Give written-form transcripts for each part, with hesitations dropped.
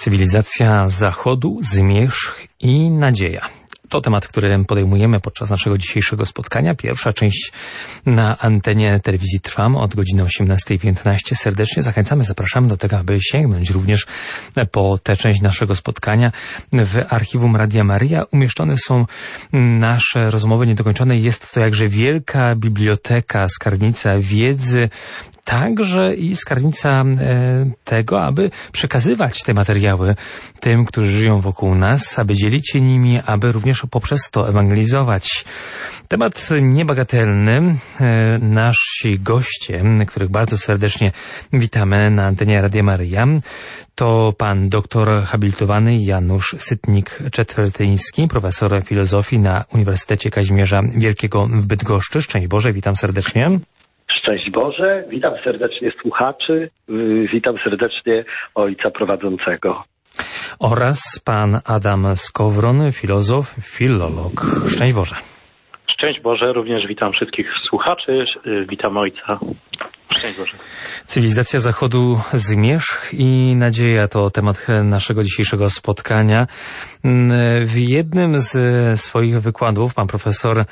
Cywilizacja Zachodu, zmierzch i nadzieja. To temat, który podejmujemy podczas naszego dzisiejszego spotkania. Pierwsza część na antenie telewizji Trwam od godziny 18:15. Serdecznie zachęcamy, zapraszamy do tego, aby sięgnąć również po tę część naszego spotkania. W archiwum Radia Maryja umieszczone są nasze rozmowy niedokończone. Jest to jakże wielka biblioteka, skarbnica wiedzy, także i skarbnica tego, aby przekazywać te materiały tym, którzy żyją wokół nas, aby dzielić się nimi, aby również poprzez to ewangelizować. Temat niebagatelny. Nasi goście, których bardzo serdecznie witamy na antenie Radia Maryja, to pan doktor habilitowany Janusz Sytnik-Czetwertyński, profesor filozofii na Uniwersytecie Kazimierza Wielkiego w Bydgoszczy. Szczęść Boże, witam serdecznie. Szczęść Boże, witam serdecznie słuchaczy, witam serdecznie ojca prowadzącego. Oraz pan Adam Skowron, filozof, filolog. Szczęść Boże. Szczęść Boże, również witam wszystkich słuchaczy, witam ojca. Szczęść Boże. Cywilizacja Zachodu, zmierzch i nadzieja to temat naszego dzisiejszego spotkania. W jednym z swoich wykładów pan profesor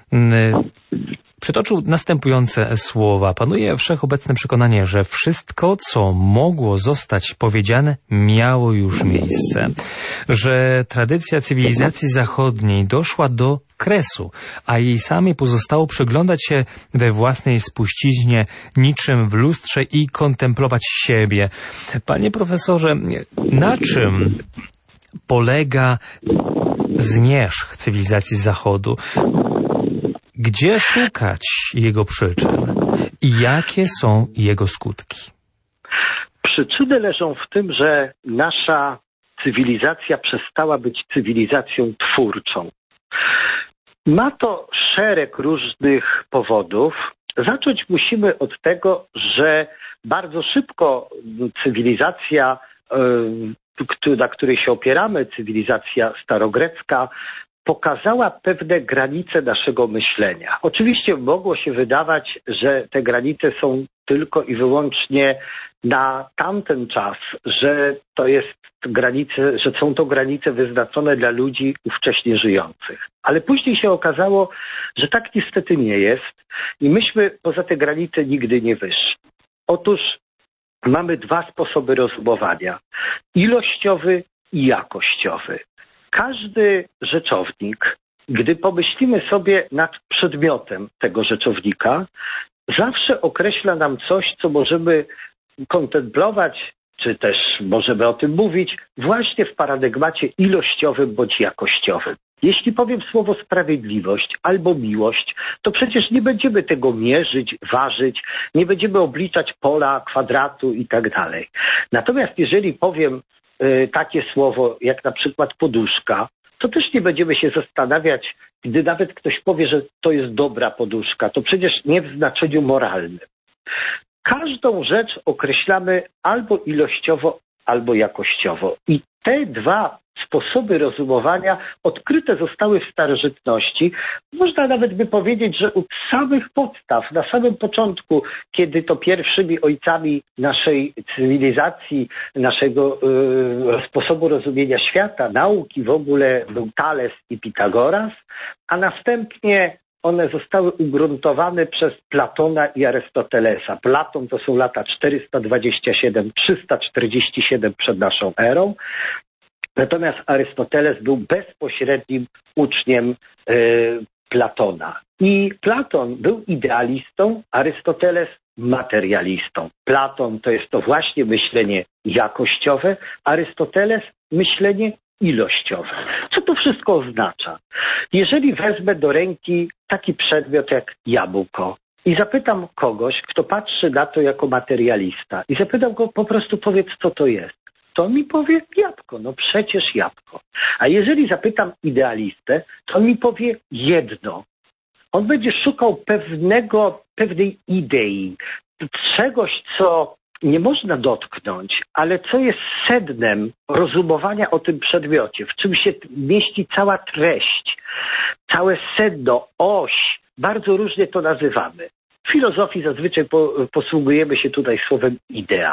przytoczył następujące słowa. Panuje wszechobecne przekonanie, że wszystko, co mogło zostać powiedziane, miało już miejsce. Że tradycja cywilizacji zachodniej doszła do kresu, a jej samej pozostało przyglądać się we własnej spuściźnie, niczym w lustrze i kontemplować siebie. Panie profesorze, na czym polega zmierzch cywilizacji Zachodu? Gdzie szukać jego przyczyn i jakie są jego skutki? Przyczyny leżą w tym, że nasza cywilizacja przestała być cywilizacją twórczą. Ma to szereg różnych powodów. Zacząć musimy od tego, że bardzo szybko cywilizacja, na której się opieramy, cywilizacja starogrecka, pokazała pewne granice naszego myślenia. Oczywiście mogło się wydawać, że te granice są tylko i wyłącznie na tamten czas, że to jest granice, że są to granice wyznaczone dla ludzi ówcześnie żyjących. Ale później się okazało, że tak niestety nie jest i myśmy poza te granice nigdy nie wyszli. Otóż mamy dwa sposoby rozumowania. Ilościowy i jakościowy. Każdy rzeczownik, gdy pomyślimy sobie nad przedmiotem tego rzeczownika, zawsze określa nam coś, co możemy kontemplować, czy też możemy o tym mówić, właśnie w paradygmacie ilościowym bądź jakościowym. Jeśli powiem słowo sprawiedliwość albo miłość, to przecież nie będziemy tego mierzyć, ważyć, nie będziemy obliczać pola, kwadratu i tak dalej. Natomiast jeżeli powiem takie słowo jak na przykład poduszka, to też nie będziemy się zastanawiać, gdy nawet ktoś powie, że to jest dobra poduszka, to przecież nie w znaczeniu moralnym. Każdą rzecz określamy albo ilościowo, albo jakościowo. I te dwa sposoby rozumowania odkryte zostały w starożytności. Można nawet by powiedzieć, że od samych podstaw, na samym początku, kiedy to pierwszymi ojcami naszej cywilizacji, naszego sposobu rozumienia świata, nauki w ogóle był Tales i Pitagoras, a następnie one zostały ugruntowane przez Platona i Arystotelesa. Platon to są lata 427-347 przed naszą erą. Natomiast Arystoteles był bezpośrednim uczniem Platona. I Platon był idealistą, Arystoteles materialistą. Platon to jest to właśnie myślenie jakościowe, Arystoteles myślenie ilościowe. Co to wszystko oznacza? Jeżeli wezmę do ręki taki przedmiot jak jabłko i zapytam kogoś, kto patrzy na to jako materialista i zapytam go po prostu powiedz, co to jest, to on mi powie jabłko, no przecież jabłko. A jeżeli zapytam idealistę, to on mi powie jedno. On będzie szukał pewnej idei, czegoś, co nie można dotknąć, ale co jest sednem rozumowania o tym przedmiocie, w czym się mieści cała treść, całe sedno, oś, bardzo różnie to nazywamy. W filozofii zazwyczaj posługujemy się tutaj słowem idea.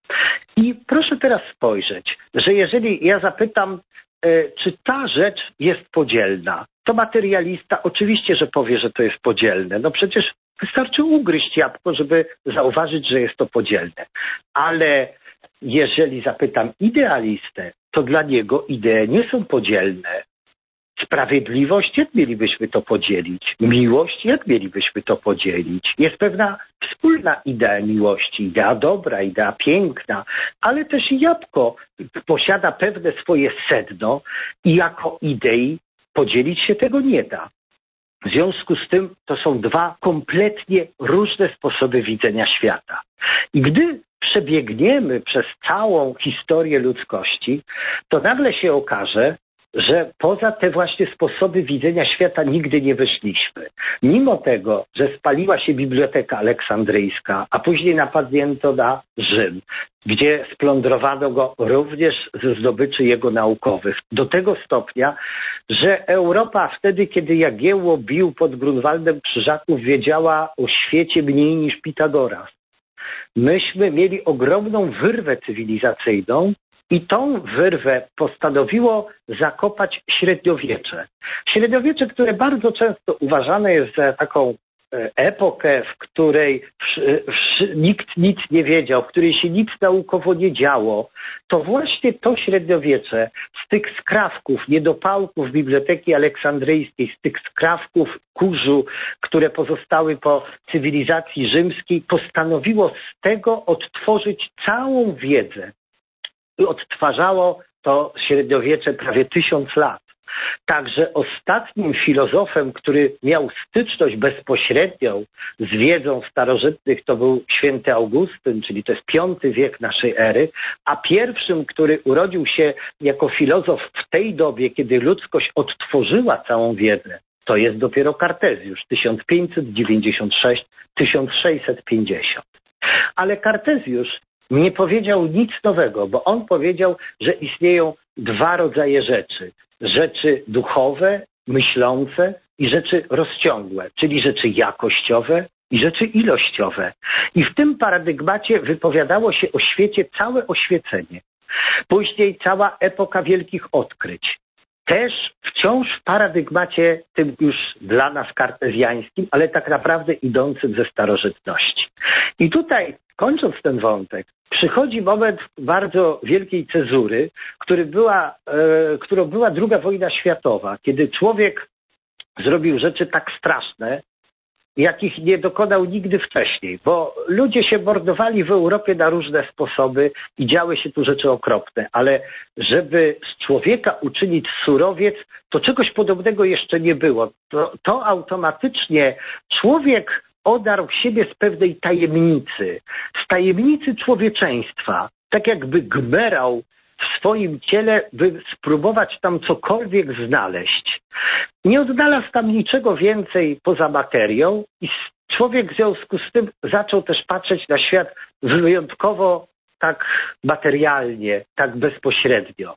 I proszę teraz spojrzeć, że jeżeli ja zapytam, czy ta rzecz jest podzielna, to materialista oczywiście, że powie, że to jest podzielne. No przecież wystarczy ugryźć jabłko, żeby zauważyć, że jest to podzielne. Ale jeżeli zapytam idealistę, to dla niego idee nie są podzielne. Sprawiedliwość, jak mielibyśmy to podzielić? Miłość, jak mielibyśmy to podzielić? Jest pewna wspólna idea miłości, idea dobra, idea piękna, ale też i jabłko posiada pewne swoje sedno i jako idei podzielić się tego nie da. W związku z tym to są dwa kompletnie różne sposoby widzenia świata. I gdy przebiegniemy przez całą historię ludzkości, to nagle się okaże, że poza te właśnie sposoby widzenia świata nigdy nie wyszliśmy. Mimo tego, że spaliła się Biblioteka Aleksandryjska, a później napadnięto na Rzym, gdzie splądrowano go również ze zdobyczy jego naukowych. Do tego stopnia, że Europa wtedy, kiedy Jagiełło bił pod Grunwaldem Krzyżaków, wiedziała o świecie mniej niż Pitagoras. Myśmy mieli ogromną wyrwę cywilizacyjną, i tą wyrwę postanowiło zakopać średniowiecze. Średniowiecze, które bardzo często uważane jest za taką epokę, w której nikt nic nie wiedział, w której się nic naukowo nie działo, to właśnie to średniowiecze z tych skrawków, niedopałków Biblioteki Aleksandryjskiej, z tych skrawków kurzu, które pozostały po cywilizacji rzymskiej, postanowiło z tego odtworzyć całą wiedzę. Odtwarzało to średniowiecze prawie 1000 lat. Także ostatnim filozofem, który miał styczność bezpośrednią z wiedzą starożytnych, to był święty Augustyn, czyli to jest V wiek naszej ery, a pierwszym, który urodził się jako filozof w tej dobie, kiedy ludzkość odtworzyła całą wiedzę, to jest dopiero Kartezjusz, 1596-1650. Ale Kartezjusz nie powiedział nic nowego, bo on powiedział, że istnieją dwa rodzaje rzeczy. Rzeczy duchowe, myślące i rzeczy rozciągłe, czyli rzeczy jakościowe i rzeczy ilościowe. I w tym paradygmacie wypowiadało się o świecie całe oświecenie. Później cała epoka wielkich odkryć. Też wciąż w paradygmacie tym już dla nas kartezjańskim, ale tak naprawdę idącym ze starożytności. I tutaj, kończąc ten wątek, przychodzi moment bardzo wielkiej cezury, którą była II wojna światowa, kiedy człowiek zrobił rzeczy tak straszne, jakich nie dokonał nigdy wcześniej, bo ludzie się mordowali w Europie na różne sposoby i działy się tu rzeczy okropne, ale żeby z człowieka uczynić surowiec, to czegoś podobnego jeszcze nie było. To automatycznie człowiek odarł siebie z pewnej tajemnicy, z tajemnicy człowieczeństwa, tak jakby gmerał w swoim ciele, by spróbować tam cokolwiek znaleźć. Nie odnalazł tam niczego więcej poza materią i człowiek w związku z tym zaczął też patrzeć na świat wyjątkowo tak materialnie, tak bezpośrednio.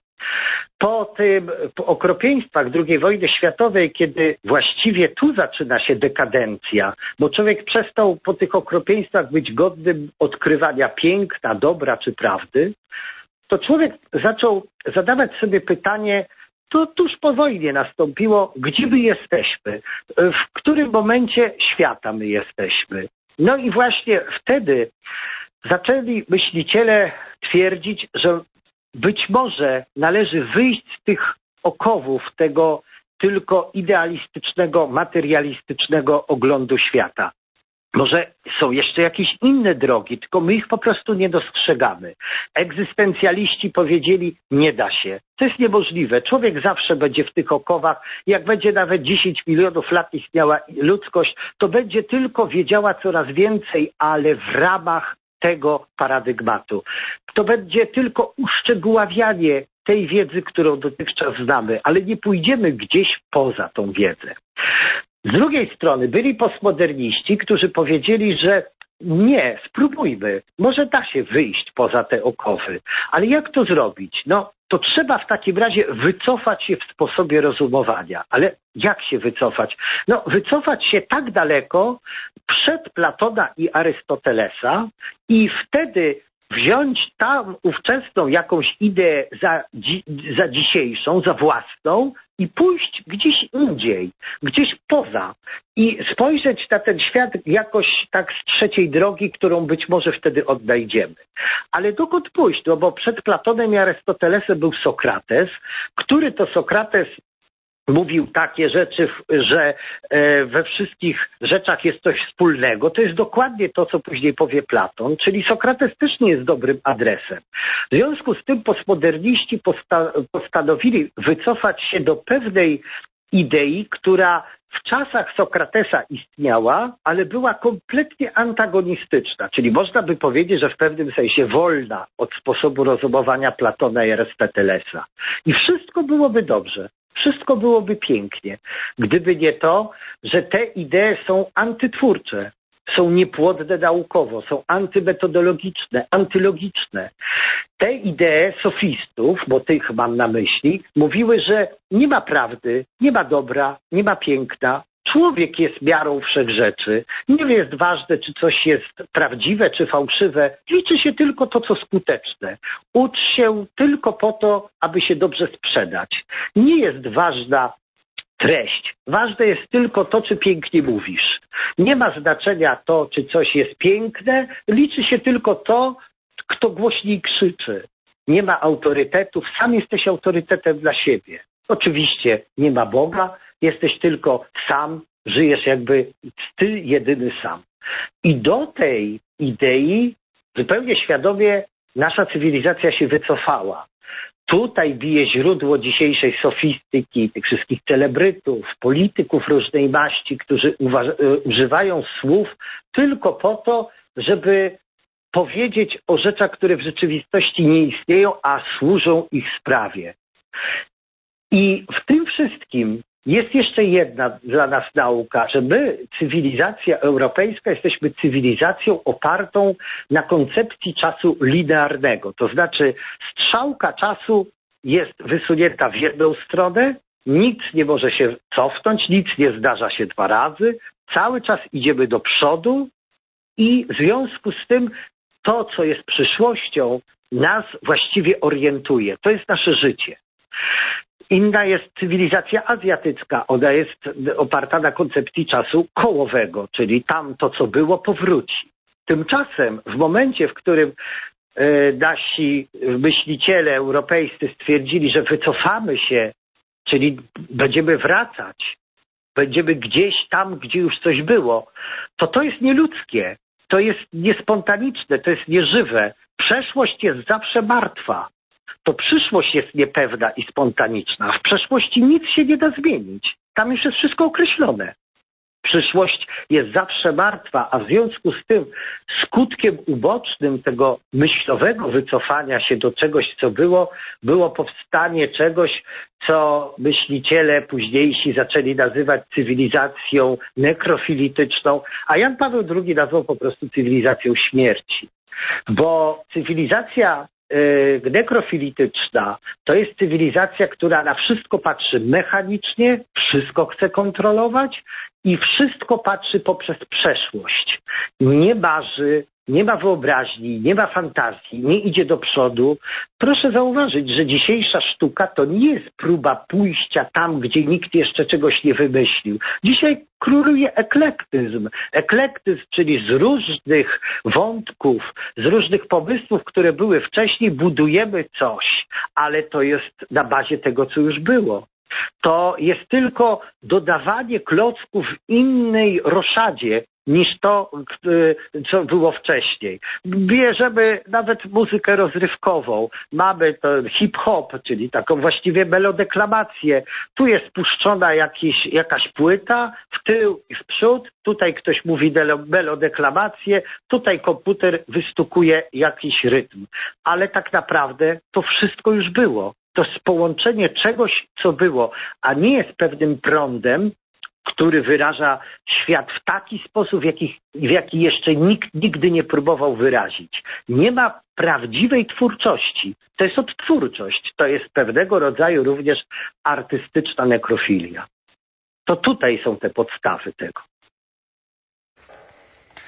Po okropieństwach II wojny światowej, kiedy właściwie tu zaczyna się dekadencja, bo człowiek przestał po tych okropieństwach być godnym odkrywania piękna, dobra czy prawdy, to człowiek zaczął zadawać sobie pytanie, to tuż po wojnie nastąpiło, gdzie my jesteśmy, w którym momencie świata my jesteśmy. No i właśnie wtedy zaczęli myśliciele twierdzić, że być może należy wyjść z tych okowów tego tylko idealistycznego, materialistycznego oglądu świata. Może są jeszcze jakieś inne drogi, tylko my ich po prostu nie dostrzegamy. Egzystencjaliści powiedzieli, nie da się. To jest niemożliwe. Człowiek zawsze będzie w tych okowach. Jak będzie nawet 10 milionów lat istniała ludzkość, to będzie tylko wiedziała coraz więcej, ale w ramach tego paradygmatu. To będzie tylko uszczegóławianie tej wiedzy, którą dotychczas znamy, ale nie pójdziemy gdzieś poza tą wiedzę. Z drugiej strony byli postmoderniści, którzy powiedzieli, że nie, spróbujmy, może da się wyjść poza te okowy, ale jak to zrobić? No, to trzeba w takim razie wycofać się w sposobie rozumowania. Ale jak się wycofać? No, wycofać się tak daleko przed Platona i Arystotelesa i wtedy wziąć tam ówczesną jakąś ideę za dzisiejszą, za własną i pójść gdzieś indziej, gdzieś poza i spojrzeć na ten świat jakoś tak z trzeciej drogi, którą być może wtedy odnajdziemy. Ale dokąd pójść? No bo przed Platonem i Arystotelesem był Sokrates, który to Sokrates mówił takie rzeczy, że we wszystkich rzeczach jest coś wspólnego. To jest dokładnie to, co później powie Platon, czyli Sokrates też nie jest dobrym adresem. W związku z tym postmoderniści postanowili wycofać się do pewnej idei, która w czasach Sokratesa istniała, ale była kompletnie antagonistyczna, czyli można by powiedzieć, że w pewnym sensie wolna od sposobu rozumowania Platona i Arystotelesa. I wszystko byłoby dobrze. Wszystko byłoby pięknie, gdyby nie to, że te idee są antytwórcze, są niepłodne naukowo, są antymetodologiczne, antylogiczne. Te idee sofistów, bo tych mam na myśli, mówiły, że nie ma prawdy, nie ma dobra, nie ma piękna. Człowiek jest miarą wszechrzeczy. Nie jest ważne, czy coś jest prawdziwe, czy fałszywe. Liczy się tylko to, co skuteczne. Ucz się tylko po to, aby się dobrze sprzedać. Nie jest ważna treść. Ważne jest tylko to, czy pięknie mówisz. Nie ma znaczenia to, czy coś jest piękne. Liczy się tylko to, kto głośniej krzyczy. Nie ma autorytetów. Sam jesteś autorytetem dla siebie. Oczywiście nie ma Boga. Jesteś tylko sam, żyjesz jakby ty jedyny sam. I do tej idei zupełnie świadomie nasza cywilizacja się wycofała. Tutaj bije źródło dzisiejszej sofistyki, tych wszystkich celebrytów, polityków różnej maści, którzy używają słów tylko po to, żeby powiedzieć o rzeczach, które w rzeczywistości nie istnieją, a służą ich sprawie. I w tym wszystkim jest jeszcze jedna dla nas nauka, że my, cywilizacja europejska, jesteśmy cywilizacją opartą na koncepcji czasu linearnego. To znaczy strzałka czasu jest wysunięta w jedną stronę, nic nie może się cofnąć, nic nie zdarza się dwa razy, cały czas idziemy do przodu i w związku z tym to, co jest przyszłością, nas właściwie orientuje. To jest nasze życie. Inna jest cywilizacja azjatycka. Ona jest oparta na koncepcji czasu kołowego, czyli tam to, co było, powróci. Tymczasem w momencie, w którym nasi myśliciele europejscy stwierdzili, że wycofamy się, czyli będziemy wracać, będziemy gdzieś tam, gdzie już coś było, to jest nieludzkie, to jest niespontaniczne, to jest nieżywe. Przeszłość jest zawsze martwa. To przyszłość jest niepewna i spontaniczna. W przeszłości nic się nie da zmienić. Tam już jest wszystko określone. Przyszłość jest zawsze martwa, a w związku z tym skutkiem ubocznym tego myślowego wycofania się do czegoś, co było powstanie czegoś, co myśliciele późniejsi zaczęli nazywać cywilizacją nekrofilityczną, a Jan Paweł II nazwał po prostu cywilizacją śmierci. Bo cywilizacja nekrofilityczna to jest cywilizacja, która na wszystko patrzy mechanicznie, wszystko chce kontrolować i wszystko patrzy poprzez przeszłość. Nie marzy, nie ma wyobraźni, nie ma fantazji, nie idzie do przodu. Proszę zauważyć, że dzisiejsza sztuka to nie jest próba pójścia tam, gdzie nikt jeszcze czegoś nie wymyślił. Dzisiaj króluje eklektyzm. Eklektyzm, czyli z różnych wątków, z różnych pomysłów, które były wcześniej, budujemy coś, ale to jest na bazie tego, co już było. To jest tylko dodawanie klocków w innej roszadzie niż to, co było wcześniej. Bierzemy nawet muzykę rozrywkową. Mamy to hip-hop, czyli taką właściwie melodeklamację. Tu jest puszczona jakaś płyta, w tył i w przód. Tutaj ktoś mówi melodeklamację, tutaj komputer wystukuje jakiś rytm. Ale tak naprawdę to wszystko już było. To jest połączenie czegoś, co było, a nie jest pewnym prądem, który wyraża świat w taki sposób, w jaki jeszcze nikt nigdy nie próbował wyrazić. Nie ma prawdziwej twórczości. To jest odtwórczość. To jest pewnego rodzaju również artystyczna nekrofilia. To tutaj są te podstawy tego.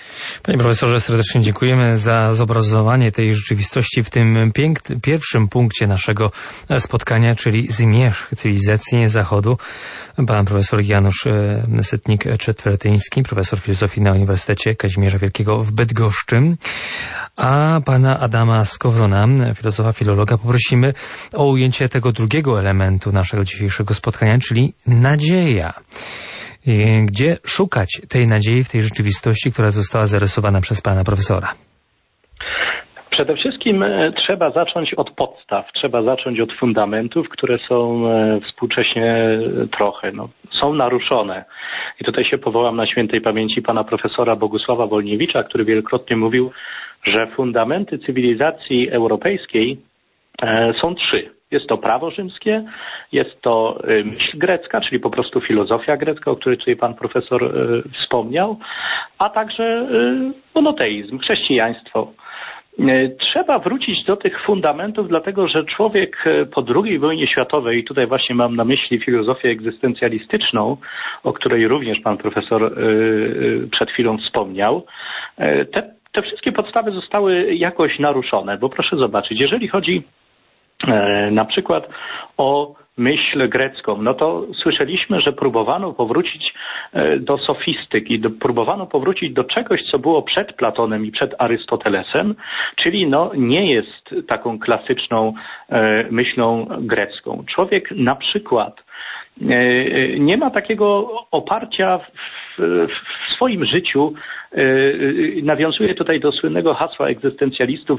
Panie profesorze, serdecznie dziękujemy za zobrazowanie tej rzeczywistości w tym pierwszym punkcie naszego spotkania, czyli zmierzch cywilizacji Zachodu. Pan profesor Janusz Setnik-Czetwertyński, profesor filozofii na Uniwersytecie Kazimierza Wielkiego w Bydgoszczy, a pana Adama Skowrona, filozofa, filologa, poprosimy o ujęcie tego drugiego elementu naszego dzisiejszego spotkania, czyli nadzieja. Gdzie szukać tej nadziei w tej rzeczywistości, która została zarysowana przez pana profesora? Przede wszystkim trzeba zacząć od podstaw, trzeba zacząć od fundamentów, które są współcześnie są naruszone. I tutaj się powołam na świętej pamięci pana profesora Bogusława Wolniewicza, który wielokrotnie mówił, że fundamenty cywilizacji europejskiej są trzy. Jest to prawo rzymskie, jest to myśl grecka, czyli po prostu filozofia grecka, o której tutaj pan profesor wspomniał, a także monoteizm, chrześcijaństwo. Trzeba wrócić do tych fundamentów, dlatego że człowiek po II wojnie światowej, i tutaj właśnie mam na myśli filozofię egzystencjalistyczną, o której również pan profesor przed chwilą wspomniał, te wszystkie podstawy zostały jakoś naruszone, bo proszę zobaczyć, jeżeli chodzi na przykład o myśl grecką, no to słyszeliśmy, że próbowano powrócić do sofistyki, próbowano powrócić do czegoś, co było przed Platonem i przed Arystotelesem, czyli nie jest taką klasyczną myślą grecką. Człowiek na przykład nie ma takiego oparcia w swoim życiu, nawiązuje tutaj do słynnego hasła egzystencjalistów,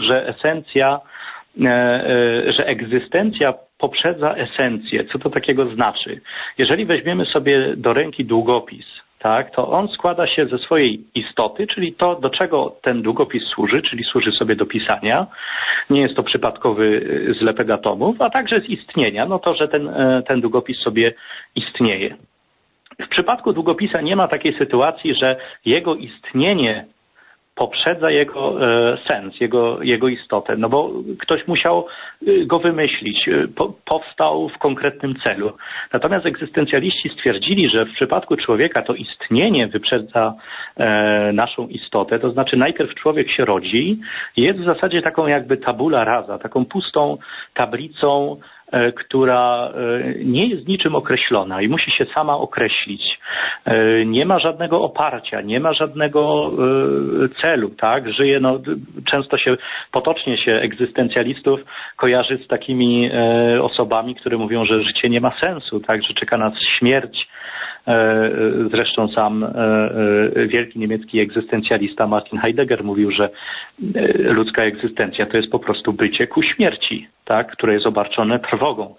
że egzystencja poprzedza esencję. Co to takiego znaczy? Jeżeli weźmiemy sobie do ręki długopis, tak, to on składa się ze swojej istoty, czyli to, do czego ten długopis służy, czyli służy sobie do pisania. Nie jest to przypadkowy zlepek atomów, a także z istnienia, to, że ten długopis sobie istnieje. W przypadku długopisa nie ma takiej sytuacji, że jego istnienie poprzedza jego sens, jego istotę, bo ktoś musiał go wymyślić, powstał w konkretnym celu. Natomiast egzystencjaliści stwierdzili, że w przypadku człowieka to istnienie wyprzedza naszą istotę, to znaczy najpierw człowiek się rodzi i jest w zasadzie taką jakby tabula rasa, taką pustą tablicą, która nie jest niczym określona i musi się sama określić. Nie ma żadnego oparcia, nie ma żadnego celu, tak? Żyje, często potocznie się egzystencjalistów kojarzy z takimi osobami, które mówią, że życie nie ma sensu, tak? Że czeka nas śmierć. Zresztą sam wielki niemiecki egzystencjalista Martin Heidegger mówił, że ludzka egzystencja to jest po prostu bycie ku śmierci, tak, które jest obarczone trwogą.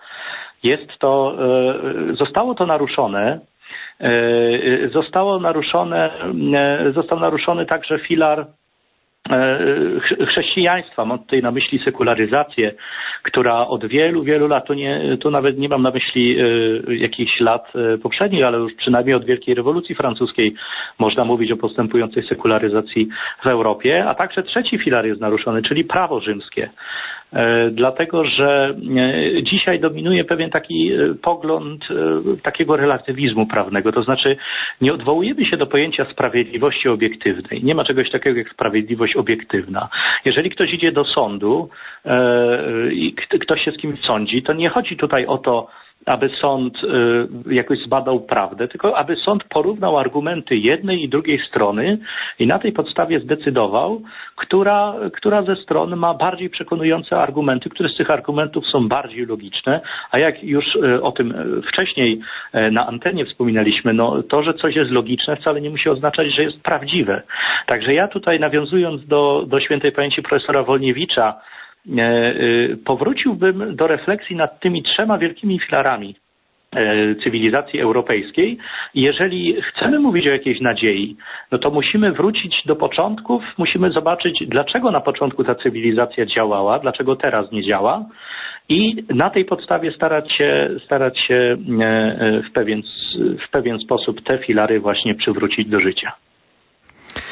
Zostało to naruszone, został naruszony także filar chrześcijaństwa. Mam tutaj na myśli sekularyzację, która od wielu, wielu lat, tu nawet nie mam na myśli jakichś lat poprzednich, ale już przynajmniej od Wielkiej Rewolucji Francuskiej można mówić o postępującej sekularyzacji w Europie, a także trzeci filar jest naruszony, czyli prawo rzymskie. Dlatego, że dzisiaj dominuje pewien taki pogląd takiego relatywizmu prawnego, to znaczy nie odwołujemy się do pojęcia sprawiedliwości obiektywnej. Nie ma czegoś takiego jak sprawiedliwość obiektywna. Jeżeli ktoś idzie do sądu i ktoś się z kimś sądzi, to nie chodzi tutaj o to, aby sąd jakoś zbadał prawdę, tylko aby sąd porównał argumenty jednej i drugiej strony i na tej podstawie zdecydował, która ze stron ma bardziej przekonujące argumenty, które z tych argumentów są bardziej logiczne, a jak już o tym wcześniej na antenie wspominaliśmy, to, że coś jest logiczne, wcale nie musi oznaczać, że jest prawdziwe. Także ja tutaj, nawiązując do świętej pamięci profesora Wolniewicza, powróciłbym do refleksji nad tymi trzema wielkimi filarami cywilizacji europejskiej. Jeżeli chcemy mówić o jakiejś nadziei, to musimy wrócić do początków, musimy zobaczyć, dlaczego na początku ta cywilizacja działała, dlaczego teraz nie działa i na tej podstawie starać się w pewien sposób te filary właśnie przywrócić do życia.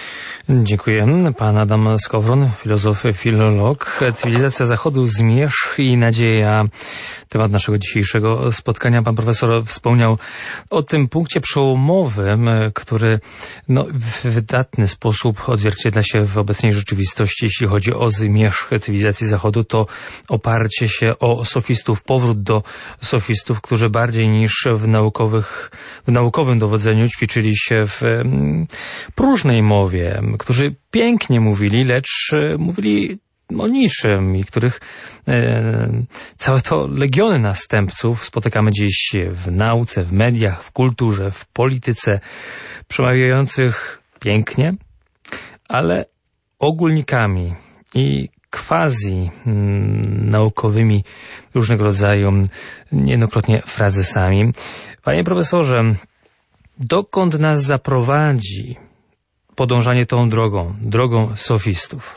Dziękuję. Pan Adam Skowron, filozof, filolog. Cywilizacja Zachodu, zmierzch i nadzieja. Temat naszego dzisiejszego spotkania. Pan profesor wspomniał o tym punkcie przełomowym, który w wydatny sposób odzwierciedla się w obecnej rzeczywistości. Jeśli chodzi o zmierzch cywilizacji Zachodu, to oparcie się o sofistów, powrót do sofistów, którzy bardziej niż w naukowym dowodzeniu ćwiczyli się w próżnej mowie, którzy pięknie mówili, lecz mówili o niczym i których całe to legiony następców spotykamy dziś w nauce, w mediach, w kulturze, w polityce, przemawiających pięknie, ale ogólnikami i quasi naukowymi różnego rodzaju, niejednokrotnie frazesami. Panie profesorze, dokąd nas zaprowadzi podążanie tą drogą sofistów?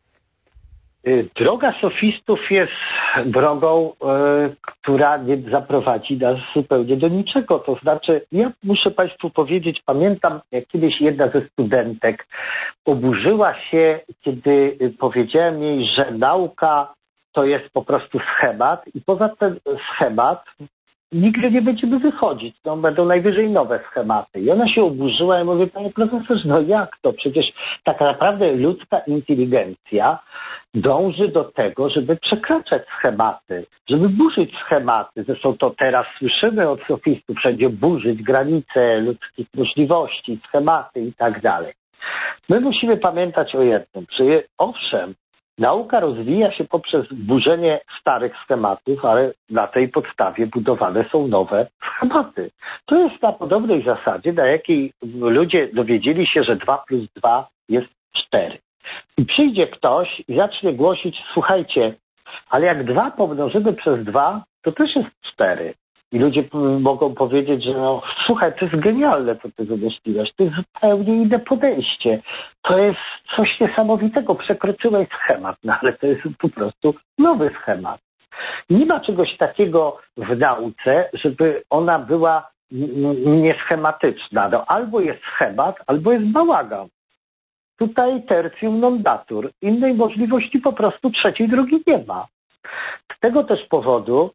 Droga sofistów jest drogą, która nie zaprowadzi nas zupełnie do niczego. To znaczy, ja muszę Państwu powiedzieć, pamiętam, jak kiedyś jedna ze studentek oburzyła się, kiedy powiedziałem jej, że nauka to jest po prostu schemat i poza ten schemat nigdy nie będziemy wychodzić. Będą najwyżej nowe schematy. I ona się oburzyła i mówi, panie profesorze, jak to? Przecież tak naprawdę ludzka inteligencja dąży do tego, żeby przekraczać schematy, żeby burzyć schematy. Zresztą to teraz słyszymy od sofistów wszędzie, burzyć granice ludzkich możliwości, schematy i tak dalej. My musimy pamiętać o jednym, że owszem, nauka rozwija się poprzez burzenie starych schematów, ale na tej podstawie budowane są nowe schematy. To jest na podobnej zasadzie, na jakiej ludzie dowiedzieli się, że 2 + 2 jest 4. I przyjdzie ktoś i zacznie głosić, słuchajcie, ale jak 2 pomnożymy przez 2, to też jest 4. I ludzie mogą powiedzieć, że słuchaj, to jest genialne, co ty wymyśliłeś. To jest zupełnie inne podejście. To jest coś niesamowitego. Przekroczyłeś schemat, ale to jest po prostu nowy schemat. Nie ma czegoś takiego w nauce, żeby ona była nieschematyczna. Albo jest schemat, albo jest bałagan. Tutaj tertium non datur. Innej możliwości po prostu trzeciej drogi nie ma. Z tego też powodu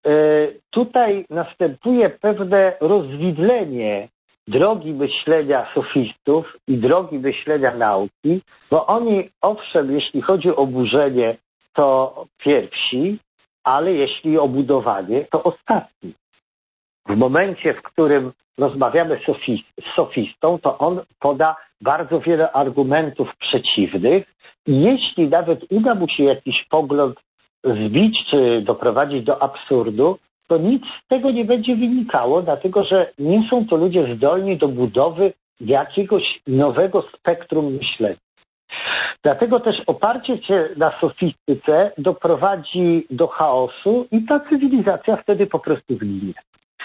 tutaj następuje pewne rozwidlenie drogi myślenia sofistów i drogi myślenia nauki, bo oni, owszem, jeśli chodzi o burzenie, to pierwsi, ale jeśli o budowanie, to ostatni. W momencie, w którym rozmawiamy z sofistą, to on poda bardzo wiele argumentów przeciwnych i jeśli nawet uda mu się jakiś pogląd zbić czy doprowadzić do absurdu, to nic z tego nie będzie wynikało, dlatego że nie są to ludzie zdolni do budowy jakiegoś nowego spektrum myślenia. Dlatego też oparcie się na sofistyce doprowadzi do chaosu i ta cywilizacja wtedy po prostu zginie.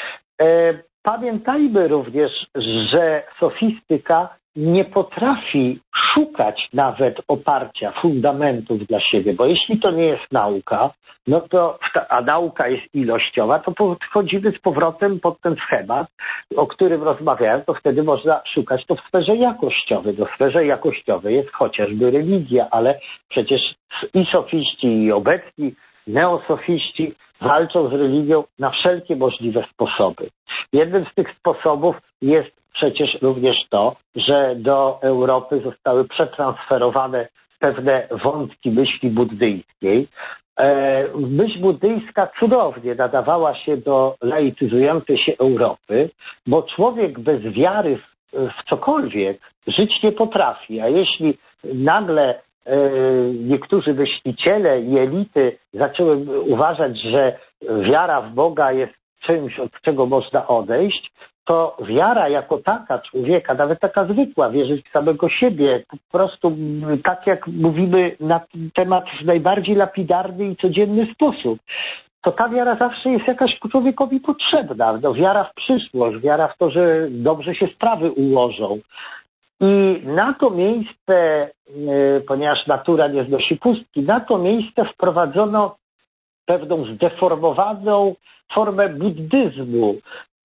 Pamiętajmy również, że sofistyka nie potrafi szukać nawet oparcia, fundamentów dla siebie, bo jeśli to nie jest nauka, a nauka jest ilościowa, to podchodzimy z powrotem pod ten schemat, o którym rozmawiałem, to wtedy można szukać to w sferze jakościowej. Do sferze jakościowej jest chociażby religia, ale przecież i sofiści, i obecni neosofiści walczą z religią na wszelkie możliwe sposoby. Jednym z tych sposobów jest przecież również to, że do Europy zostały przetransferowane pewne wątki myśli buddyjskiej. Myśl buddyjska cudownie nadawała się do laicyzującej się Europy, bo człowiek bez wiary w cokolwiek żyć nie potrafi, a jeśli nagle niektórzy myśliciele i elity zaczęły uważać, że wiara w Boga jest czymś, od czego można odejść, to wiara jako taka człowieka, nawet taka zwykła, wierzyć w samego siebie, po prostu tak jak mówimy na ten temat w najbardziej lapidarny i codzienny sposób, to ta wiara zawsze jest jakaś człowiekowi potrzebna. Wiara w przyszłość, wiara w to, że dobrze się sprawy ułożą. I na to miejsce, ponieważ natura nie znosi pustki, na to miejsce wprowadzono pewną zdeformowaną formę buddyzmu,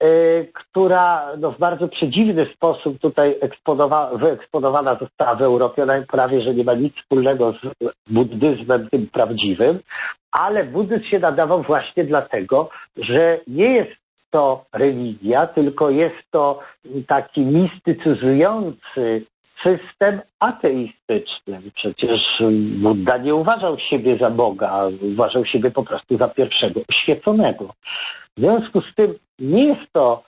która w bardzo przedziwny sposób tutaj wyeksponowana została w Europie. Ona prawie, że nie ma nic wspólnego z buddyzmem tym prawdziwym, ale buddyzm się nadawał właśnie dlatego, że nie jest to religia, tylko jest to taki mistycyzujący system ateistyczny. Przecież Budda nie uważał siebie za Boga, uważał siebie po prostu za pierwszego oświeconego. W związku z tym nie jest to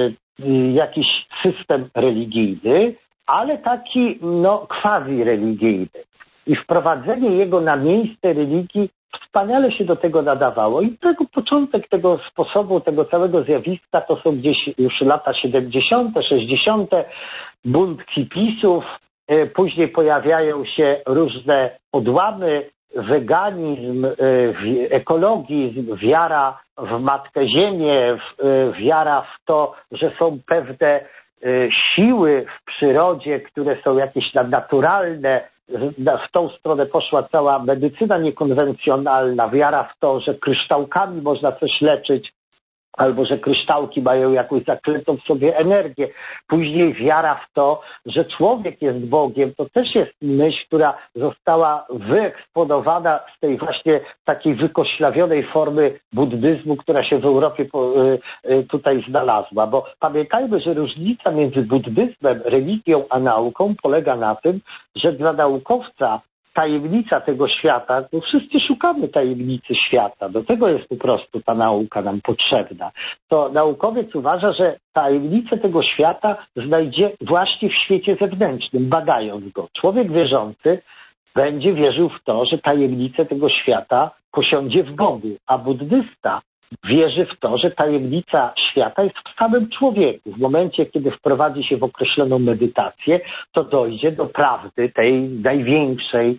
jakiś system religijny, ale taki quasi-religijny. I wprowadzenie jego na miejsce religii wspaniale się do tego nadawało. I początek tego sposobu, tego całego zjawiska to są gdzieś już lata 70., 60., bunt hipisów, później pojawiają się różne odłamy, weganizm, ekologizm, wiara w Matkę Ziemię, wiara w to, że są pewne siły w przyrodzie, które są jakieś nadnaturalne. W tą stronę poszła cała medycyna niekonwencjonalna, wiara w to, że kryształkami można coś leczyć, albo że kryształki mają jakąś zaklętą w sobie energię. Później wiara w to, że człowiek jest Bogiem. To też jest myśl, która została wyeksponowana z tej właśnie takiej wykoślawionej formy buddyzmu, która się w Europie tutaj znalazła. Bo pamiętajmy, że różnica między buddyzmem, religią a nauką polega na tym, że dla naukowca tajemnica tego świata, bo wszyscy szukamy tajemnicy świata, do tego jest po prostu ta nauka nam potrzebna. To naukowiec uważa, że tajemnicę tego świata znajdzie właśnie w świecie zewnętrznym, badając go. Człowiek wierzący będzie wierzył w to, że tajemnicę tego świata posiądzie w Bogu, a buddysta wierzy w to, że tajemnica świata jest w samym człowieku. W momencie, kiedy wprowadzi się w określoną medytację, to dojdzie do prawdy tej największej,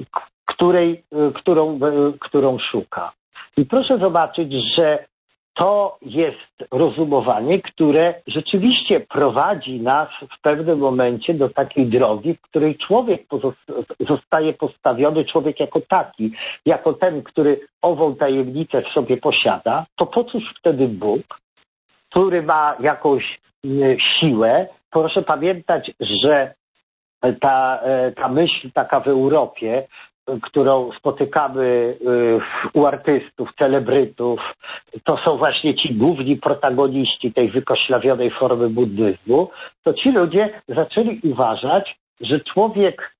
którą szuka. I proszę zobaczyć, że to jest rozumowanie, które rzeczywiście prowadzi nas w pewnym momencie do takiej drogi, w której człowiek zostaje postawiony, człowiek jako taki, jako ten, który ową tajemnicę w sobie posiada, to po cóż wtedy Bóg, który ma jakąś siłę? Proszę pamiętać, że ta myśl taka w Europie, którą spotykamy u artystów, celebrytów, to są właśnie ci główni protagoniści tej wykoślawionej formy buddyzmu, to ci ludzie zaczęli uważać, że człowiek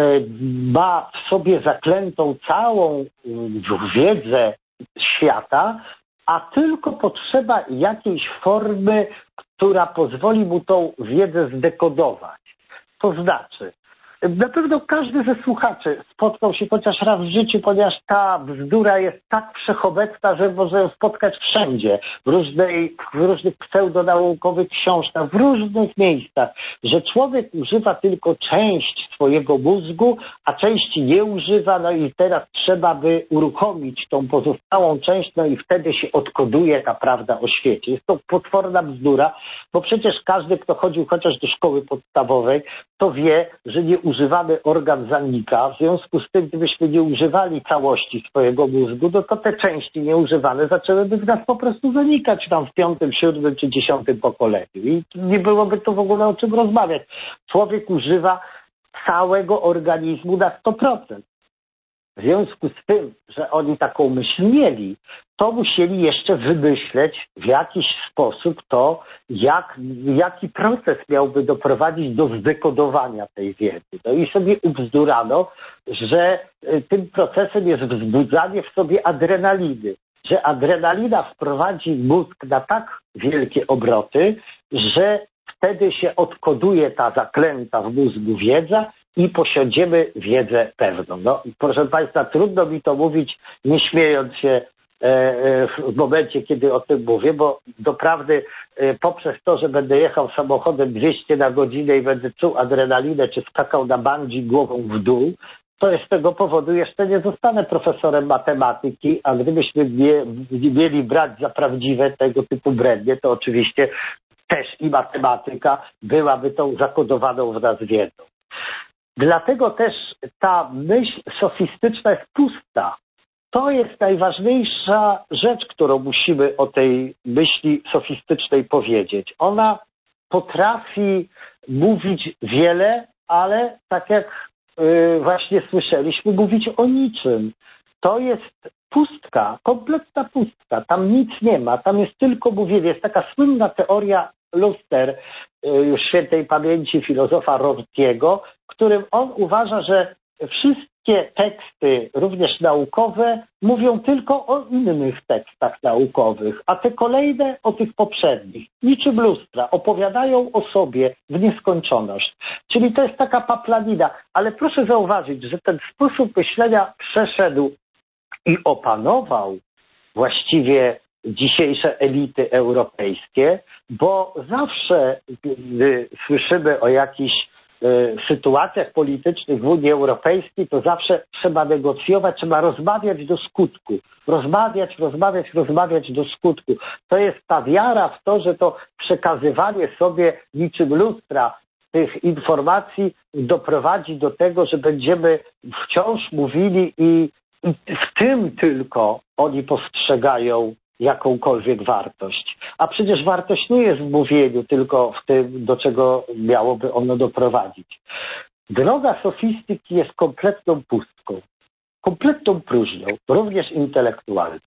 ma w sobie zaklętą całą wiedzę świata, a tylko potrzeba jakiejś formy, która pozwoli mu tą wiedzę zdekodować. To znaczy, na pewno każdy ze słuchaczy spotkał się chociaż raz w życiu, ponieważ ta bzdura jest tak wszechobecna, że może ją spotkać wszędzie, w różnych pseudonaukowych książkach, w różnych miejscach, że człowiek używa tylko część swojego mózgu, a części nie używa, no i teraz trzeba by uruchomić tą pozostałą część, no i wtedy się odkoduje ta prawda o świecie. Jest to potworna bzdura, bo przecież każdy, kto chodził chociaż do szkoły podstawowej, to wie, że nie używamy organ zanika. W związku z tym, gdybyśmy nie używali całości swojego mózgu, no to te części nieużywane zaczęłyby w nas po prostu zanikać tam w 5., 7. czy 10. pokoleniu. I nie byłoby tu w ogóle o czym rozmawiać. Człowiek używa całego organizmu na 100%. W związku z tym, że oni taką myśl mieli, to musieli jeszcze wymyśleć w jakiś sposób to, jaki proces miałby doprowadzić do zdekodowania tej wiedzy. No i sobie ubzdurano, że tym procesem jest wzbudzanie w sobie adrenaliny, że adrenalina wprowadzi mózg na tak wielkie obroty, że wtedy się odkoduje ta zaklęta w mózgu wiedza i posiądziemy wiedzę pewną. No, proszę Państwa, trudno mi to mówić, nie śmiejąc się w momencie, kiedy o tym mówię, bo doprawdy poprzez to, że będę jechał samochodem 200 na godzinę i będę czuł adrenalinę, czy skakał na bungee głową w dół, to z tego powodu jeszcze nie zostanę profesorem matematyki, a gdybyśmy mieli brać za prawdziwe tego typu brednie, to oczywiście też i matematyka byłaby tą zakodowaną w nas wiedzą. Dlatego też ta myśl sofistyczna jest pusta. to jest najważniejsza rzecz, którą musimy o tej myśli sofistycznej powiedzieć. Ona potrafi mówić wiele, ale tak jak właśnie słyszeliśmy, mówić o niczym. To jest pustka, kompletna pustka. Tam nic nie ma, tam jest tylko mówienie. Jest taka słynna teoria Luster, już świętej pamięci filozofa Rortiego, w którym on uważa, że wszystkie teksty, również naukowe, mówią tylko o innych tekstach naukowych, a te kolejne o tych poprzednich. Niczym lustra, opowiadają o sobie w nieskończoność. Czyli to jest taka paplanina. Ale proszę zauważyć, że ten sposób myślenia przeszedł i opanował właściwie dzisiejsze elity europejskie, bo zawsze, gdy słyszymy o jakichś sytuacjach politycznych w Unii Europejskiej, to zawsze trzeba negocjować, trzeba rozmawiać do skutku. Rozmawiać do skutku. To jest ta wiara w to, że to przekazywanie sobie niczym lustra tych informacji doprowadzi do tego, że będziemy wciąż mówili i w tym tylko oni postrzegają jakąkolwiek wartość. A przecież wartość nie jest w mówieniu, tylko w tym, do czego miałoby ono doprowadzić. Droga sofistyki jest kompletną pustką, kompletną próżnią, również intelektualną.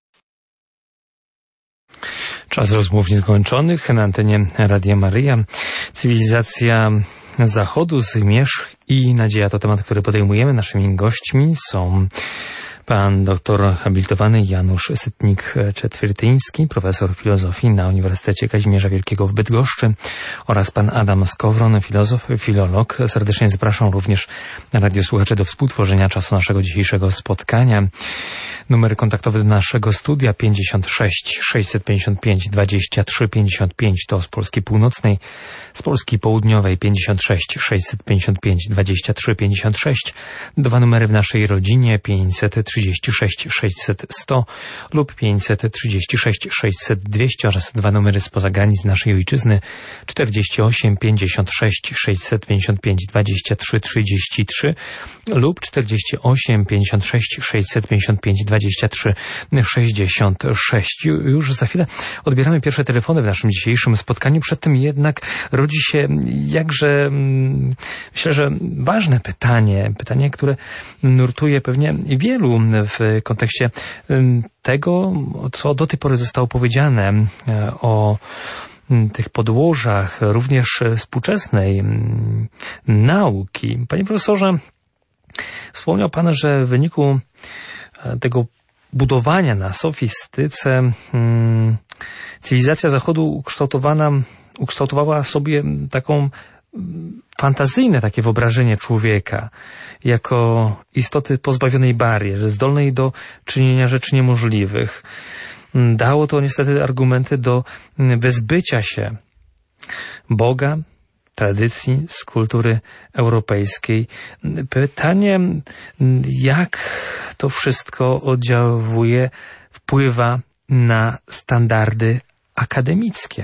Czas rozmów nieskończonych na antenie Radia Maryja. Cywilizacja Zachodu, zmierzch i nadzieja to temat, który podejmujemy. Naszymi gośćmi są pan doktor habilitowany Janusz Sytnik-Czetwiertyński, profesor filozofii na Uniwersytecie Kazimierza Wielkiego w Bydgoszczy oraz pan Adam Skowron, filozof, filolog. Serdecznie zapraszam również radiosłuchaczy do współtworzenia czasu naszego dzisiejszego spotkania. Numer kontaktowy do naszego studia 56 655 23 55 to z Polski Północnej, z Polski Południowej 56 655 23 56. Dwa numery w naszej rodzinie 536 600 100 lub 536 600 200 oraz dwa numery spoza granic naszej ojczyzny 48 56 655 23 33 lub 48 56 655 23 66. Już za chwilę odbieramy pierwsze telefony w naszym dzisiejszym spotkaniu. Przedtem jednak rodzi się jakże, myślę, że ważne pytanie, które nurtuje pewnie wielu w kontekście tego, co do tej pory zostało powiedziane o tych podłożach również współczesnej nauki. Panie profesorze, wspomniał pan, że w wyniku tego budowania na sofistyce cywilizacja Zachodu ukształtowała sobie taką fantazyjne takie wyobrażenie człowieka jako istoty pozbawionej barier, zdolnej do czynienia rzeczy niemożliwych. Dało to niestety argumenty do wyzbycia się Boga, tradycji, z kultury europejskiej. Pytanie, jak to wszystko oddziałuje, wpływa na standardy akademickie?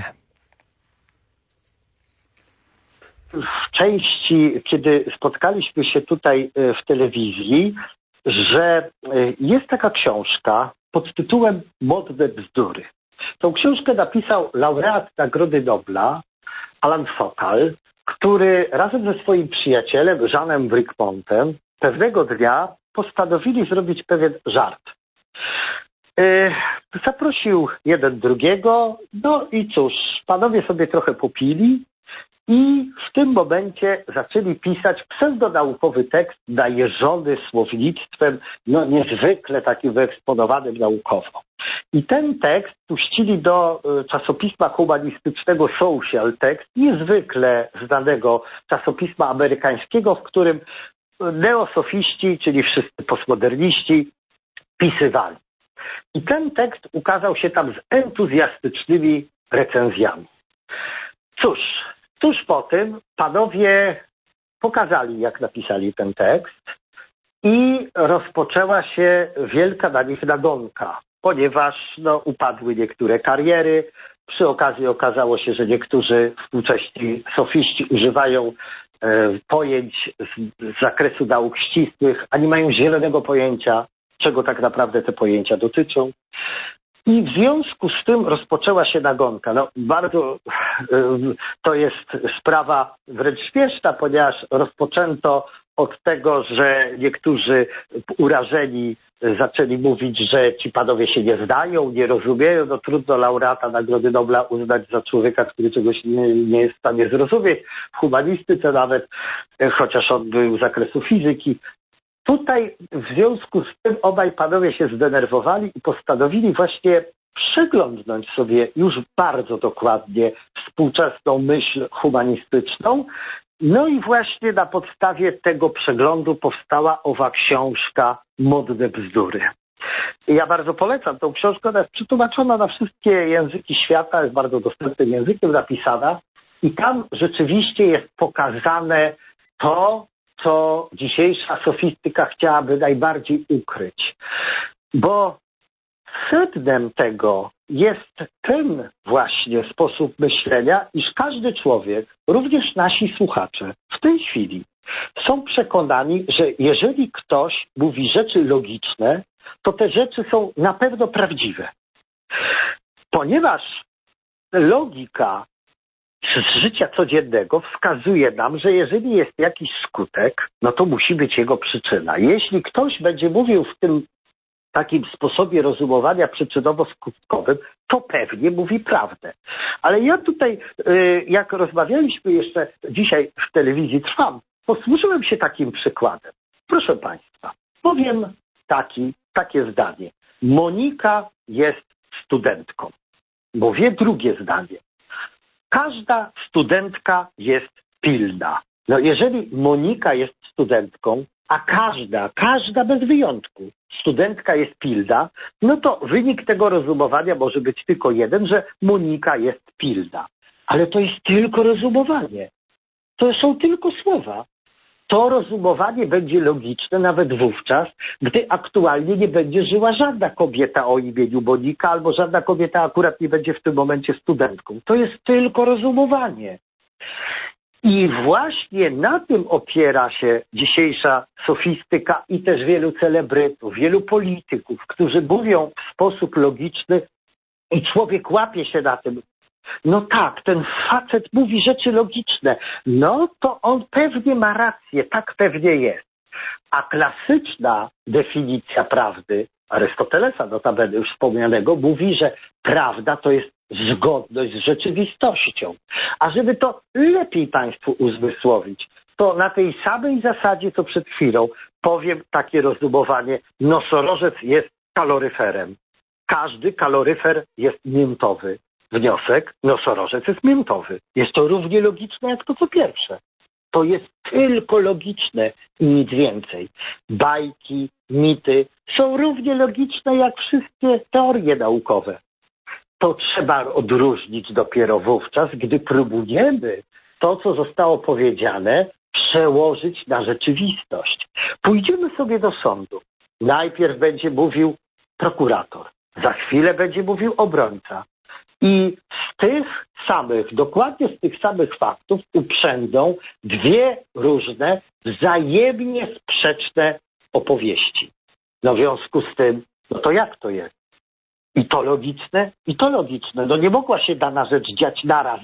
W części, kiedy spotkaliśmy się tutaj w telewizji, że jest taka książka pod tytułem Modne bzdury. Tą książkę napisał laureat Nagrody Nobla Alan Sokal, który razem ze swoim przyjacielem Jeanem Bricmontem pewnego dnia postanowili zrobić pewien żart. Zaprosił jeden drugiego, no i cóż, panowie sobie trochę popili i w tym momencie zaczęli pisać pseudonaukowy tekst najeżony słownictwem, no niezwykle takim wyeksponowanym naukowo. I ten tekst puścili do czasopisma humanistycznego Social Text, niezwykle znanego czasopisma amerykańskiego, w którym neosofiści, czyli wszyscy postmoderniści, pisywali. I ten tekst ukazał się tam z entuzjastycznymi recenzjami. Cóż, tuż po tym panowie pokazali, jak napisali ten tekst i rozpoczęła się wielka na nich nagonka, ponieważ upadły niektóre kariery. Przy okazji okazało się, że niektórzy współcześni sofiści używają pojęć z zakresu nauk ścisłych, a nie mają zielonego pojęcia, czego tak naprawdę te pojęcia dotyczą. I w związku z tym rozpoczęła się nagonka. No, bardzo to jest sprawa wręcz śmieszna, ponieważ rozpoczęto od tego, że niektórzy urażeni zaczęli mówić, że ci panowie się nie zdają, nie rozumieją. No trudno laureata Nagrody Nobla uznać za człowieka, który czegoś nie jest w stanie zrozumieć. W humanistyce nawet, chociaż on był z zakresu fizyki. Tutaj w związku z tym obaj panowie się zdenerwowali i postanowili właśnie przeglądnąć sobie już bardzo dokładnie współczesną myśl humanistyczną. No i właśnie na podstawie tego przeglądu powstała owa książka Modne bzdury. Ja bardzo polecam tą książkę, ona jest przetłumaczona na wszystkie języki świata, jest bardzo dostępnym językiem napisana i tam rzeczywiście jest pokazane to, co dzisiejsza sofistyka chciałaby najbardziej ukryć. Bo sednem tego jest ten właśnie sposób myślenia, iż każdy człowiek, również nasi słuchacze, w tej chwili są przekonani, że jeżeli ktoś mówi rzeczy logiczne, to te rzeczy są na pewno prawdziwe. Ponieważ logika z życia codziennego wskazuje nam, że jeżeli jest jakiś skutek, no to musi być jego przyczyna. Jeśli ktoś będzie mówił w tym takim sposobie rozumowania przyczynowo-skutkowym, to pewnie mówi prawdę. Ale ja tutaj, jak rozmawialiśmy jeszcze dzisiaj w telewizji Trwam, posłużyłem się takim przykładem. Proszę Państwa, powiem takie zdanie. Monika jest studentką. Mówię drugie zdanie. Każda studentka jest pilna. No jeżeli Monika jest studentką, a każda bez wyjątku studentka jest pilna, no to wynik tego rozumowania może być tylko jeden, że Monika jest pilna. Ale to jest tylko rozumowanie. To są tylko słowa. To rozumowanie będzie logiczne nawet wówczas, gdy aktualnie nie będzie żyła żadna kobieta o imieniu Monika, albo żadna kobieta akurat nie będzie w tym momencie studentką. To jest tylko rozumowanie. I właśnie na tym opiera się dzisiejsza sofistyka i też wielu celebrytów, wielu polityków, którzy mówią w sposób logiczny i człowiek łapie się na tym. No tak, ten facet mówi rzeczy logiczne. No to on pewnie ma rację, tak pewnie jest. A klasyczna definicja prawdy, Arystotelesa notabene już wspomnianego, mówi, że prawda to jest zgodność z rzeczywistością. A żeby to lepiej Państwu uzmysłowić, to na tej samej zasadzie, co przed chwilą, powiem takie rozumowanie. Nosorożec jest kaloryferem. Każdy kaloryfer jest miętowy. Wniosek, nosorożec jest miętowy. Jest to równie logiczne jak to, co pierwsze. To jest tylko logiczne i nic więcej. Bajki, mity są równie logiczne jak wszystkie teorie naukowe. To trzeba odróżnić dopiero wówczas, gdy próbujemy to, co zostało powiedziane, przełożyć na rzeczywistość. Pójdziemy sobie do sądu. Najpierw będzie mówił prokurator, za chwilę będzie mówił obrońca. I dokładnie z tych samych faktów uprzędą dwie różne, wzajemnie sprzeczne opowieści. No w związku z tym, no to jak to jest? I to logiczne, i to logiczne. No nie mogła się dana rzecz dziać naraz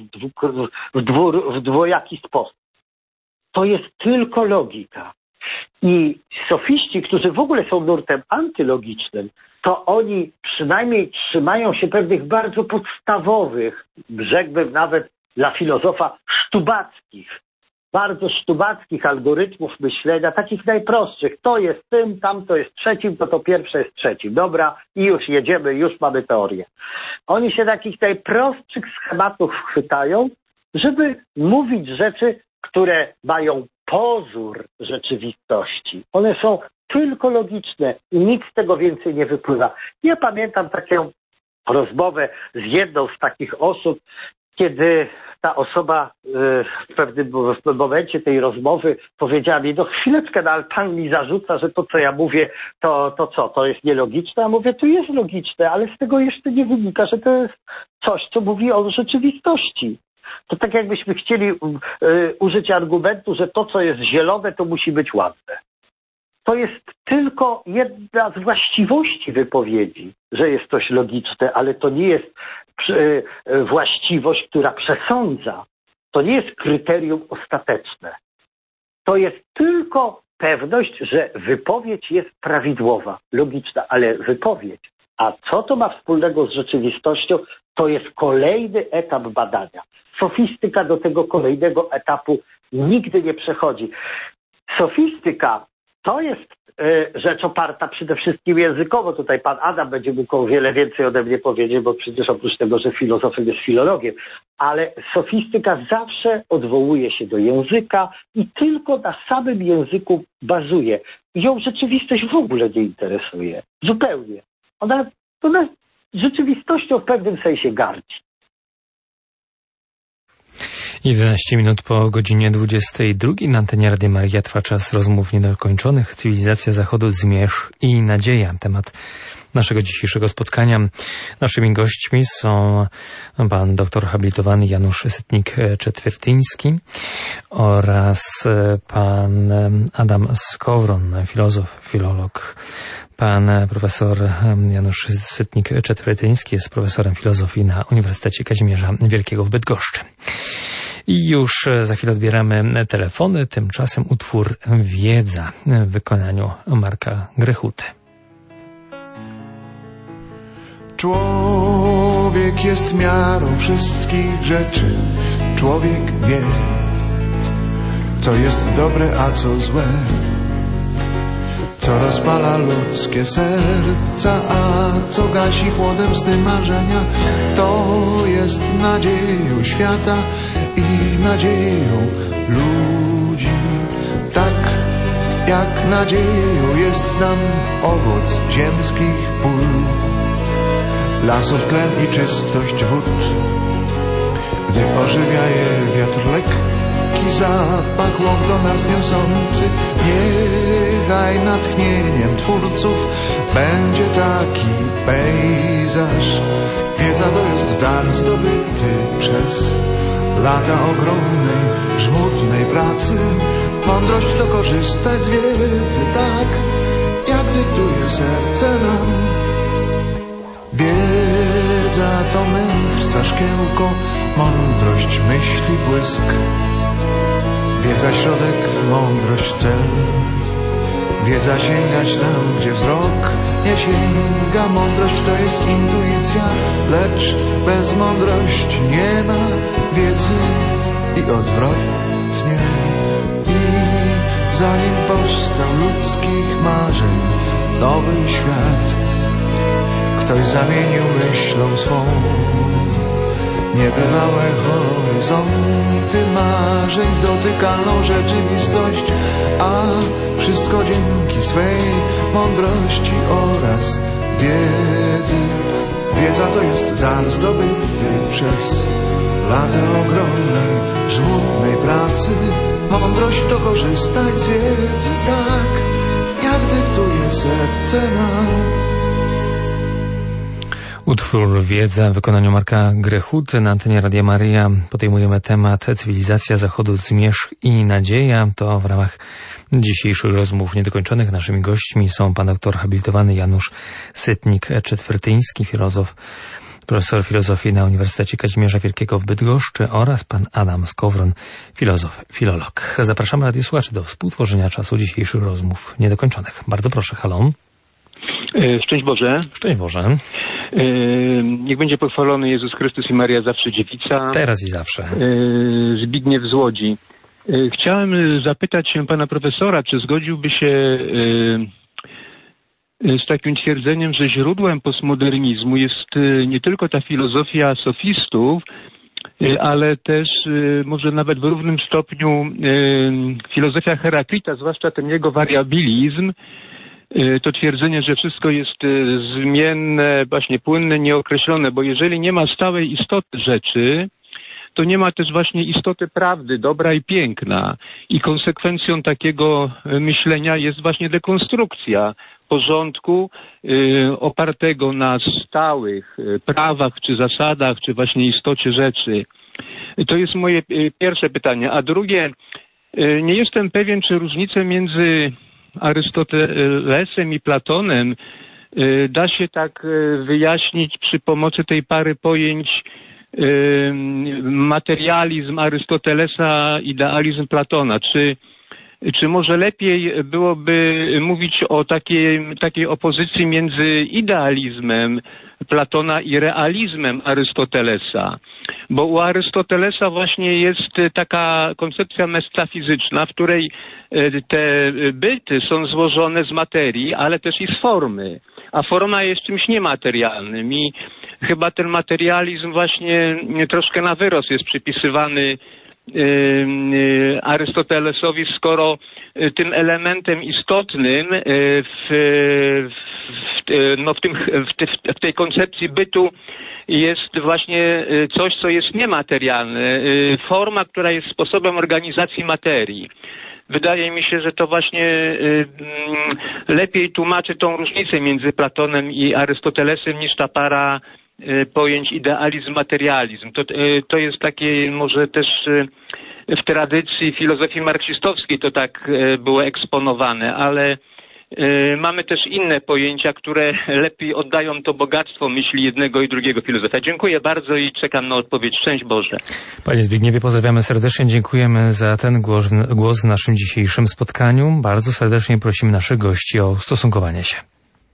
w dwojaki sposób. To jest tylko logika. I sofiści, którzy w ogóle są nurtem antylogicznym, to oni przynajmniej trzymają się pewnych bardzo podstawowych, rzekłbym nawet dla filozofa, bardzo sztubackich algorytmów myślenia, takich najprostszych. To jest tym, tamto jest trzecim, to pierwsze jest trzecim. Dobra, i już jedziemy, już mamy teorię. Oni się takich najprostszych schematów chwytają, żeby mówić rzeczy, które mają pozór rzeczywistości. One są tylko logiczne i nic z tego więcej nie wypływa. Ja pamiętam taką rozmowę z jedną z takich osób, kiedy ta osoba w pewnym momencie tej rozmowy powiedziała mi, no chwileczkę, no ale pan mi zarzuca, że to, co ja mówię, to co, to jest nielogiczne? A mówię, to jest logiczne, ale z tego jeszcze nie wynika, że to jest coś, co mówi o rzeczywistości. To tak jakbyśmy chcieli użyć argumentu, że to, co jest zielone, to musi być ładne. to jest tylko jedna z właściwości wypowiedzi, że jest coś logiczne, ale to nie jest właściwość, która przesądza. To nie jest kryterium ostateczne. To jest tylko pewność, że wypowiedź jest prawidłowa, logiczna, ale wypowiedź. A co to ma wspólnego z rzeczywistością? To jest kolejny etap badania. Sofistyka do tego kolejnego etapu nigdy nie przechodzi. Sofistyka to jest rzecz oparta przede wszystkim językowo. Tutaj pan Adam będzie mógł o wiele więcej ode mnie powiedzieć, bo przecież oprócz tego, że filozofem jest filologiem, ale sofistyka zawsze odwołuje się do języka i tylko na samym języku bazuje. Ją rzeczywistość w ogóle nie interesuje. Zupełnie. Ona rzeczywistością w pewnym sensie gardzi. 11 minut po godzinie 22 na antenie Radia Maryja trwa czas rozmów niedokończonych. Cywilizacja Zachodu, zmierzch i nadzieja. Temat naszego dzisiejszego spotkania. Naszymi gośćmi są pan doktor habilitowany Janusz Sytnik-Czetwertyński oraz pan Adam Skowron, filozof, filolog. Pan profesor Janusz Sytnik-Czetwertyński jest profesorem filozofii na Uniwersytecie Kazimierza Wielkiego w Bydgoszczy. I już za chwilę odbieramy telefony, tymczasem utwór Wiedza w wykonaniu Marka Grechuty. Człowiek jest miarą wszystkich rzeczy. Człowiek wie, co jest dobre, a co złe, co rozpala ludzkie serca, a co gasi chłodem sny marzenia. To jest nadzieją świata i nadzieją ludzi. Tak jak nadzieją jest nam owoc ziemskich pól, lasów tlen i czystość wód. Gdy ożywia je wiatr lekki, zapach łąk do nas niosący, niechaj natchnieniem twórców będzie taki pejzaż. Wiedza to jest dar zdobyty przez lata ogromnej, żmudnej pracy. Mądrość to korzystać z wiedzy, tak jak dyktuje serce nam. Wiedza to mędrca szkiełko, mądrość myśli błysk. Wiedza środek, mądrość cel. Wiedza sięgać tam, gdzie wzrok nie sięga. Mądrość to jest intuicja, lecz bez mądrości nie ma wiedzy i odwrotnie. I zanim powstał ludzkich marzeń nowy świat, ktoś zamienił myślą swą niebywałe horyzonty marzeń w dotykalną rzeczywistość, a wszystko dzięki swej mądrości oraz wiedzy. Wiedza to jest dar zdobyty przez lata ogromnej, żmudnej pracy. Mądrość to korzystać z wiedzy, tak jak dyktuje serce nam. Utwór Wiedza w wykonaniu Marka Grechuty na antenie Radia Maryja. Podejmujemy temat Cywilizacja Zachodu, zmierzch i nadzieja. To w ramach dzisiejszych rozmów niedokończonych. Naszymi gośćmi są pan doktor habilitowany Janusz Sytnik-Czetwertyński, filozof, profesor filozofii na Uniwersytecie Kazimierza Wielkiego w Bydgoszczy oraz pan Adam Skowron, filozof, filolog. Zapraszamy radiosłuchaczy do współtworzenia czasu dzisiejszych rozmów niedokończonych. Bardzo proszę, halo. Szczęść Boże. Szczęść Boże. Niech będzie pochwalony Jezus Chrystus i Maria zawsze dziewica. Teraz i zawsze. Zbigniew z Łodzi. Chciałem zapytać się pana profesora, czy zgodziłby się z takim twierdzeniem, że źródłem postmodernizmu jest nie tylko ta filozofia sofistów, ale też może nawet w równym stopniu filozofia Heraklita, zwłaszcza ten jego wariabilizm, to twierdzenie, że wszystko jest zmienne, właśnie płynne, nieokreślone, bo jeżeli nie ma stałej istoty rzeczy, to nie ma też właśnie istoty prawdy, dobra i piękna. I konsekwencją takiego myślenia jest właśnie dekonstrukcja porządku opartego na stałych prawach, czy zasadach, czy właśnie istocie rzeczy. To jest moje pierwsze pytanie. A drugie, nie jestem pewien, czy różnice między Arystotelesem i Platonem da się tak wyjaśnić przy pomocy tej pary pojęć materializm Arystotelesa, idealizm Platona. Czy może lepiej byłoby mówić o takiej opozycji między idealizmem Platona i realizmem Arystotelesa? Bo u Arystotelesa właśnie jest taka koncepcja metafizyczna, w której te byty są złożone z materii, ale też i z formy. A forma jest czymś niematerialnym i chyba ten materializm właśnie troszkę na wyrost jest przypisywany Arystotelesowi, skoro tym elementem istotnym w tej koncepcji bytu jest właśnie coś, co jest niematerialne, forma, która jest sposobem organizacji materii. Wydaje mi się, że to właśnie lepiej tłumaczy tą różnicę między Platonem i Arystotelesem niż ta para pojęć idealizm, materializm. To jest takie może też w tradycji filozofii marksistowskiej to tak było eksponowane, ale mamy też inne pojęcia, które lepiej oddają to bogactwo myśli jednego i drugiego filozofa. Dziękuję bardzo i czekam na odpowiedź. Szczęść Boże. Panie Zbigniewie, pozdrawiamy serdecznie. Dziękujemy za ten głos w naszym dzisiejszym spotkaniu. Bardzo serdecznie prosimy naszych gości o ustosunkowanie się.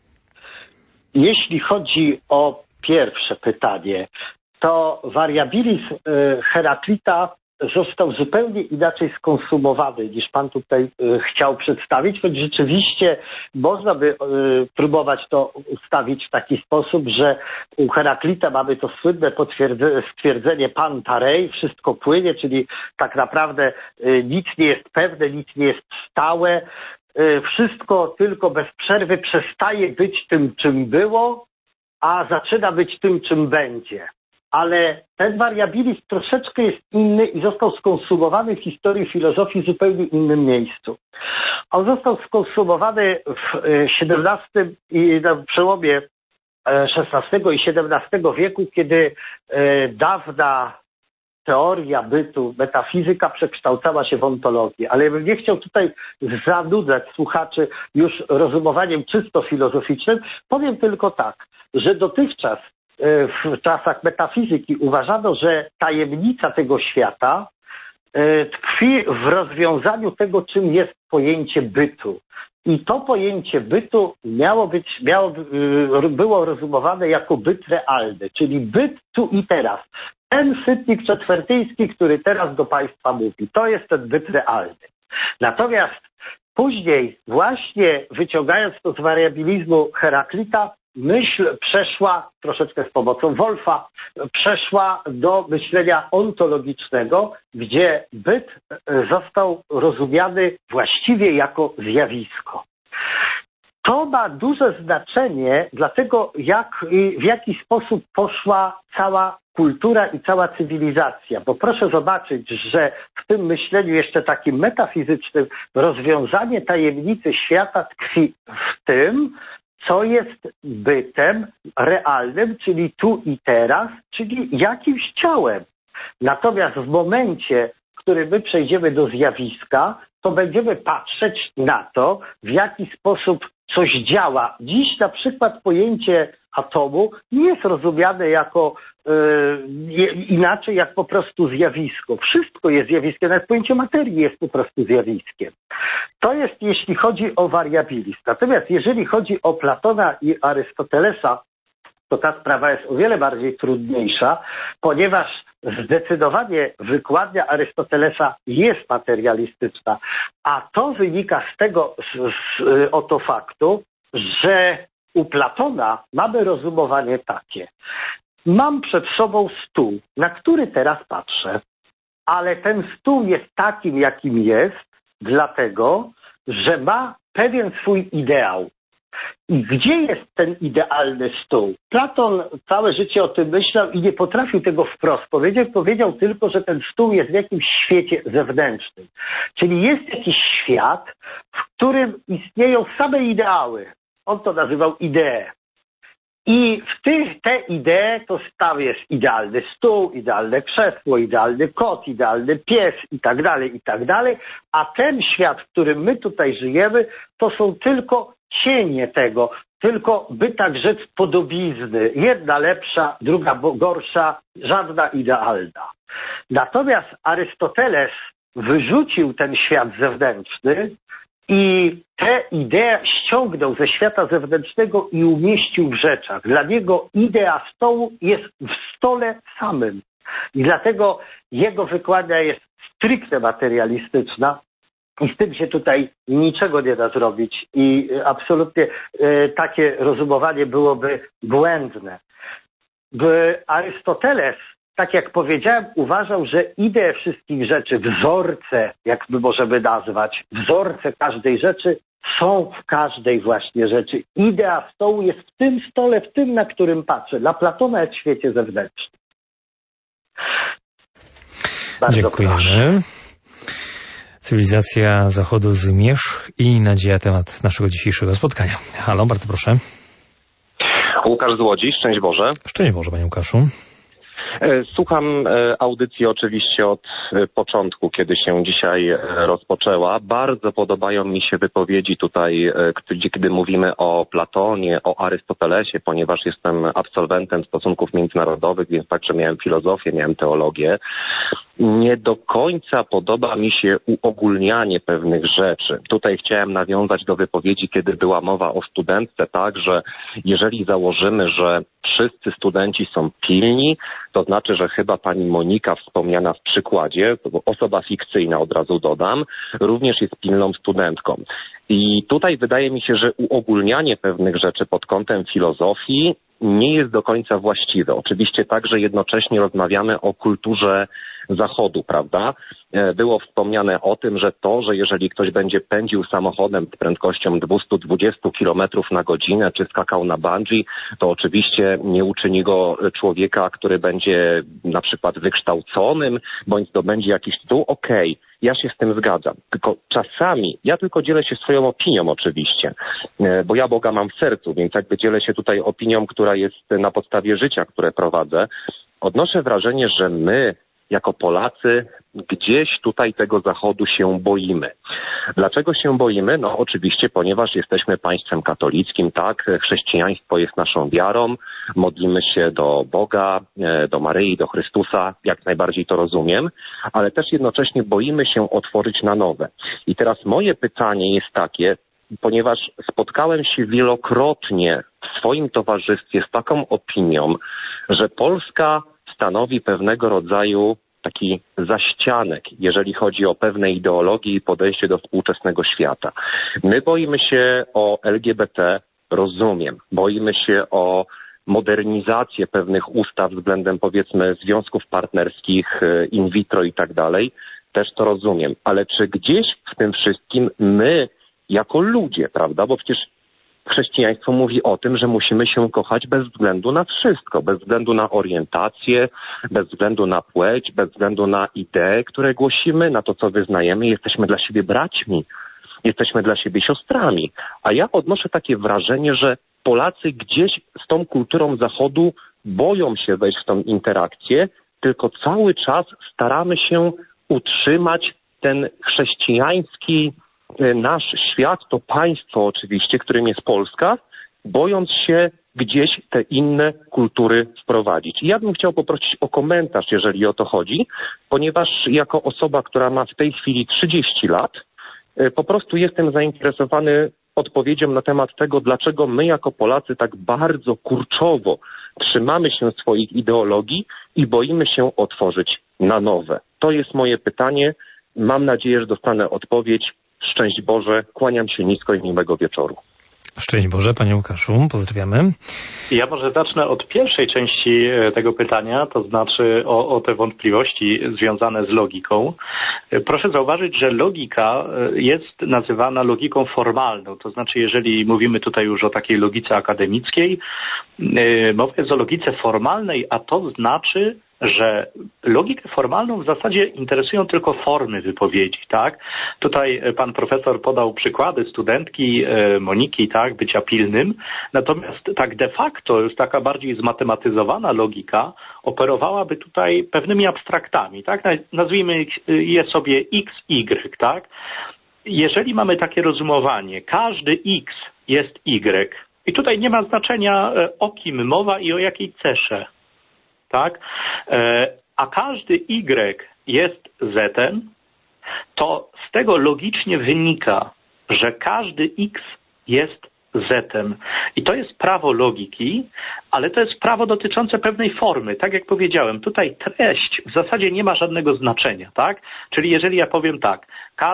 Jeśli chodzi o pierwsze pytanie, to variabilis Heraklita został zupełnie inaczej skonsumowany niż pan tutaj chciał przedstawić, choć rzeczywiście można by próbować to ustawić w taki sposób, że u Heraklita mamy to słynne stwierdzenie pantarei, wszystko płynie, czyli tak naprawdę nic nie jest pewne, nic nie jest stałe, wszystko tylko bez przerwy przestaje być tym, czym było, a zaczyna być tym, czym będzie. Ale ten variabilis troszeczkę jest inny i został skonsumowany w historii filozofii w zupełnie innym miejscu. On został skonsumowany w XVII i na przełomie XVI i XVII wieku, kiedy dawna teoria bytu, metafizyka przekształcała się w ontologię. Ale ja bym nie chciał tutaj zanudzać słuchaczy już rozumowaniem czysto filozoficznym. Powiem tylko tak, że dotychczas w czasach metafizyki uważano, że tajemnica tego świata tkwi w rozwiązaniu tego, czym jest pojęcie bytu. I to pojęcie bytu było rozumowane jako byt realny, czyli byt tu i teraz. Ten Sytnik Czetwertyński, który teraz do Państwa mówi, to jest ten byt realny. Natomiast później, właśnie wyciągając to z wariabilizmu Heraklita, myśl przeszła, troszeczkę z pomocą Wolfa, przeszła do myślenia ontologicznego, gdzie byt został rozumiany właściwie jako zjawisko. To ma duże znaczenie, dlatego w jaki sposób poszła cała kultura i cała cywilizacja. Bo proszę zobaczyć, że w tym myśleniu jeszcze takim metafizycznym rozwiązanie tajemnicy świata tkwi w tym, co jest bytem realnym, czyli tu i teraz, czyli jakimś ciałem. Natomiast w momencie, w którym my przejdziemy do zjawiska, to będziemy patrzeć na to, w jaki sposób coś działa. Dziś na przykład pojęcie atomu nie jest rozumiane jako inaczej jak po prostu zjawisko. Wszystko jest zjawiskiem, nawet pojęcie materii jest po prostu zjawiskiem. To jest jeśli chodzi o variabilis. Natomiast jeżeli chodzi o Platona i Arystotelesa, to ta sprawa jest o wiele bardziej trudniejsza, ponieważ zdecydowanie wykładnia Arystotelesa jest materialistyczna, a to wynika z tego oto faktu, że u Platona mamy rozumowanie takie. Mam przed sobą stół, na który teraz patrzę, ale ten stół jest takim, jakim jest, dlatego, że ma pewien swój ideał. I gdzie jest ten idealny stół? Platon całe życie o tym myślał i nie potrafił tego wprost powiedzieć. Powiedział tylko, że ten stół jest w jakimś świecie zewnętrznym. Czyli jest jakiś świat, w którym istnieją same ideały. On to nazywał idee. I w te idee to tam jest idealny stół, idealne krzesło, idealny kot, idealny pies i tak dalej, a ten świat, w którym my tutaj żyjemy, to są tylko cienie tego, tylko by tak rzec podobizny. Jedna lepsza, druga gorsza, żadna idealna. Natomiast Arystoteles wyrzucił ten świat zewnętrzny i tę ideę ściągnął ze świata zewnętrznego i umieścił w rzeczach. Dla niego idea stołu jest w stole samym. I dlatego jego wykładnia jest stricte materialistyczna i z tym się tutaj niczego nie da zrobić. I absolutnie takie rozumowanie byłoby błędne. Arystoteles, tak jak powiedziałem, uważał, że ideę wszystkich rzeczy, wzorce, jakby możemy nazwać, wzorce każdej rzeczy są w każdej właśnie rzeczy. Idea stołu jest w tym stole, w tym, na którym patrzę. Dla Platona jest w świecie zewnętrznym. Bardzo dziękujemy. Proszę. Cywilizacja Zachodu, zmierzch i nadzieja, temat naszego dzisiejszego spotkania. Halo, bardzo proszę. Łukasz z Łodzi, szczęść Boże. Szczęść Boże, panie Łukaszu. Słucham audycji oczywiście od początku, kiedy się dzisiaj rozpoczęła. Bardzo podobają mi się wypowiedzi tutaj, kiedy mówimy o Platonie, o Arystotelesie, ponieważ jestem absolwentem stosunków międzynarodowych, więc także miałem filozofię, miałem teologię. Nie do końca podoba mi się uogólnianie pewnych rzeczy. Tutaj chciałem nawiązać do wypowiedzi, kiedy była mowa o studentce, tak, że jeżeli założymy, że wszyscy studenci są pilni, to znaczy, że chyba pani Monika wspomniana w przykładzie, to osoba fikcyjna, od razu dodam, również jest pilną studentką. I tutaj wydaje mi się, że uogólnianie pewnych rzeczy pod kątem filozofii nie jest do końca właściwe. Oczywiście także jednocześnie rozmawiamy o kulturze Zachodu, prawda? Było wspomniane o tym, że jeżeli ktoś będzie pędził samochodem z prędkością 220 km na godzinę, czy skakał na bungee, to oczywiście nie uczyni go człowieka, który będzie na przykład wykształconym, bądź zdobędzie jakiś tytuł. Okej, ja się z tym zgadzam. Tylko czasami, ja tylko dzielę się swoją opinią oczywiście, bo ja Boga mam w sercu, więc jakby dzielę się tutaj opinią, która jest na podstawie życia, które prowadzę. Odnoszę wrażenie, że my jako Polacy gdzieś tutaj tego Zachodu się boimy. Dlaczego się boimy? No oczywiście, ponieważ jesteśmy państwem katolickim, tak? Chrześcijaństwo jest naszą wiarą, modlimy się do Boga, do Maryi, do Chrystusa, jak najbardziej to rozumiem, ale też jednocześnie boimy się otworzyć na nowe. I teraz moje pytanie jest takie, ponieważ spotkałem się wielokrotnie w swoim towarzystwie z taką opinią, że Polska stanowi pewnego rodzaju taki zaścianek, jeżeli chodzi o pewne ideologie i podejście do współczesnego świata. My boimy się o LGBT, rozumiem. Boimy się o modernizację pewnych ustaw względem, powiedzmy, związków partnerskich, in vitro i tak dalej. Też to rozumiem. Ale czy gdzieś w tym wszystkim my, jako ludzie, prawda, bo przecież chrześcijaństwo mówi o tym, że musimy się kochać bez względu na wszystko, bez względu na orientację, bez względu na płeć, bez względu na idee, które głosimy, na to, co wyznajemy. Jesteśmy dla siebie braćmi, jesteśmy dla siebie siostrami. A ja odnoszę takie wrażenie, że Polacy gdzieś z tą kulturą Zachodu boją się wejść w tą interakcję, tylko cały czas staramy się utrzymać ten chrześcijański nasz świat, to państwo oczywiście, którym jest Polska, bojąc się gdzieś te inne kultury wprowadzić. I ja bym chciał poprosić o komentarz, jeżeli o to chodzi, ponieważ jako osoba, która ma w tej chwili 30 lat, po prostu jestem zainteresowany odpowiedzią na temat tego, dlaczego my jako Polacy tak bardzo kurczowo trzymamy się swoich ideologii i boimy się otworzyć na nowe. To jest moje pytanie. Mam nadzieję, że dostanę odpowiedź. Szczęść Boże, kłaniam się nisko i miłego wieczoru. Szczęść Boże, panie Łukaszu, pozdrawiamy. Ja może zacznę od pierwszej części tego pytania, to znaczy o te wątpliwości związane z logiką. Proszę zauważyć, że logika jest nazywana logiką formalną, to znaczy jeżeli mówimy tutaj już o takiej logice akademickiej, mowa jest o logice formalnej, a to znaczy, że logikę formalną w zasadzie interesują tylko formy wypowiedzi, tak? Tutaj pan profesor podał przykłady studentki Moniki, tak, bycia pilnym, natomiast tak de facto już taka bardziej zmatematyzowana logika operowałaby tutaj pewnymi abstraktami, tak? Nazwijmy je sobie x, y, tak? Jeżeli mamy takie rozumowanie, każdy x jest y, i tutaj nie ma znaczenia, o kim mowa i o jakiej cesze, tak? A każdy y jest z-em, to z tego logicznie wynika, że każdy x jest z-em. I to jest prawo logiki, ale to jest prawo dotyczące pewnej formy. Tak jak powiedziałem, tutaj treść w zasadzie nie ma żadnego znaczenia, tak? Czyli jeżeli ja powiem tak,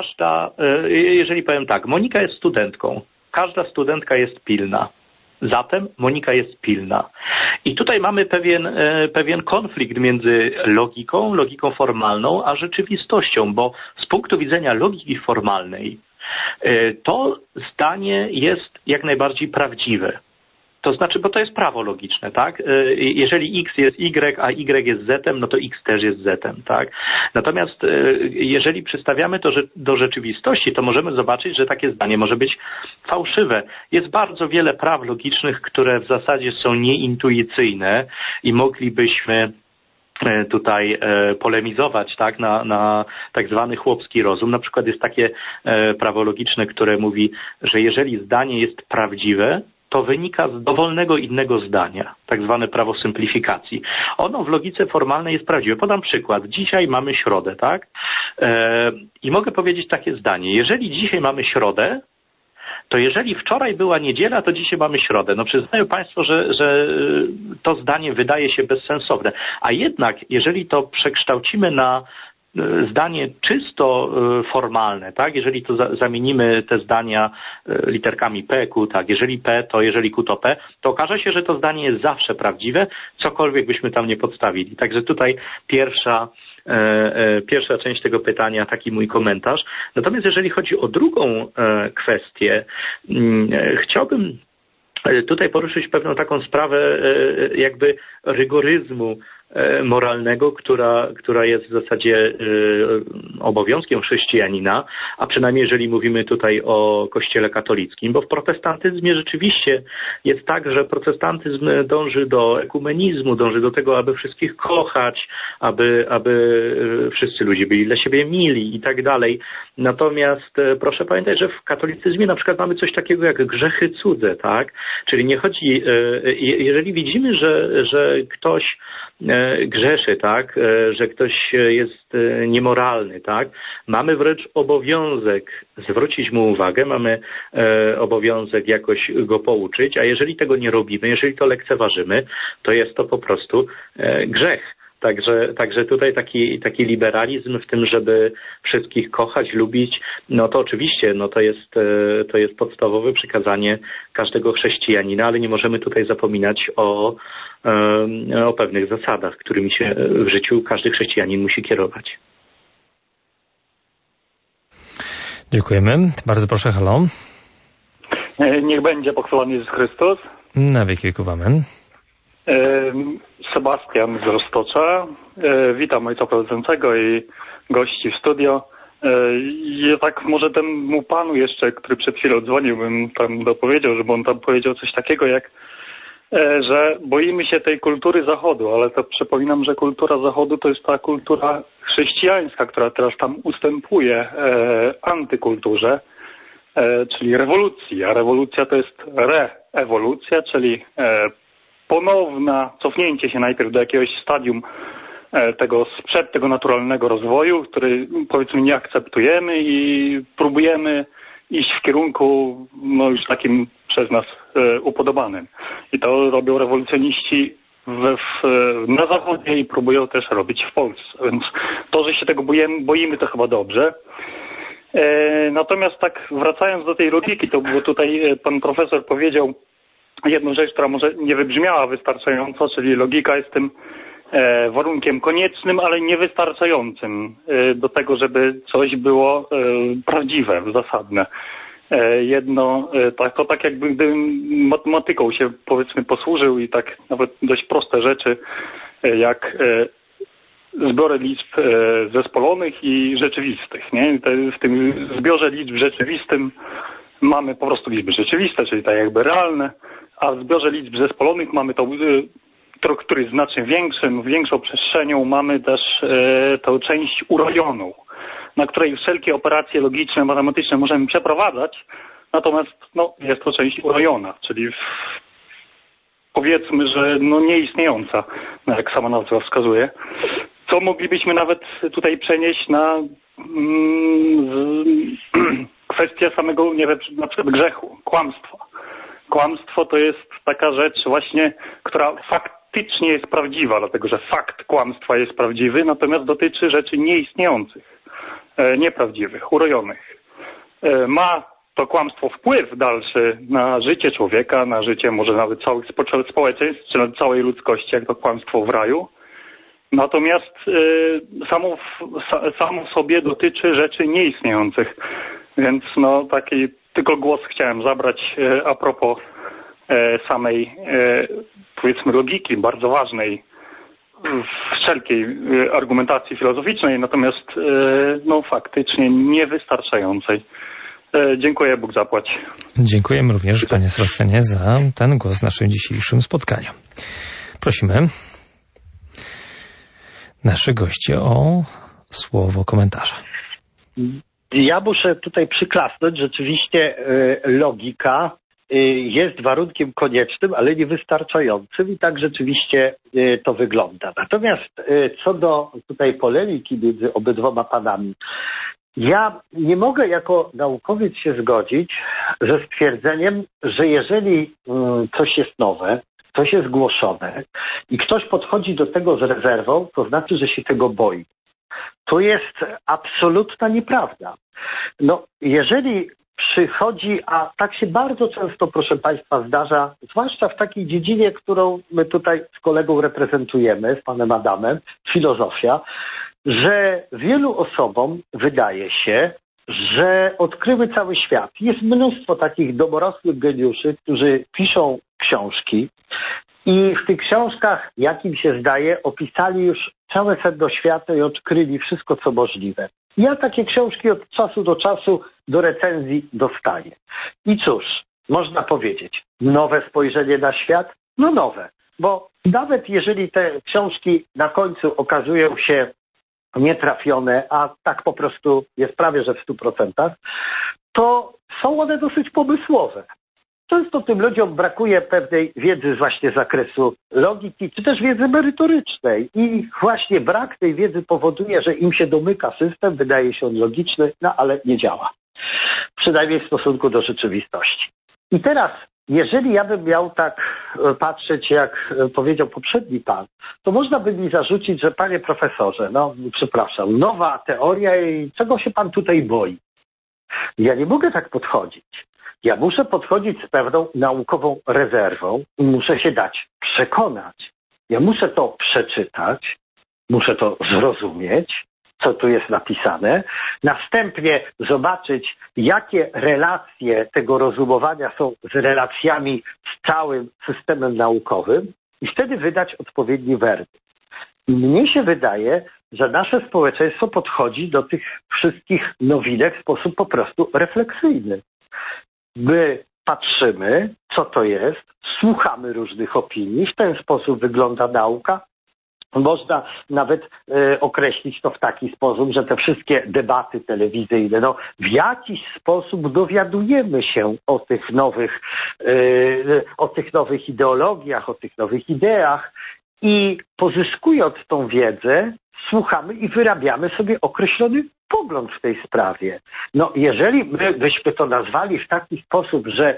jeżeli powiem tak, Monika jest studentką, każda studentka jest pilna. Zatem Monika jest pilna. I tutaj mamy pewien konflikt między logiką formalną, a rzeczywistością, bo z punktu widzenia logiki formalnej to zdanie jest jak najbardziej prawdziwe. To znaczy, bo to jest prawo logiczne, tak? Jeżeli x jest y, a y jest z-em, no to x też jest z-em, tak? Natomiast jeżeli przystawiamy to do rzeczywistości, to możemy zobaczyć, że takie zdanie może być fałszywe. Jest bardzo wiele praw logicznych, które w zasadzie są nieintuicyjne i moglibyśmy tutaj polemizować, tak, na tak zwany chłopski rozum. Na przykład jest takie prawo logiczne, które mówi, że jeżeli zdanie jest prawdziwe, to wynika z dowolnego innego zdania, tak zwane prawo symplifikacji. Ono w logice formalnej jest prawdziwe. Podam przykład. Dzisiaj mamy środę, tak? I mogę powiedzieć takie zdanie. Jeżeli dzisiaj mamy środę, to jeżeli wczoraj była niedziela, to dzisiaj mamy środę. No przyznają Państwo, że to zdanie wydaje się bezsensowne. A jednak, jeżeli to przekształcimy na zdanie czysto formalne, tak? Jeżeli to zamienimy te zdania literkami P, Q, tak? Jeżeli P, to jeżeli Q, to P, to okaże się, że to zdanie jest zawsze prawdziwe, cokolwiek byśmy tam nie podstawili. Także tutaj pierwsza część tego pytania, taki mój komentarz. Natomiast jeżeli chodzi o drugą kwestię, chciałbym tutaj poruszyć pewną taką sprawę jakby rygoryzmu moralnego, która jest w zasadzie obowiązkiem chrześcijanina, a przynajmniej jeżeli mówimy tutaj o Kościele katolickim, bo w protestantyzmie rzeczywiście jest tak, że protestantyzm dąży do ekumenizmu, dąży do tego, aby wszystkich kochać, aby wszyscy ludzie byli dla siebie mili i tak dalej. Natomiast proszę pamiętać, że w katolicyzmie na przykład mamy coś takiego jak grzechy cudze, tak? Czyli nie chodzi, jeżeli widzimy, że ktoś grzeszy, tak, że ktoś jest niemoralny, tak, mamy wręcz obowiązek zwrócić mu uwagę, mamy obowiązek jakoś go pouczyć, a jeżeli tego nie robimy, jeżeli to lekceważymy, to jest to po prostu grzech. Także tutaj taki liberalizm w tym, żeby wszystkich kochać, lubić, no to oczywiście, no to jest podstawowe przykazanie każdego chrześcijanina, ale nie możemy tutaj zapominać o pewnych zasadach, którymi się w życiu każdy chrześcijanin musi kierować. Dziękujemy. Bardzo proszę, halo. Niech będzie pochwalony Jezus Chrystus. Na wieki wieków, amen. Sebastian z Roztocza. Witam ojca prowadzącego i gości w studio. Ja tak może temu panu jeszcze, który przed chwilą dzwonił, bym tam dopowiedział, żeby on tam powiedział coś takiego jak, że boimy się tej kultury Zachodu, ale to przypominam, że kultura Zachodu to jest ta kultura chrześcijańska, która teraz tam ustępuje antykulturze, czyli rewolucji, a rewolucja to jest reewolucja, czyli ponowne cofnięcie się najpierw do jakiegoś stadium sprzed tego naturalnego rozwoju, który powiedzmy nie akceptujemy i próbujemy iść w kierunku już takim przez nas upodobanym. I to robią rewolucjoniści na Zachodzie i próbują też robić w Polsce. Więc to, że się tego boimy, to chyba dobrze. Natomiast tak wracając do tej logiki, to bo tutaj pan profesor powiedział jedną rzecz, która może nie wybrzmiała wystarczająco, czyli logika jest tym warunkiem koniecznym, ale niewystarczającym do tego, żeby coś było prawdziwe, zasadne. To tak jakby gdybym matematyką się powiedzmy posłużył i tak nawet dość proste rzeczy jak zbiorze liczb zespolonych i rzeczywistych, nie? W tym zbiorze liczb rzeczywistym mamy po prostu liczby rzeczywiste, czyli tak jakby realne, a w zbiorze liczb zespolonych mamy to, który jest znacznie większą przestrzenią, mamy też tą część urojoną, na której wszelkie operacje logiczne, matematyczne możemy przeprowadzać, natomiast jest to część urojona, czyli powiedzmy, że nieistniejąca, jak sama nazwa wskazuje, co moglibyśmy nawet tutaj przenieść na kwestię samego, nie wiem, na przykład grzechu, kłamstwa. Kłamstwo to jest taka rzecz właśnie, która faktycznie jest prawdziwa, dlatego że fakt kłamstwa jest prawdziwy, natomiast dotyczy rzeczy nieistniejących, nieprawdziwych, urojonych. Ma to kłamstwo wpływ dalszy na życie człowieka, na życie może nawet całych społeczeństw, czy nawet całej ludzkości, jak to kłamstwo w raju. Natomiast samo w sobie dotyczy rzeczy nieistniejących. Więc taki tylko głos chciałem zabrać a propos samej, powiedzmy, logiki, bardzo ważnej w wszelkiej argumentacji filozoficznej, natomiast faktycznie niewystarczającej. Dziękuję, Bóg zapłać. Dziękujemy również, panie Sebastianie, za ten głos w naszym dzisiejszym spotkaniu. Prosimy naszych gości o słowo komentarza. Ja muszę tutaj przyklasnąć, rzeczywiście logika jest warunkiem koniecznym, ale niewystarczającym i tak rzeczywiście to wygląda. Natomiast co do tutaj polemiki między obydwoma panami, ja nie mogę jako naukowiec się zgodzić ze stwierdzeniem, że jeżeli coś jest nowe, coś jest głoszone i ktoś podchodzi do tego z rezerwą, to znaczy, że się tego boi. To jest absolutna nieprawda. Jeżeli przychodzi, a tak się bardzo często, proszę Państwa, zdarza, zwłaszcza w takiej dziedzinie, którą my tutaj z kolegą reprezentujemy, z panem Adamem, filozofia, że wielu osobom wydaje się, że odkryły cały świat. Jest mnóstwo takich domorosłych geniuszy, którzy piszą książki i w tych książkach, jak im się zdaje, opisali już całe sedno świata i odkryli wszystko, co możliwe. Ja takie książki od czasu do czasu do recenzji dostaję. I cóż, można powiedzieć, nowe spojrzenie na świat? Nowe, bo nawet jeżeli te książki na końcu okazują się nietrafione, a tak po prostu jest prawie że w 100%, to są one dosyć pomysłowe. Często tym ludziom brakuje pewnej wiedzy właśnie z zakresu logiki, czy też wiedzy merytorycznej. I właśnie brak tej wiedzy powoduje, że im się domyka system, wydaje się on logiczny, ale nie działa. Przynajmniej w stosunku do rzeczywistości. I teraz, jeżeli ja bym miał tak patrzeć, jak powiedział poprzedni pan, to można by mi zarzucić, że panie profesorze, przepraszam, nowa teoria i czego się pan tutaj boi? Ja nie mogę tak podchodzić. Ja muszę podchodzić z pewną naukową rezerwą i muszę się dać przekonać. Ja muszę to przeczytać, muszę to zrozumieć, co tu jest napisane, następnie zobaczyć, jakie relacje tego rozumowania są z relacjami z całym systemem naukowym i wtedy wydać odpowiedni werdykt. Mnie się wydaje, że nasze społeczeństwo podchodzi do tych wszystkich nowinek w sposób po prostu refleksyjny. My patrzymy, co to jest, słuchamy różnych opinii, w ten sposób wygląda nauka. Można nawet określić to w taki sposób, że te wszystkie debaty telewizyjne, w jakiś sposób dowiadujemy się o tych nowych ideologiach, o tych nowych ideach i pozyskując tą wiedzę, słuchamy i wyrabiamy sobie określony pogląd w tej sprawie. Jeżeli my byśmy to nazwali w taki sposób, że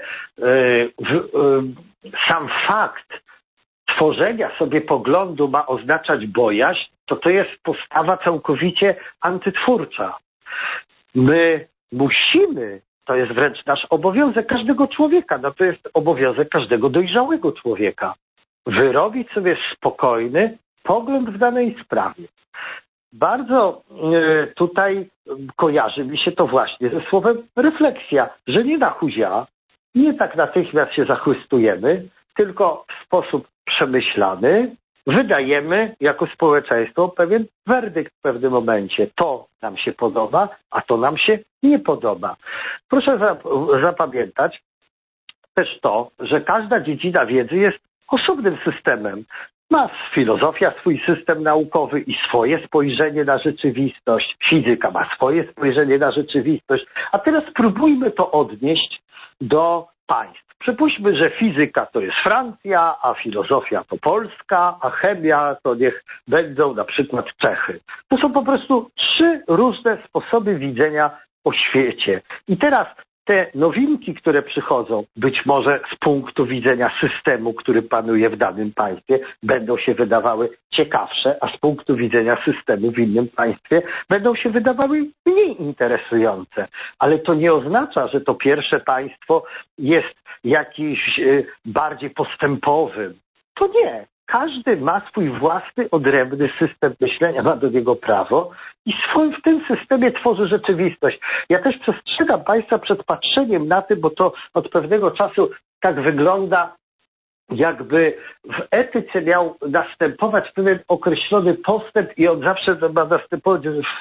sam fakt tworzenia sobie poglądu ma oznaczać bojaźń, to jest postawa całkowicie antytwórcza. My musimy, to jest wręcz nasz obowiązek każdego człowieka, to jest obowiązek każdego dojrzałego człowieka, wyrobić sobie spokojny pogląd w danej sprawie. Bardzo tutaj kojarzy mi się to właśnie ze słowem refleksja, że nie na huzia, nie tak natychmiast się zachłystujemy, tylko w sposób przemyślany, wydajemy jako społeczeństwo pewien werdykt w pewnym momencie. To nam się podoba, a to nam się nie podoba. Proszę zapamiętać też to, że każda dziedzina wiedzy jest osobnym systemem. Ma filozofia swój system naukowy i swoje spojrzenie na rzeczywistość. Fizyka ma swoje spojrzenie na rzeczywistość. A teraz spróbujmy to odnieść do państw. Przypuśćmy, że fizyka to jest Francja, a filozofia to Polska, a chemia to niech będą na przykład Czechy. To są po prostu 3 różne sposoby widzenia o świecie. I teraz te nowinki, które przychodzą, być może z punktu widzenia systemu, który panuje w danym państwie, będą się wydawały ciekawsze, a z punktu widzenia systemu w innym państwie będą się wydawały mniej interesujące. Ale to nie oznacza, że to pierwsze państwo jest jakimś bardziej postępowym. To nie. Każdy ma swój własny, odrębny system myślenia, ma do niego prawo i w tym systemie tworzy rzeczywistość. Ja też przestrzegam Państwa przed patrzeniem na tym, bo to od pewnego czasu tak wygląda, jakby w etyce miał następować pewien określony postęp i on zawsze ma następować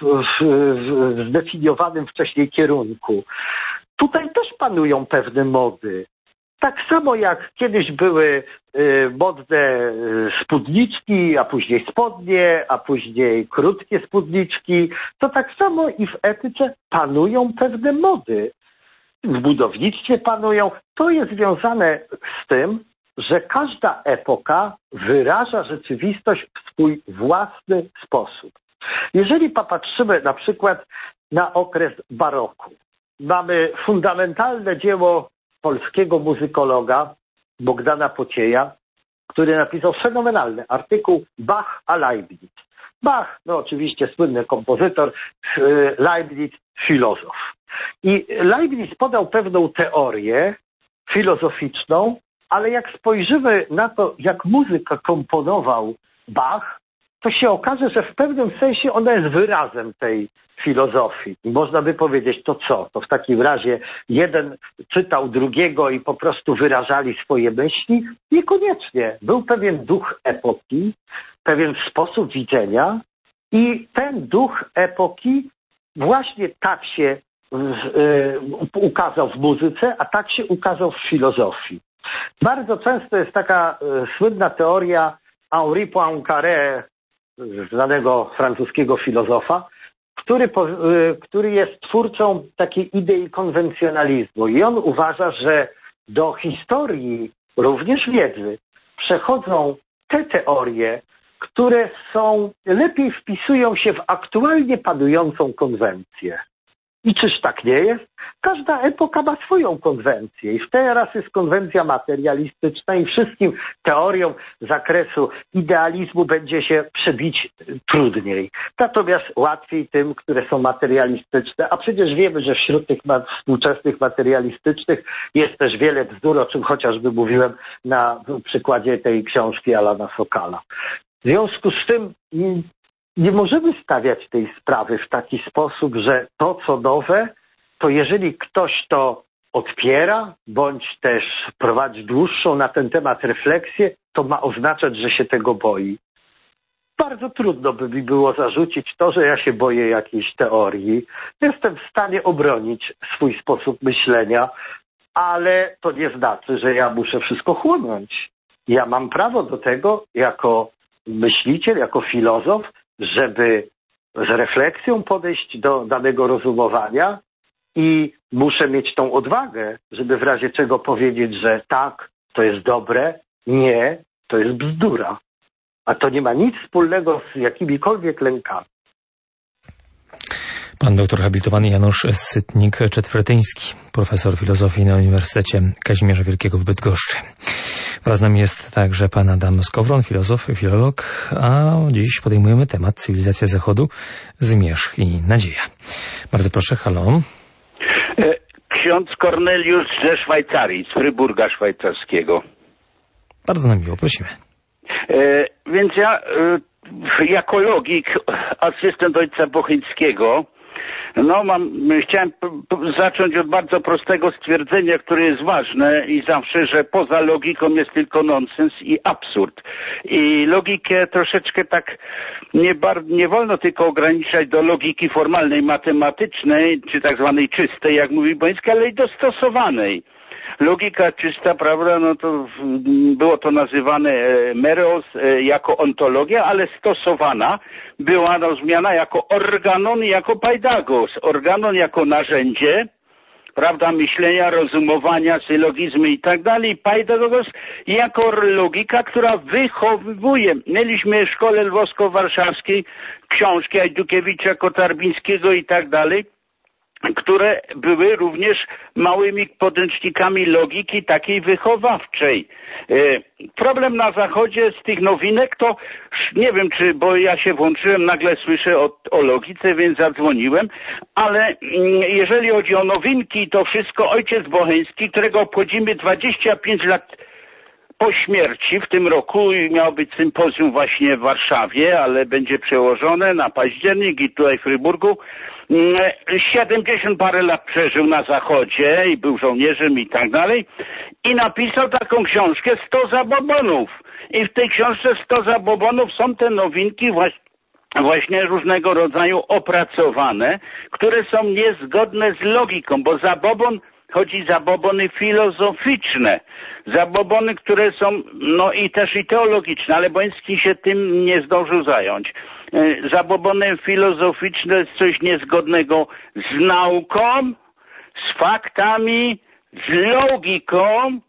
w zdefiniowanym wcześniej kierunku. Tutaj też panują pewne mody. Tak samo jak kiedyś były modne spódniczki, a później spodnie, a później krótkie spódniczki, to tak samo i w etyce panują pewne mody. W budownictwie panują. To jest związane z tym, że każda epoka wyraża rzeczywistość w swój własny sposób. Jeżeli popatrzymy na przykład na okres baroku, mamy fundamentalne dzieło polskiego muzykologa Bogdana Pocieja, który napisał fenomenalny artykuł Bach a Leibniz. Bach, no oczywiście słynny kompozytor, Leibniz filozof. I Leibniz podał pewną teorię filozoficzną, ale jak spojrzymy na to, jak muzykę komponował Bach, to się okaże, że w pewnym sensie ona jest wyrazem tej filozofii. I można by powiedzieć, to co? To w takim razie jeden czytał drugiego i po prostu wyrażali swoje myśli? Niekoniecznie. Był pewien duch epoki, pewien sposób widzenia i ten duch epoki właśnie tak się ukazał w muzyce, a tak się ukazał w filozofii. Bardzo często jest taka słynna teoria Henri Poincaré, znanego francuskiego filozofa, który jest twórcą takiej idei konwencjonalizmu. I on uważa, że do historii, również wiedzy, przechodzą te teorie, które lepiej wpisują się w aktualnie panującą konwencję. I czyż tak nie jest? Każda epoka ma swoją konwencję i teraz jest konwencja materialistyczna i wszystkim teoriom z zakresu idealizmu będzie się przebić trudniej. Natomiast łatwiej tym, które są materialistyczne, a przecież wiemy, że wśród tych współczesnych materialistycznych jest też wiele bzdur, o czym chociażby mówiłem na przykładzie tej książki Alana Sokala. W związku z tym nie możemy stawiać tej sprawy w taki sposób, że to, co nowe, to jeżeli ktoś to odpiera, bądź też prowadzi dłuższą na ten temat refleksję, to ma oznaczać, że się tego boi. Bardzo trudno by mi było zarzucić to, że ja się boję jakiejś teorii. Jestem w stanie obronić swój sposób myślenia, ale to nie znaczy, że ja muszę wszystko chłonąć. Ja mam prawo do tego, jako myśliciel, jako filozof, żeby z refleksją podejść do danego rozumowania i muszę mieć tą odwagę, żeby w razie czego powiedzieć, że tak, to jest dobre, nie, to jest bzdura. A to nie ma nic wspólnego z jakimikolwiek lękami. Pan doktor habilitowany Janusz Sytnik-Czetwertyński, profesor filozofii na Uniwersytecie Kazimierza Wielkiego w Bydgoszczy. Wraz z nami jest także pan Adam Skowron, filozof, filolog, a dziś podejmujemy temat cywilizacja Zachodu, zmierzch i nadzieja. Bardzo proszę, halo. Ksiądz Korneliusz ze Szwajcarii, z Fryburga szwajcarskiego. Bardzo nam miło, prosimy. Więc ja jako logik, asystent ojca Bochyńskiego, Chciałem zacząć od bardzo prostego stwierdzenia, które jest ważne i zawsze, że poza logiką jest tylko nonsens i absurd. I logikę troszeczkę tak nie wolno tylko ograniczać do logiki formalnej, matematycznej, czy tak zwanej czystej, jak mówi Boński, ale i dostosowanej. Logika czysta, prawda, no to było to nazywane mereos jako ontologia, ale stosowana była rozumiana jako organon i jako paidagos. Organon jako narzędzie, prawda, myślenia, rozumowania, sylogizmy i tak dalej. Paidagogos jako logika, która wychowuje. Mieliśmy w Szkole Lwowsko-Warszawskiej książki Ajdukiewicza, Kotarbińskiego i tak dalej, które były również małymi podręcznikami logiki takiej wychowawczej. Problem na Zachodzie z tych nowinek to, nie wiem bo ja się włączyłem, nagle słyszę o logice, więc zadzwoniłem, ale jeżeli chodzi o nowinki, to wszystko ojciec Bocheński, którego obchodzimy 25 lat po śmierci w tym roku i miało być sympozjum właśnie w Warszawie, ale będzie przełożone na październik i tutaj w Fryburgu. 70 parę lat przeżył na Zachodzie i był żołnierzem i tak dalej i napisał taką książkę 100 zabobonów i w tej książce 100 zabobonów są te nowinki właśnie różnego rodzaju opracowane, które są niezgodne z logiką, bo zabobon chodzi zabobony filozoficzne, zabobony, które są i też i teologiczne, ale Boński się tym nie zdążył zająć. Zabobony filozoficzne jest coś niezgodnego z nauką, z faktami, z logiką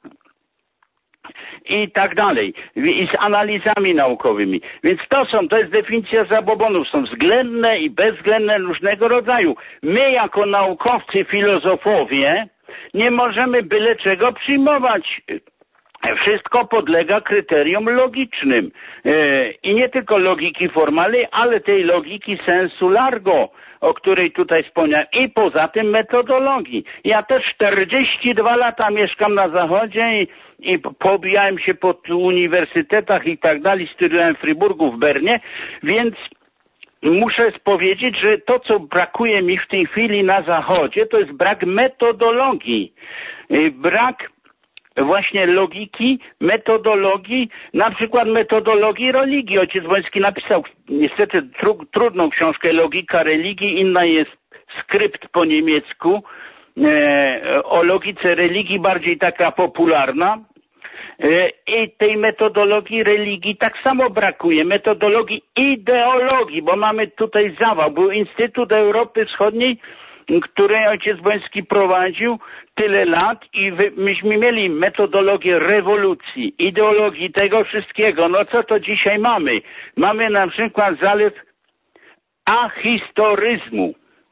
i tak dalej, i z analizami naukowymi. Więc to jest definicja zabobonów, są względne i bezwzględne różnego rodzaju. My jako naukowcy, filozofowie nie możemy byle czego przyjmować. Wszystko podlega kryterium logicznym. I nie tylko logiki formalnej, ale tej logiki sensu largo, o której tutaj wspomniałem. I poza tym metodologii. Ja też 42 lata mieszkam na Zachodzie i pobijałem się po uniwersytetach i tak dalej. Studiowałem w Fryburgu, w Bernie, więc muszę powiedzieć, że to, co brakuje mi w tej chwili na Zachodzie, to jest brak metodologii. Brak właśnie logiki, metodologii, na przykład metodologii religii. Ojciec Boński napisał niestety trudną książkę Logika religii, inna jest skrypt po niemiecku, o logice religii, bardziej taka popularna. I tej metodologii religii tak samo brakuje, metodologii ideologii, bo mamy tutaj zawał. Był Instytut Europy Wschodniej, który ojciec Boński prowadził tyle lat i myśmy mieli metodologię rewolucji, ideologii tego wszystkiego. No co to dzisiaj mamy? Mamy na przykład zalew ahistoryzmu.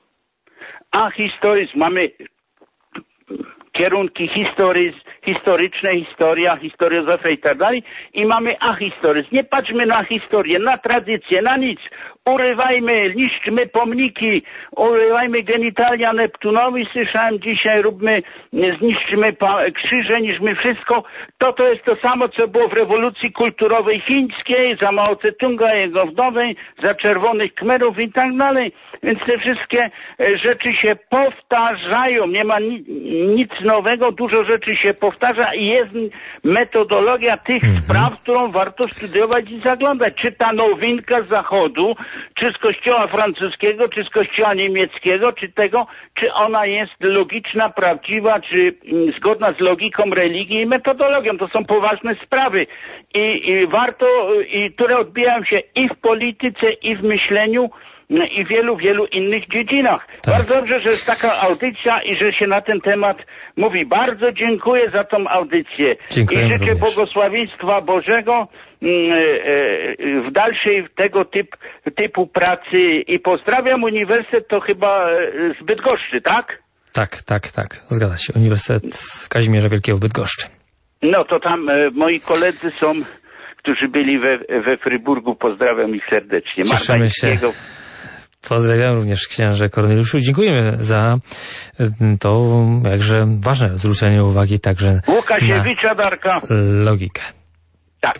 Mamy kierunki historyczne, historia, historiozofia i tak dalej i mamy ahistoryzm. Nie patrzmy na historię, na tradycję, na nic. Urywajmy, niszczmy pomniki, urywajmy genitalia Neptunowi, słyszałem dzisiaj, zniszczymy krzyże, niszczmy wszystko. To jest to samo, co było w rewolucji kulturowej chińskiej, za Mao Tse-tunga, jego wdowej, za czerwonych Khmerów i tak dalej. Więc te wszystkie rzeczy się powtarzają, nie ma nic nowego, dużo rzeczy się powtarza i jest metodologia tych spraw, którą warto studiować i zaglądać. Czy ta nowinka z Zachodu, czy z kościoła francuskiego, czy z kościoła niemieckiego, czy ona jest logiczna, prawdziwa, czy zgodna z logiką religii i metodologią. To są poważne sprawy i warto, które odbijają się i w polityce, i w myśleniu, i w wielu innych dziedzinach. Tak. Bardzo dobrze, że jest taka audycja i że się na ten temat mówi. Bardzo dziękuję za tą audycję. Dziękuję i życzę również błogosławieństwa Bożego w dalszej tego typu pracy i pozdrawiam Uniwersytet, to chyba z Bydgoszczy, tak? Tak. Zgadza się. Uniwersytet Kazimierza Wielkiego w Bydgoszczy. No to tam moi koledzy są, którzy byli we Fryburgu. Pozdrawiam ich serdecznie. Cieszymy się. Pozdrawiam również księże Korneliuszu. Dziękujemy za to jakże ważne zwrócenie uwagi także Łukasiewicza Darka. Logikę. Tak.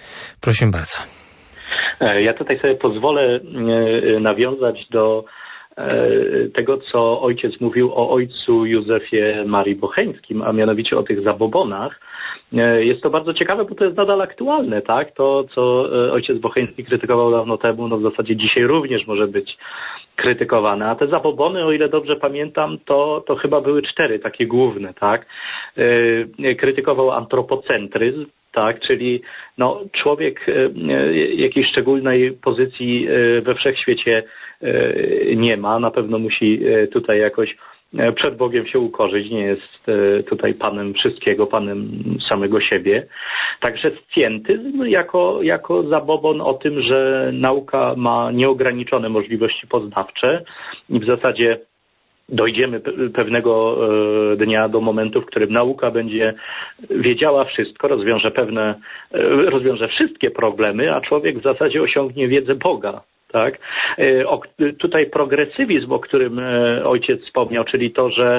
Prosimy bardzo. Ja tutaj sobie pozwolę nawiązać do tego, co ojciec mówił o ojcu Józefie Marii Bocheńskim, a mianowicie o tych zabobonach. Jest to bardzo ciekawe, bo to jest nadal aktualne, tak? To, co ojciec Bocheński krytykował dawno temu, no w zasadzie dzisiaj również może być krytykowane. A te zabobony, o ile dobrze pamiętam, to chyba były 4 takie główne, tak? Krytykował antropocentryzm, tak, czyli no, człowiek jakiejś szczególnej pozycji we wszechświecie nie ma, na pewno musi tutaj jakoś przed Bogiem się ukorzyć, nie jest tutaj panem wszystkiego, panem samego siebie. Także scjentyzm jako zabobon o tym, że nauka ma nieograniczone możliwości poznawcze i w zasadzie dojdziemy pewnego dnia do momentu, w którym nauka będzie wiedziała wszystko, rozwiąże wszystkie problemy, a człowiek w zasadzie osiągnie wiedzę Boga. Tak? Tutaj progresywizm, o którym ojciec wspomniał, czyli to, że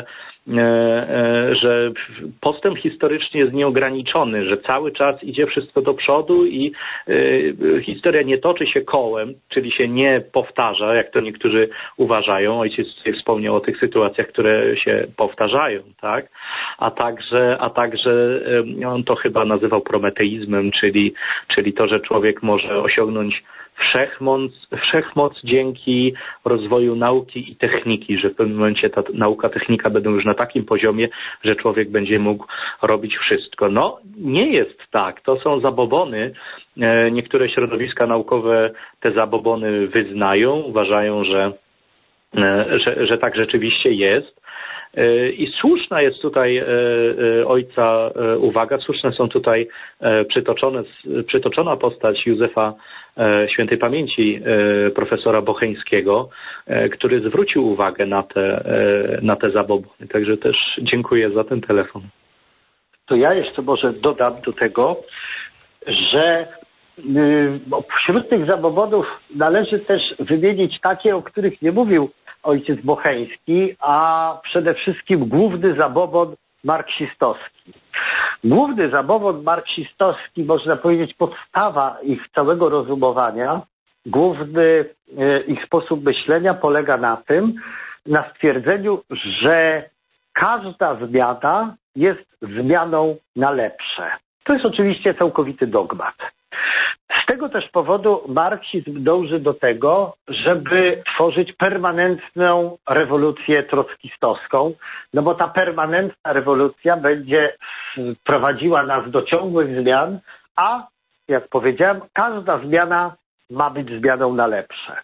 postęp historyczny jest nieograniczony, że cały czas idzie wszystko do przodu i historia nie toczy się kołem, czyli się nie powtarza, jak to niektórzy uważają. Ojciec wspomniał o tych sytuacjach, które się powtarzają, tak? A także on to chyba nazywał prometeizmem, czyli to, że człowiek może osiągnąć wszechmoc dzięki rozwoju nauki i techniki, że w pewnym momencie ta nauka, technika będą już na takim poziomie, że człowiek będzie mógł robić wszystko. No, nie jest tak. To są zabobony. Niektóre środowiska naukowe te zabobony wyznają, uważają, że tak rzeczywiście jest. I słuszna jest tutaj ojca uwaga, słuszne są tutaj przytoczona postać Józefa świętej pamięci profesora Bocheńskiego, który zwrócił uwagę na te zabobony. Także też dziękuję za ten telefon. To ja jeszcze może dodam do tego, że wśród tych zabobonów należy też wymienić takie, o których nie mówił ojciec Bocheński, a przede wszystkim główny zabobon marksistowski. Główny zabobon marksistowski, można powiedzieć, podstawa ich całego rozumowania, główny ich sposób myślenia polega na stwierdzeniu, że każda zmiana jest zmianą na lepsze. To jest oczywiście całkowity dogmat. Z tego też powodu marksizm dąży do tego, żeby tworzyć permanentną rewolucję trockistowską, no bo ta permanentna rewolucja będzie prowadziła nas do ciągłych zmian, a jak powiedziałem, każda zmiana ma być zmianą na lepsze.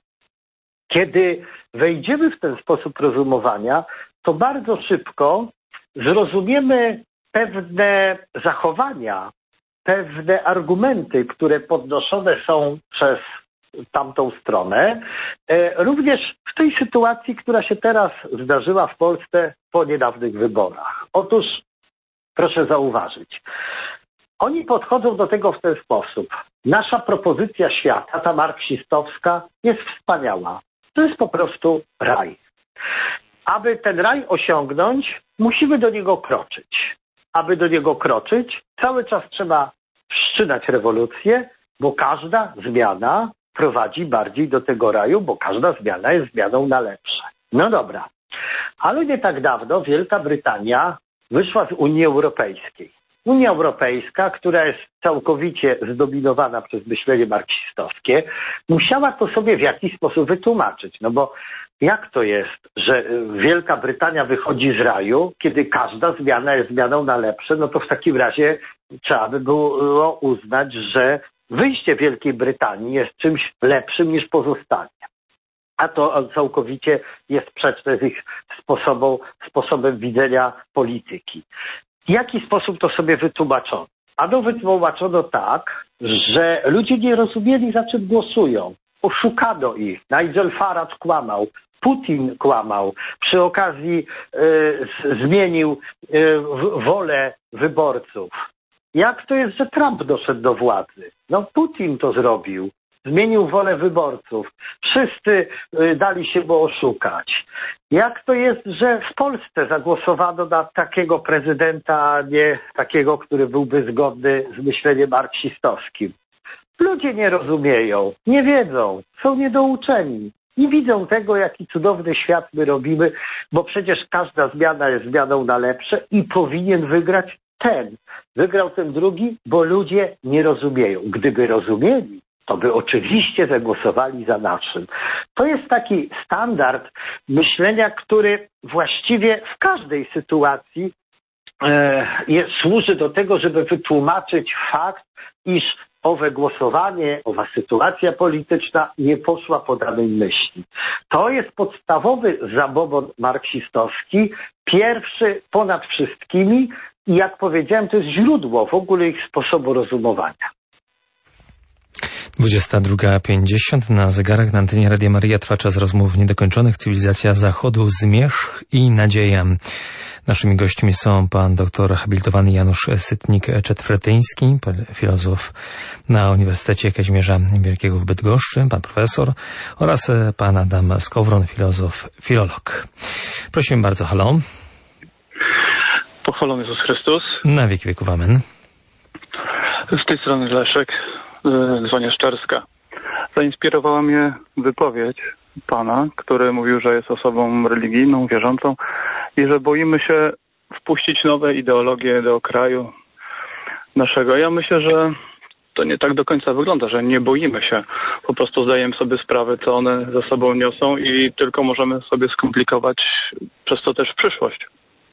Kiedy wejdziemy w ten sposób rozumowania, to bardzo szybko zrozumiemy pewne zachowania, pewne argumenty, które podnoszone są przez tamtą stronę, również w tej sytuacji, która się teraz zdarzyła w Polsce po niedawnych wyborach. Otóż, proszę zauważyć, oni podchodzą do tego w ten sposób. Nasza propozycja świata, ta marksistowska, jest wspaniała. To jest po prostu raj. Aby ten raj osiągnąć, musimy do niego kroczyć. Aby do niego kroczyć, cały czas trzeba wszczynać rewolucję, bo każda zmiana prowadzi bardziej do tego raju, bo każda zmiana jest zmianą na lepsze. No dobra, ale nie tak dawno Wielka Brytania wyszła z Unii Europejskiej. Unia Europejska, która jest całkowicie zdominowana przez myślenie marksistowskie, musiała to sobie w jakiś sposób wytłumaczyć. No bo jak to jest, że Wielka Brytania wychodzi z raju, kiedy każda zmiana jest zmianą na lepsze, no to w takim razie trzeba by było uznać, że wyjście Wielkiej Brytanii jest czymś lepszym niż pozostanie. A to całkowicie jest sprzeczne z ich sposobem widzenia polityki. W jaki sposób to sobie wytłumaczono? Ano wytłumaczono tak, że ludzie nie rozumieli, za czym głosują. Oszukano ich. Nigel Farage kłamał. Putin kłamał. Przy okazji zmienił wolę wyborców. Jak to jest, że Trump doszedł do władzy? No Putin to zrobił. Zmienił wolę wyborców. Wszyscy dali się mu oszukać. Jak to jest, że w Polsce zagłosowano na takiego prezydenta, a nie takiego, który byłby zgodny z myśleniem marksistowskim? Ludzie nie rozumieją, nie wiedzą, są niedouczeni. Nie widzą tego, jaki cudowny świat my robimy, bo przecież każda zmiana jest zmianą na lepsze i powinien wygrać ten. Wygrał ten drugi, bo ludzie nie rozumieją. Gdyby rozumieli, to by oczywiście zagłosowali za naszym. To jest taki standard myślenia, który właściwie w każdej sytuacji służy do tego, żeby wytłumaczyć fakt, iż owe głosowanie, owa sytuacja polityczna nie poszła po danej myśli. To jest podstawowy zabobon marksistowski, pierwszy ponad wszystkimi i jak powiedziałem, to jest źródło w ogóle ich sposobu rozumowania. 22:50 na zegarach na antenie Radia Maryja trwa czas rozmów niedokończonych. Cywilizacja Zachodu, zmierzch i nadzieja. Naszymi gośćmi są pan doktor habilitowany Janusz Sytnik-Czetwertyński, filozof na Uniwersytecie Kazimierza Wielkiego w Bydgoszczy, pan profesor, oraz pan Adam Skowron, filozof, filolog. Prosimy bardzo, halo. Pochwalony Jezus Chrystus. Na wieki wieków, amen. Z tej strony Leszek, dzwonię z Czerska. Zainspirowała mnie wypowiedź pana, który mówił, że jest osobą religijną, wierzącą i że boimy się wpuścić nowe ideologie do kraju naszego. Ja myślę, że to nie tak do końca wygląda, że nie boimy się. Po prostu zdajemy sobie sprawę, co one ze sobą niosą i tylko możemy sobie skomplikować przez to też przyszłość.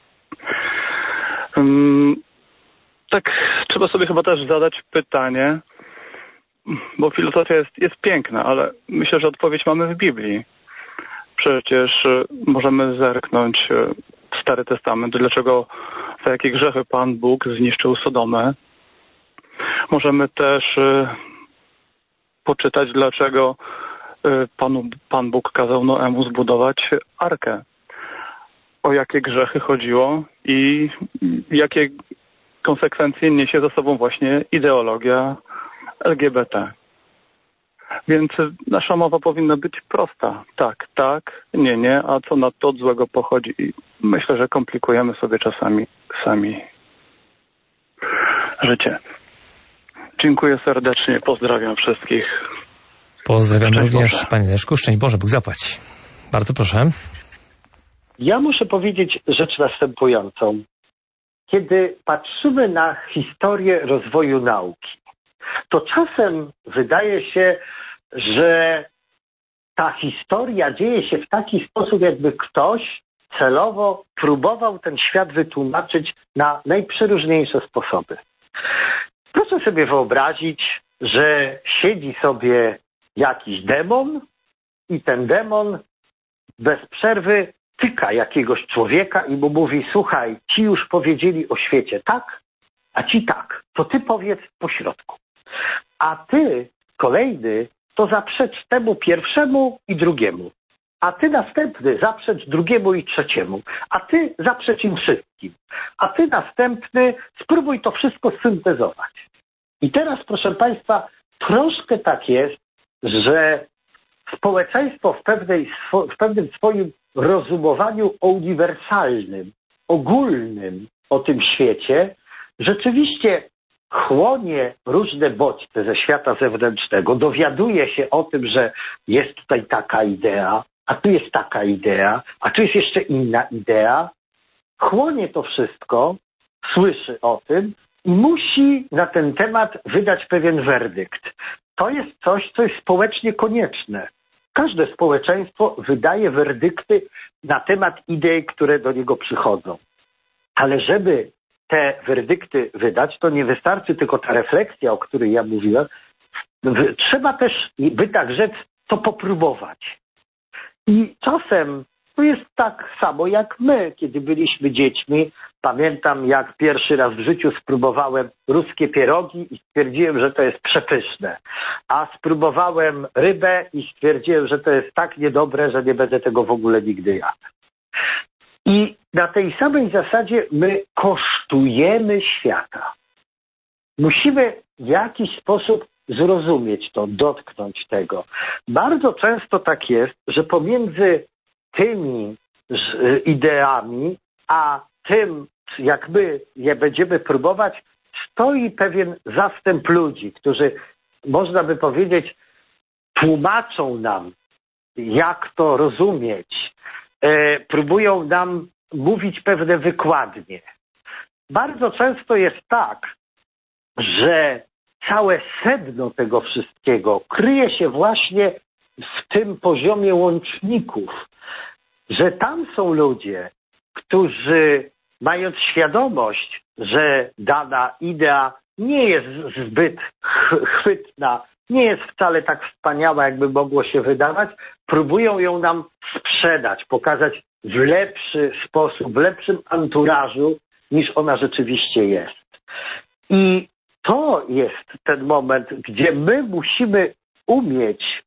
Tak trzeba sobie chyba też zadać pytanie, bo filozofia jest piękna, ale myślę, że odpowiedź mamy w Biblii. Przecież możemy zerknąć w Stary Testament, dlaczego, za jakie grzechy Pan Bóg zniszczył Sodomę. Możemy też poczytać, dlaczego Pan Bóg kazał Noemu zbudować arkę. O jakie grzechy chodziło i jakie konsekwencje niesie za sobą właśnie ideologia LGBT. Więc nasza mowa powinna być prosta. Tak, tak, nie, nie, a co nadto od złego pochodzi. I myślę, że komplikujemy sobie czasami sami życie. Dziękuję serdecznie, pozdrawiam wszystkich. Pozdrawiam również, panie Leszku. Szczęść Boże, Bóg zapłać. Bardzo proszę. Ja muszę powiedzieć rzecz następującą. Kiedy patrzymy na historię rozwoju nauki, to czasem wydaje się, że ta historia dzieje się w taki sposób, jakby ktoś celowo próbował ten świat wytłumaczyć na najprzeróżniejsze sposoby. Proszę sobie wyobrazić, że siedzi sobie jakiś demon i ten demon bez przerwy tyka jakiegoś człowieka i mu mówi: słuchaj, ci już powiedzieli o świecie tak, a ci tak, to ty powiedz po środku. A ty, kolejny, to zaprzecz temu pierwszemu i drugiemu. A ty następny zaprzecz drugiemu i trzeciemu. A ty zaprzecz im wszystkim. A ty następny spróbuj to wszystko syntezować. I teraz, proszę Państwa, troszkę tak jest, że społeczeństwo w pewnym swoim rozumowaniu o uniwersalnym, ogólnym o tym świecie rzeczywiście chłonie różne bodźce ze świata zewnętrznego, dowiaduje się o tym, że jest tutaj taka idea, a tu jest taka idea, a tu jest jeszcze inna idea, chłonie to wszystko, słyszy o tym i musi na ten temat wydać pewien werdykt. To jest coś, co jest społecznie konieczne. Każde społeczeństwo wydaje werdykty na temat idei, które do niego przychodzą. Ale żeby te werdykty wydać, to nie wystarczy tylko ta refleksja, o której ja mówiłem. Trzeba też, by tak rzec, to popróbować. I czasem to jest tak samo jak my, kiedy byliśmy dziećmi. Pamiętam, jak pierwszy raz w życiu spróbowałem ruskie pierogi i stwierdziłem, że to jest przepyszne. A spróbowałem rybę i stwierdziłem, że to jest tak niedobre, że nie będę tego w ogóle nigdy jadł. I na tej samej zasadzie my kosztujemy świata. Musimy w jakiś sposób zrozumieć to, dotknąć tego. Bardzo często tak jest, że pomiędzy tymi ideami, a tym, jak my je będziemy próbować, stoi pewien zastęp ludzi, którzy, można by powiedzieć, tłumaczą nam jak to rozumieć. Próbują nam mówić pewne wykładnie. Bardzo często jest tak, że całe sedno tego wszystkiego kryje się właśnie w tym poziomie łączników, że tam są ludzie, którzy mając świadomość, że dana idea nie jest zbyt chwytna, nie jest wcale tak wspaniała, jakby mogło się wydawać, próbują ją nam sprzedać, pokazać w lepszy sposób, w lepszym anturażu, niż ona rzeczywiście jest. I to jest ten moment, gdzie my musimy umieć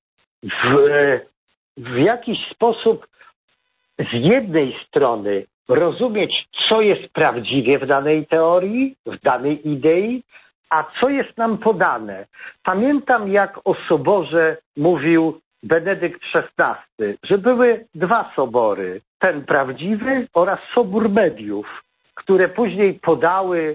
w jakiś sposób z jednej strony rozumieć, co jest prawdziwie w danej teorii, w danej idei, a co jest nam podane. Pamiętam, jak o soborze mówił Benedykt XVI, że były dwa sobory, ten prawdziwy oraz sobór mediów, które później podały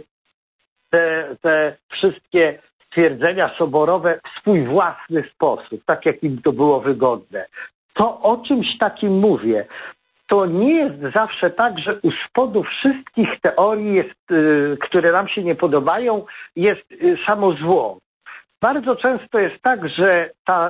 te wszystkie stwierdzenia soborowe w swój własny sposób, tak jak im to było wygodne. To o czymś takim mówię. To nie jest zawsze tak, że u spodu wszystkich teorii, które nam się nie podobają, jest samo zło. Bardzo często jest tak, że ta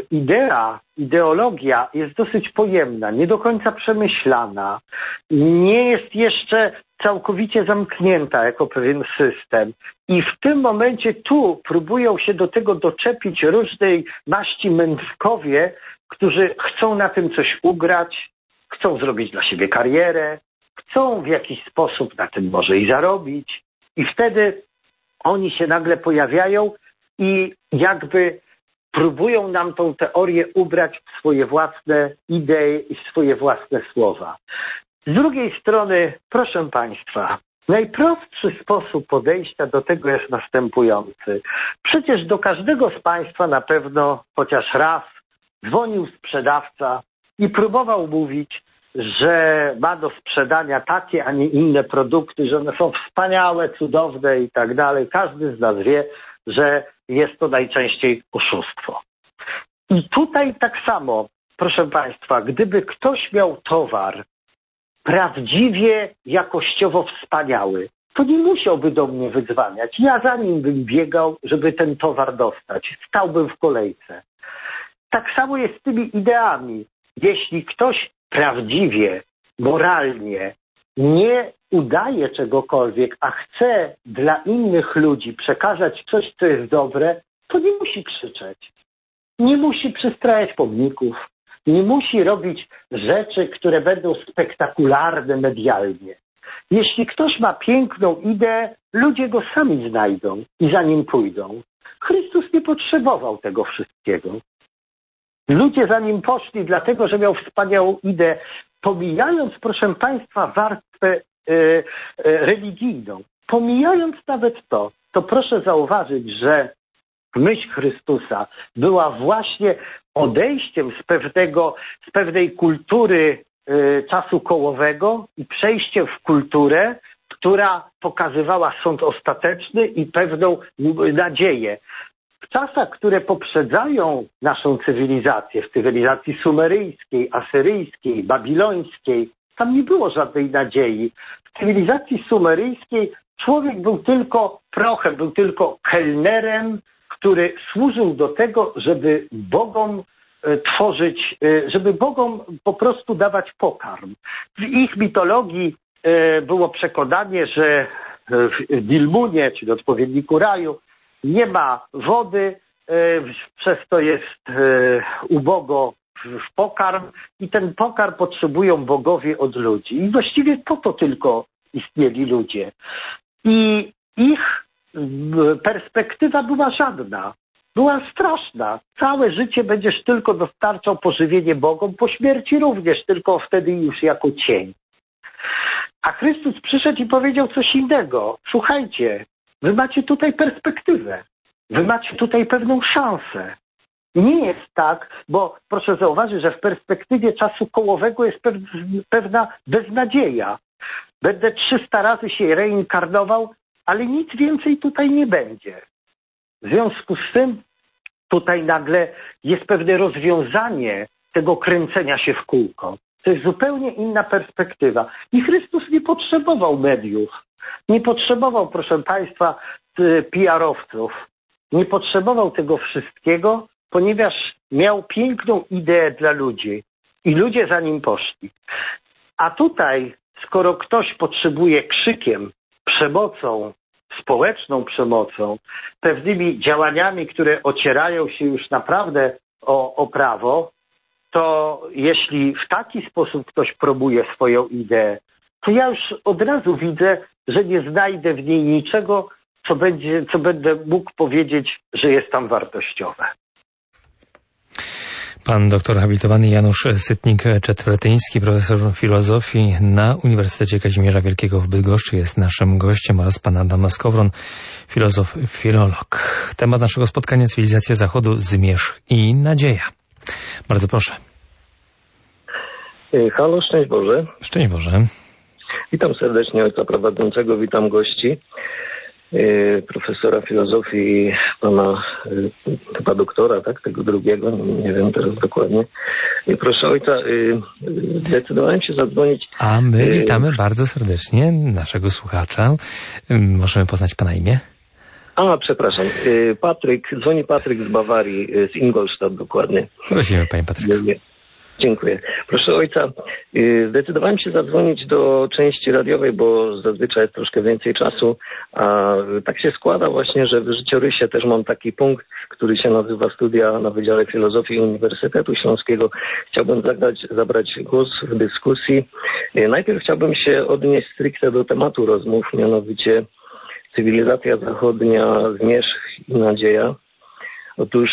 ideologia jest dosyć pojemna, nie do końca przemyślana, nie jest jeszcze całkowicie zamknięta jako pewien system. I w tym momencie tu próbują się do tego doczepić różnej maści mędrkowie, którzy chcą na tym coś ugrać, chcą zrobić dla siebie karierę, chcą w jakiś sposób na tym może i zarobić. I wtedy oni się nagle pojawiają i jakby próbują nam tą teorię ubrać w swoje własne idee i w swoje własne słowa. Z drugiej strony, proszę Państwa, najprostszy sposób podejścia do tego jest następujący. Przecież do każdego z Państwa na pewno chociaż raz dzwonił sprzedawca i próbował mówić, że ma do sprzedania takie, a nie inne produkty, że one są wspaniałe, cudowne i tak dalej. Każdy z nas wie, że jest to najczęściej oszustwo. I tutaj tak samo, proszę Państwa, gdyby ktoś miał towar prawdziwie jakościowo wspaniały, to nie musiałby do mnie wydzwaniać. Ja za nim bym biegał, żeby ten towar dostać. Stałbym w kolejce. Tak samo jest z tymi ideami. Jeśli ktoś prawdziwie, moralnie nie udaje czegokolwiek, a chce dla innych ludzi przekazać coś, co jest dobre, to nie musi krzyczeć. Nie musi przystrajać pomników. Nie musi robić rzeczy, które będą spektakularne medialnie. Jeśli ktoś ma piękną ideę, ludzie go sami znajdą i za nim pójdą. Chrystus nie potrzebował tego wszystkiego. Ludzie za nim poszli dlatego, że miał wspaniałą ideę, pomijając, proszę Państwa, warstwę religijną. Pomijając nawet to proszę zauważyć, że myśl Chrystusa była właśnie odejściem z pewnej kultury czasu kołowego i przejściem w kulturę, która pokazywała sąd ostateczny i pewną nadzieję. W czasach, które poprzedzają naszą cywilizację, w cywilizacji sumeryjskiej, asyryjskiej, babilońskiej, tam nie było żadnej nadziei. W cywilizacji sumeryjskiej człowiek był tylko prochem, był tylko kelnerem, który służył do tego, żeby Bogom tworzyć, żeby Bogom po prostu dawać pokarm. W ich mitologii było przekonanie, że w Dilmunie, czyli odpowiedniku raju, nie ma wody, przez to jest ubogo w pokarm i ten pokarm potrzebują bogowie od ludzi. I właściwie po to tylko istnieli ludzie. I ich perspektywa była żadna. Była straszna. Całe życie będziesz tylko dostarczał pożywienie Bogom, po śmierci również, tylko wtedy już jako cień. A Chrystus przyszedł i powiedział coś innego. Słuchajcie, wy macie tutaj perspektywę. Wy macie tutaj pewną szansę. Nie jest tak, bo proszę zauważyć, że w perspektywie czasu kołowego jest pewna beznadzieja. Będę 300 razy się reinkarnował, ale nic więcej tutaj nie będzie. W związku z tym tutaj nagle jest pewne rozwiązanie tego kręcenia się w kółko. To jest zupełnie inna perspektywa. I Chrystus nie potrzebował mediów. Nie potrzebował, proszę Państwa, PR-owców. Nie potrzebował tego wszystkiego, ponieważ miał piękną ideę dla ludzi. I ludzie za nim poszli. A tutaj, skoro ktoś potrzebuje krzykiem, przemocą, społeczną przemocą, pewnymi działaniami, które ocierają się już naprawdę o prawo, to jeśli w taki sposób ktoś promuje swoją ideę, to ja już od razu widzę, że nie znajdę w niej niczego, co będę mógł powiedzieć, że jest tam wartościowe. Pan doktor habilitowany Janusz Sytnik-Czetwertyński, profesor filozofii na Uniwersytecie Kazimierza Wielkiego w Bydgoszczy, jest naszym gościem, oraz pan Adam Skowron, filozof, filolog. Temat naszego spotkania: cywilizacja Zachodu, zmierzch i nadzieja. Bardzo proszę. Halo, szczęść Boże. Szczęść Boże. Witam serdecznie ojca prowadzącego, witam gości, profesora filozofii i pana chyba doktora, tak, tego drugiego, nie wiem teraz dokładnie. I proszę ojca, zdecydowałem się zadzwonić. A my witamy bardzo serdecznie naszego słuchacza. Możemy poznać pana imię? Przepraszam. Dzwoni Patryk z Bawarii, z Ingolstadt dokładnie. Prosimy, panie Patryku. Dziękuję. Proszę ojca, zdecydowałem się zadzwonić do części radiowej, bo zazwyczaj jest troszkę więcej czasu, a tak się składa właśnie, że w życiorysie też mam taki punkt, który się nazywa Studia na Wydziale Filozofii Uniwersytetu Śląskiego. Chciałbym zabrać głos w dyskusji. Najpierw chciałbym się odnieść stricte do tematu rozmów, mianowicie cywilizacja zachodnia, zmierzch i nadzieja. Otóż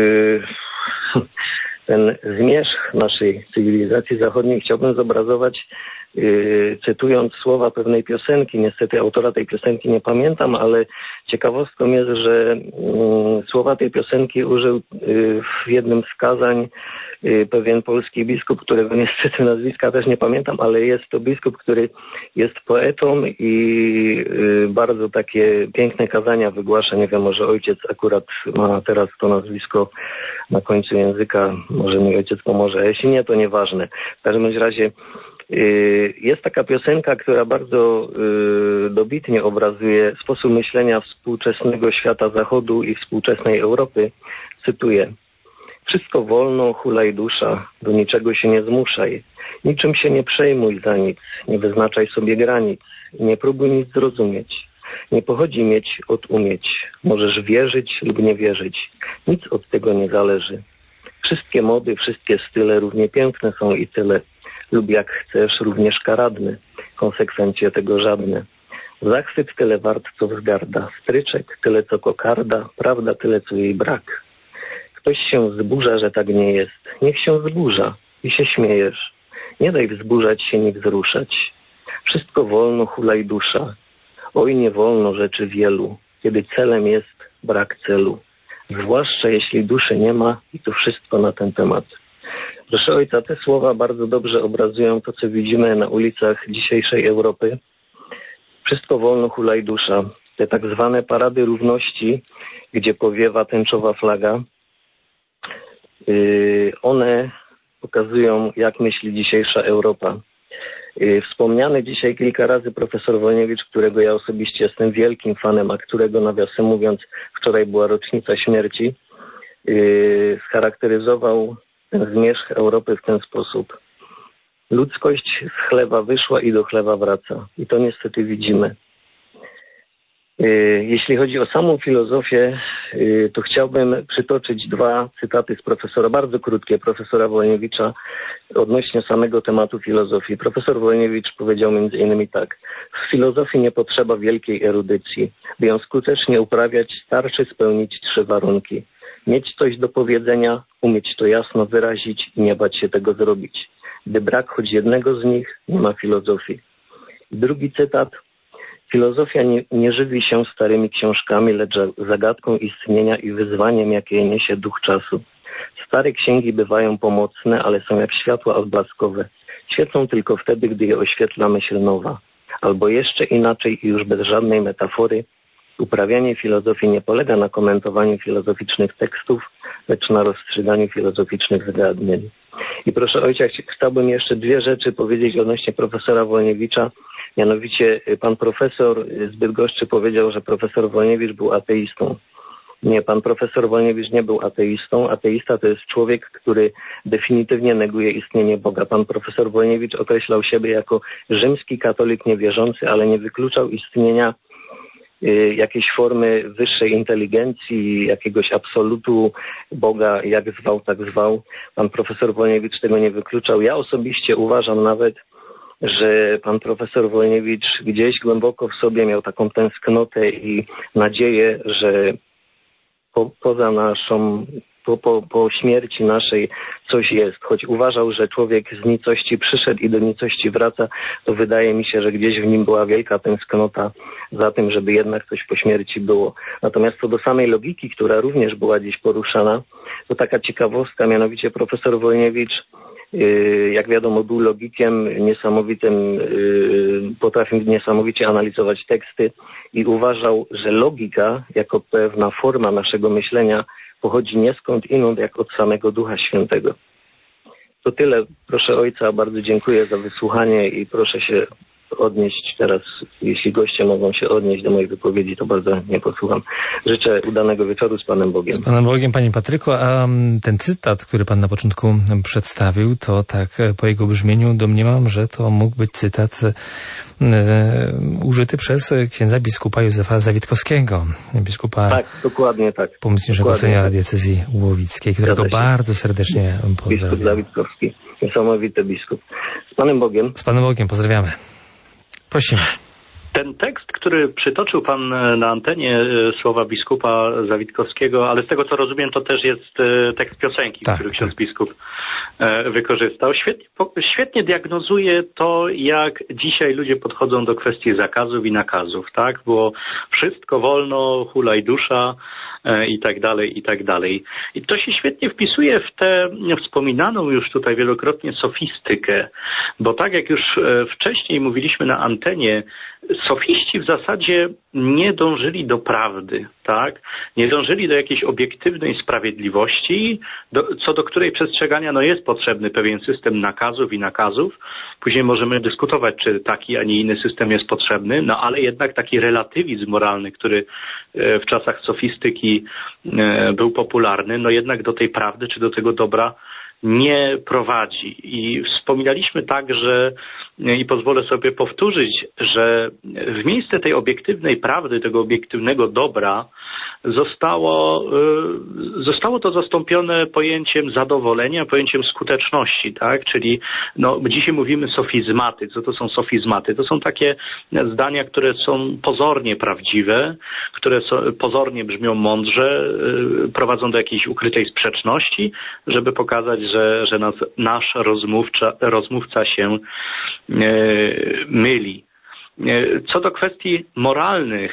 ten zmierzch naszej cywilizacji zachodniej chciałbym zobrazować, cytując słowa pewnej piosenki. Niestety autora tej piosenki nie pamiętam, ale ciekawostką jest, że słowa tej piosenki użył w jednym z kazań pewien polski biskup, którego niestety nazwiska też nie pamiętam, ale jest to biskup, który jest poetą i bardzo takie piękne kazania wygłasza. Nie wiem, może ojciec akurat ma teraz to nazwisko na końcu języka, może mi ojciec pomoże, a jeśli nie, to nieważne. W każdym razie jest taka piosenka, która bardzo dobitnie obrazuje sposób myślenia współczesnego świata Zachodu i współczesnej Europy. Cytuję: wszystko wolno, hulaj dusza, do niczego się nie zmuszaj, niczym się nie przejmuj za nic, nie wyznaczaj sobie granic, nie próbuj nic zrozumieć. Nie pochodzi mieć od umieć, możesz wierzyć lub nie wierzyć, nic od tego nie zależy. Wszystkie mody, wszystkie style równie piękne są i tyle, lub jak chcesz, również karadny, konsekwencje tego żadne. Zachwyt tyle wart, co wzgarda, stryczek tyle, co kokarda, prawda tyle, co jej brak. Ktoś się wzburza, że tak nie jest, niech się wzburza i się śmiejesz. Nie daj wzburzać się ni wzruszać. Wszystko wolno, hulaj dusza. Oj, nie wolno rzeczy wielu, kiedy celem jest brak celu. Zwłaszcza jeśli duszy nie ma, i to wszystko na ten temat. Proszę ojca, te słowa bardzo dobrze obrazują to, co widzimy na ulicach dzisiejszej Europy. Wszystko wolno, hulaj dusza. Te tak zwane parady równości, gdzie powiewa tęczowa flaga, one pokazują, jak myśli dzisiejsza Europa. Wspomniany dzisiaj kilka razy profesor Wolniewicz, którego ja osobiście jestem wielkim fanem, a którego, nawiasem mówiąc, wczoraj była rocznica śmierci, scharakteryzował ten zmierzch Europy w ten sposób. Ludzkość z chlewa wyszła i do chlewa wraca. I to niestety widzimy. Jeśli chodzi o samą filozofię, to chciałbym przytoczyć dwa cytaty z profesora, bardzo krótkie, profesora Wolniewicza odnośnie samego tematu filozofii. Profesor Wolniewicz powiedział m.in. tak: w filozofii nie potrzeba wielkiej erudycji. By ją skutecznie uprawiać, starczy spełnić 3 warunki. Mieć coś do powiedzenia, umieć to jasno wyrazić i nie bać się tego zrobić. Gdy brak choć jednego z nich, nie ma filozofii. Drugi cytat. Filozofia nie żywi się starymi książkami, lecz zagadką istnienia i wyzwaniem, jakie niesie duch czasu. Stare księgi bywają pomocne, ale są jak światła odblaskowe. Świecą tylko wtedy, gdy je oświetla myśl nowa. Albo jeszcze inaczej i już bez żadnej metafory, uprawianie filozofii nie polega na komentowaniu filozoficznych tekstów, lecz na rozstrzyganiu filozoficznych zagadnień. I proszę ojca, chciałbym jeszcze dwie rzeczy powiedzieć odnośnie profesora Wolniewicza. Mianowicie pan profesor z Bydgoszczy powiedział, że profesor Wolniewicz był ateistą. Nie, pan profesor Wolniewicz nie był ateistą. Ateista to jest człowiek, który definitywnie neguje istnienie Boga. Pan profesor Wolniewicz określał siebie jako rzymski katolik niewierzący, ale nie wykluczał istnienia jakiejś formy wyższej inteligencji, jakiegoś absolutu Boga, jak zwał, tak zwał. Pan profesor Wolniewicz tego nie wykluczał. Ja osobiście uważam nawet, że pan profesor Wolniewicz gdzieś głęboko w sobie miał taką tęsknotę i nadzieję, że poza naszą, po śmierci naszej coś jest. Choć uważał, że człowiek z nicości przyszedł i do nicości wraca, to wydaje mi się, że gdzieś w nim była wielka tęsknota za tym, żeby jednak coś po śmierci było. Natomiast co do samej logiki, która również była gdzieś poruszana, to taka ciekawostka, mianowicie profesor Wolniewicz, jak wiadomo, był logikiem niesamowitym, potrafił niesamowicie analizować teksty i uważał, że logika jako pewna forma naszego myślenia pochodzi nie skąd inąd, jak od samego Ducha Świętego. To tyle. Proszę ojca, bardzo dziękuję za wysłuchanie i proszę się odnieść teraz, jeśli goście mogą się odnieść do mojej wypowiedzi, to bardzo nie posłucham. Życzę udanego wieczoru z Panem Bogiem. Z Panem Bogiem, Panie Patryku, a ten cytat, który Pan na początku przedstawił, to tak po jego brzmieniu domniemam, że to mógł być cytat użyty przez księdza biskupa Józefa Zawitkowskiego, biskupa tak, dokładnie tak. pomocniczego seniora diecezji łowickiej, którego bardzo serdecznie pozdrawiam. Biskup Zawitkowski, niesamowity biskup. Z Panem Bogiem. Z Panem Bogiem, pozdrawiamy. Prosimy. Ten tekst, który przytoczył Pan na antenie, słowa biskupa Zawitkowskiego, ale z tego co rozumiem, to też jest tekst piosenki, który ksiądz biskup wykorzystał. Świetnie diagnozuje to, jak dzisiaj ludzie podchodzą do kwestii zakazów i nakazów, tak? Bo wszystko wolno, hulaj dusza i tak dalej, i tak dalej. I to się świetnie wpisuje w tę wspominaną już tutaj wielokrotnie sofistykę, bo tak jak już wcześniej mówiliśmy na antenie, sofiści w zasadzie nie dążyli do prawdy, tak? Nie dążyli do jakiejś obiektywnej sprawiedliwości, co do której przestrzegania jest potrzebny pewien system nakazów i nakazów. Później możemy dyskutować, czy taki, a nie inny system jest potrzebny, ale jednak taki relatywizm moralny, który w czasach sofistyki był popularny, jednak do tej prawdy czy do tego dobra nie prowadzi. I wspominaliśmy także, i pozwolę sobie powtórzyć, że w miejsce tej obiektywnej prawdy, tego obiektywnego dobra zostało to zastąpione pojęciem zadowolenia, pojęciem skuteczności, tak? Czyli dzisiaj mówimy sofizmaty. Co to są sofizmaty? To są takie zdania, które są pozornie prawdziwe, które pozornie brzmią mądrze, prowadzą do jakiejś ukrytej sprzeczności, żeby pokazać, że nasz rozmówca się myli. Co do kwestii moralnych,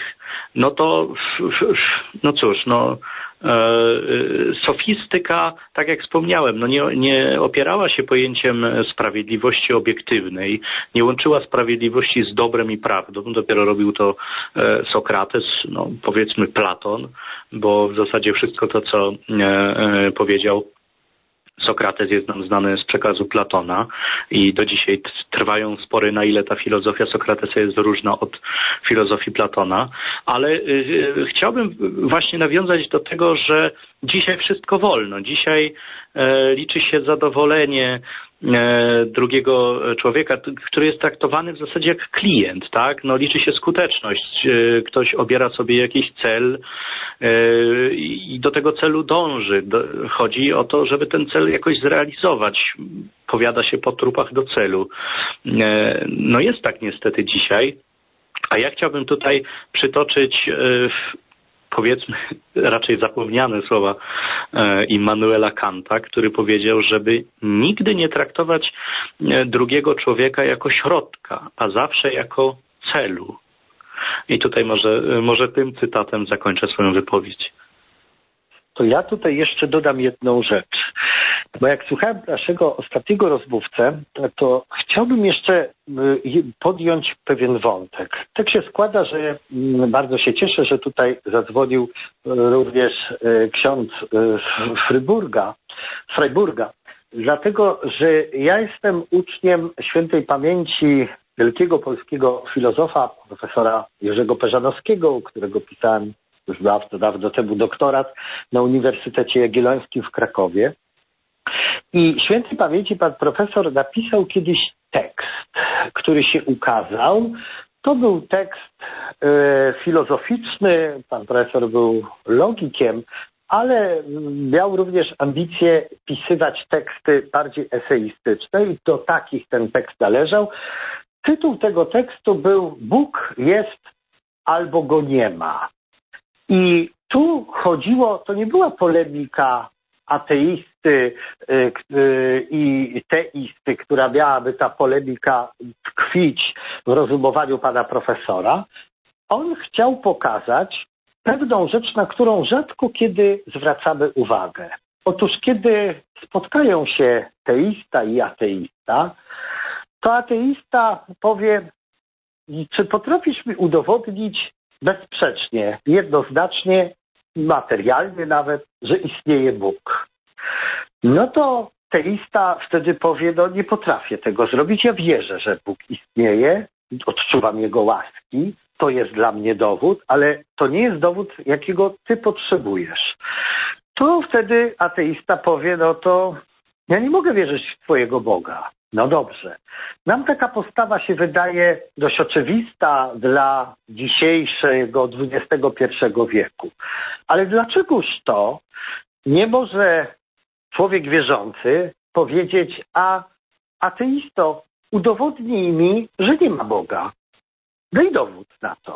sofistyka, tak jak wspomniałem, nie opierała się pojęciem sprawiedliwości obiektywnej, nie łączyła sprawiedliwości z dobrem i prawdą. Dopiero robił to Sokrates, powiedzmy Platon, bo w zasadzie wszystko to, co powiedział Sokrates, jest nam znany z przekazu Platona i do dzisiaj trwają spory, na ile ta filozofia Sokratesa jest różna od filozofii Platona, ale chciałbym właśnie nawiązać do tego, że dzisiaj wszystko wolno. Dzisiaj liczy się zadowolenie drugiego człowieka, który jest traktowany w zasadzie jak klient, tak? Liczy się skuteczność. Ktoś obiera sobie jakiś cel i do tego celu dąży. Chodzi o to, żeby ten cel jakoś zrealizować. Powiada się po trupach do celu. Jest tak niestety dzisiaj. A ja chciałbym tutaj przytoczyć powiedzmy raczej zapomniane słowa Immanuela Kanta, który powiedział, żeby nigdy nie traktować drugiego człowieka jako środka, a zawsze jako celu. I tutaj może tym cytatem zakończę swoją wypowiedź. To ja tutaj jeszcze dodam jedną rzecz. Bo jak słuchałem naszego ostatniego rozmówcę, to chciałbym jeszcze podjąć pewien wątek. Tak się składa, że bardzo się cieszę, że tutaj zadzwonił również ksiądz z Freiburga, dlatego że ja jestem uczniem świętej pamięci wielkiego polskiego filozofa, profesora Jerzego Peżanowskiego, u którego pisałem już dawno temu doktorat na Uniwersytecie Jagiellońskim w Krakowie. I świętej pamięci pan profesor napisał kiedyś tekst, który się ukazał. To był tekst filozoficzny, pan profesor był logikiem, ale miał również ambicje pisywać teksty bardziej eseistyczne i do takich ten tekst należał. Tytuł tego tekstu był Bóg jest albo go nie ma. I tu chodziło, to nie była polemika ateisty i teisty, która miałaby ta polemika tkwić w rozumowaniu pana profesora. On chciał pokazać pewną rzecz, na którą rzadko kiedy zwracamy uwagę. Otóż kiedy spotkają się teista i ateista, to ateista powie, czy potrafisz mi udowodnić bezsprzecznie, jednoznacznie, materialnie nawet, że istnieje Bóg. No to teista wtedy powie, no nie potrafię tego zrobić, ja wierzę, że Bóg istnieje, odczuwam Jego łaski, to jest dla mnie dowód, ale to nie jest dowód, jakiego ty potrzebujesz. To wtedy ateista powie, no to ja nie mogę wierzyć w twojego Boga. No dobrze. Nam taka postawa się wydaje dość oczywista dla dzisiejszego XXI wieku. Ale dlaczegoż to nie może człowiek wierzący powiedzieć, a ateisto, udowodnij mi, że nie ma Boga. Daj dowód na to.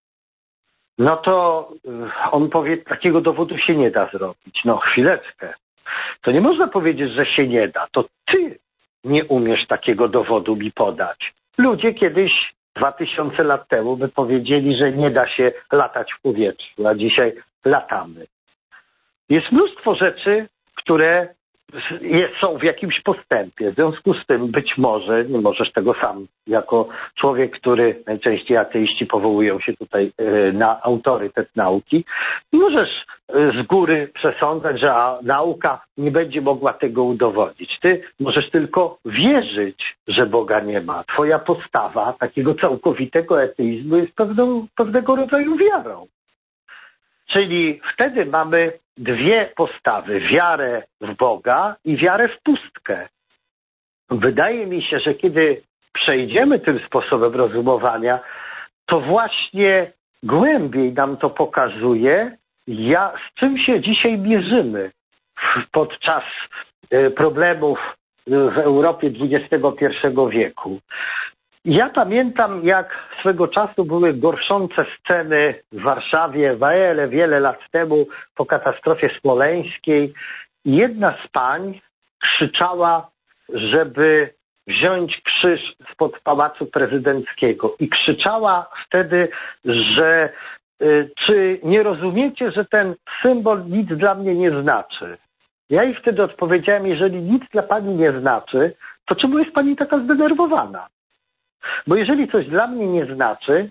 No to on powie, takiego dowodu się nie da zrobić. No chwileczkę. To nie można powiedzieć, że się nie da. To ty nie umiesz takiego dowodu mi podać. Ludzie kiedyś, 2000 lat temu, by powiedzieli, że nie da się latać w powietrzu, a dzisiaj latamy. Jest mnóstwo rzeczy, które są w jakimś postępie. W związku z tym być może, nie możesz tego sam, jako człowiek, który najczęściej ateiści powołują się tutaj na autorytet nauki, nie możesz z góry przesądzać, że nauka nie będzie mogła tego udowodnić. Ty możesz tylko wierzyć, że Boga nie ma. Twoja postawa takiego całkowitego ateizmu jest pewnego rodzaju wiarą. Czyli wtedy mamy dwie postawy, wiarę w Boga i wiarę w pustkę. Wydaje mi się, że kiedy przejdziemy tym sposobem rozumowania, to właśnie głębiej nam to pokazuje, z czym się dzisiaj mierzymy podczas problemów w Europie XXI wieku. Ja pamiętam, jak swego czasu były gorszące sceny w Warszawie wiele lat temu po katastrofie smoleńskiej. Jedna z pań krzyczała, żeby wziąć krzyż spod Pałacu Prezydenckiego i krzyczała wtedy, że czy nie rozumiecie, że ten symbol nic dla mnie nie znaczy. Ja jej wtedy odpowiedziałem, jeżeli nic dla pani nie znaczy, to czemu jest pani taka zdenerwowana? Bo jeżeli coś dla mnie nie znaczy,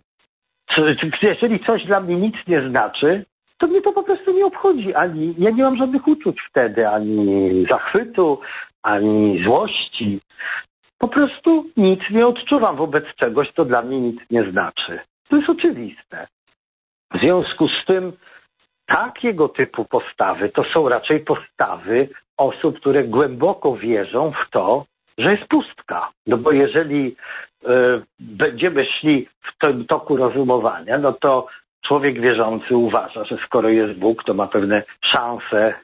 jeżeli coś dla mnie nic nie znaczy, to mnie to po prostu nie obchodzi. Ja nie mam żadnych uczuć wtedy, ani zachwytu, ani złości. Po prostu nic nie odczuwam wobec czegoś, co dla mnie nic nie znaczy. To jest oczywiste. W związku z tym takiego typu postawy to są raczej postawy osób, które głęboko wierzą w to, że jest pustka. No bo jeżeli będziemy szli w tym toku rozumowania, no to człowiek wierzący uważa, że skoro jest Bóg, to ma pewne szanse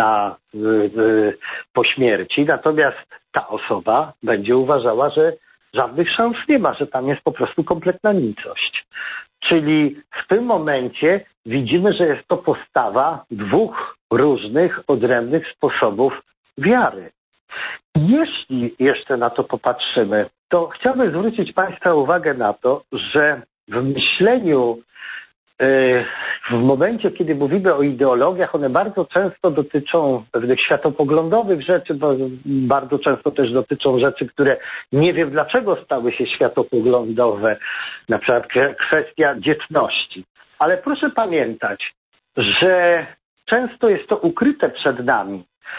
po śmierci, natomiast ta osoba będzie uważała, że żadnych szans nie ma, że tam jest po prostu kompletna nicość. Czyli w tym momencie widzimy, że jest to postawa dwóch różnych, odrębnych sposobów wiary. Jeśli jeszcze na to popatrzymy, to chciałbym zwrócić Państwa uwagę na to, że w myśleniu, w momencie, kiedy mówimy o ideologiach, one bardzo często dotyczą pewnych światopoglądowych rzeczy, bo bardzo często też dotyczą rzeczy, które nie wiem dlaczego stały się światopoglądowe, na przykład kwestia dzietności. Ale proszę pamiętać, że często jest to ukryte przed nami,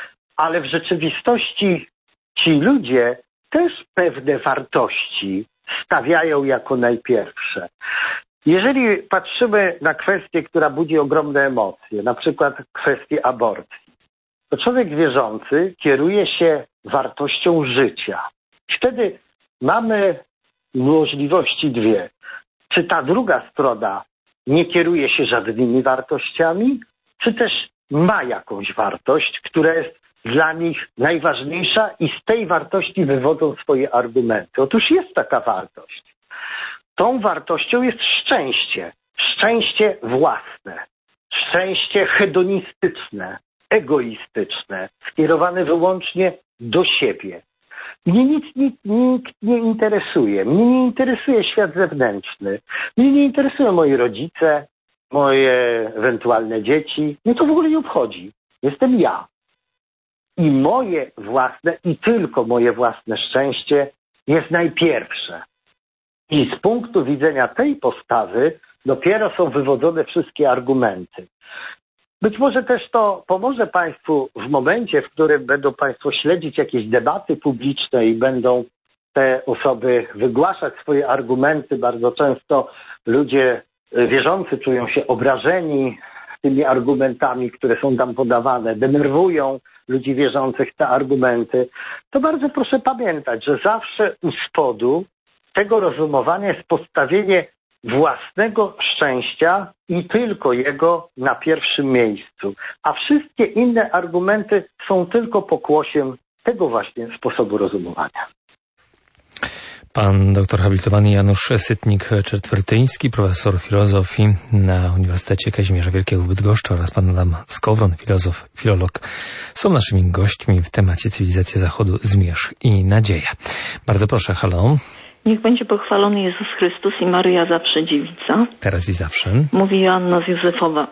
ale w rzeczywistości ci ludzie też pewne wartości stawiają jako najpierwsze. Jeżeli patrzymy na kwestię, która budzi ogromne emocje, na przykład kwestię aborcji, to człowiek wierzący kieruje się wartością życia. Wtedy mamy możliwości dwie. Czy ta druga strona nie kieruje się żadnymi wartościami, czy też ma jakąś wartość, która jest dla nich najważniejsza i z tej wartości wywodzą swoje argumenty. Otóż jest taka wartość. Tą wartością jest szczęście. Szczęście własne. Szczęście hedonistyczne, egoistyczne, skierowane wyłącznie do siebie. Mnie nikt nie interesuje. Mnie nie interesuje świat zewnętrzny. Mnie nie interesują moi rodzice, moje ewentualne dzieci. Mnie to w ogóle nie obchodzi. Jestem ja. I moje własne, i tylko moje własne szczęście jest najpierwsze. I z punktu widzenia tej postawy dopiero są wywodzone wszystkie argumenty. Być może też to pomoże Państwu w momencie, w którym będą Państwo śledzić jakieś debaty publiczne i będą te osoby wygłaszać swoje argumenty. Bardzo często ludzie wierzący czują się obrażeni tymi argumentami, które są tam podawane, denerwują ludzi wierzących te argumenty. To bardzo proszę pamiętać, że zawsze u spodu tego rozumowania jest postawienie własnego szczęścia i tylko jego na pierwszym miejscu. A wszystkie inne argumenty są tylko pokłosiem tego właśnie sposobu rozumowania. Pan doktor habilitowany Janusz Sytnik-Czetwertyński, profesor filozofii na Uniwersytecie Kazimierza Wielkiego w Bydgoszczy oraz pan Adam Skowron, filozof, filolog, są naszymi gośćmi w temacie Cywilizacja Zachodu, Zmierzch i Nadzieja. Bardzo proszę, halo. Niech będzie pochwalony Jezus Chrystus i Maryja zawsze dziewica. Teraz i zawsze. Mówi Joanna z Józefowa.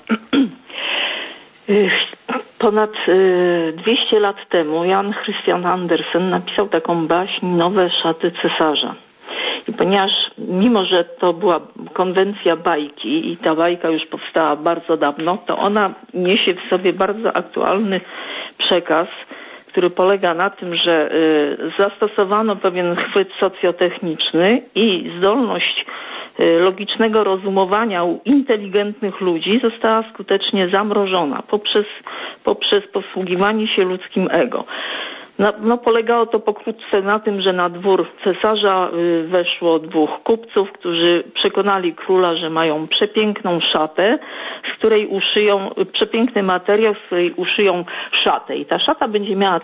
Ponad 200 lat temu Jan Christian Andersen napisał taką baśń Nowe szaty cesarza. I ponieważ mimo, że to była konwencja bajki i ta bajka już powstała bardzo dawno, to ona niesie w sobie bardzo aktualny przekaz, który polega na tym, że zastosowano pewien chwyt socjotechniczny i zdolność logicznego rozumowania u inteligentnych ludzi została skutecznie zamrożona poprzez posługiwanie się ludzkim ego. Polegało to pokrótce na tym, że na dwór cesarza weszło dwóch kupców, którzy przekonali króla, że mają przepiękną szatę, z której uszyją, przepiękny materiał, z której uszyją szatę. I ta szata będzie miała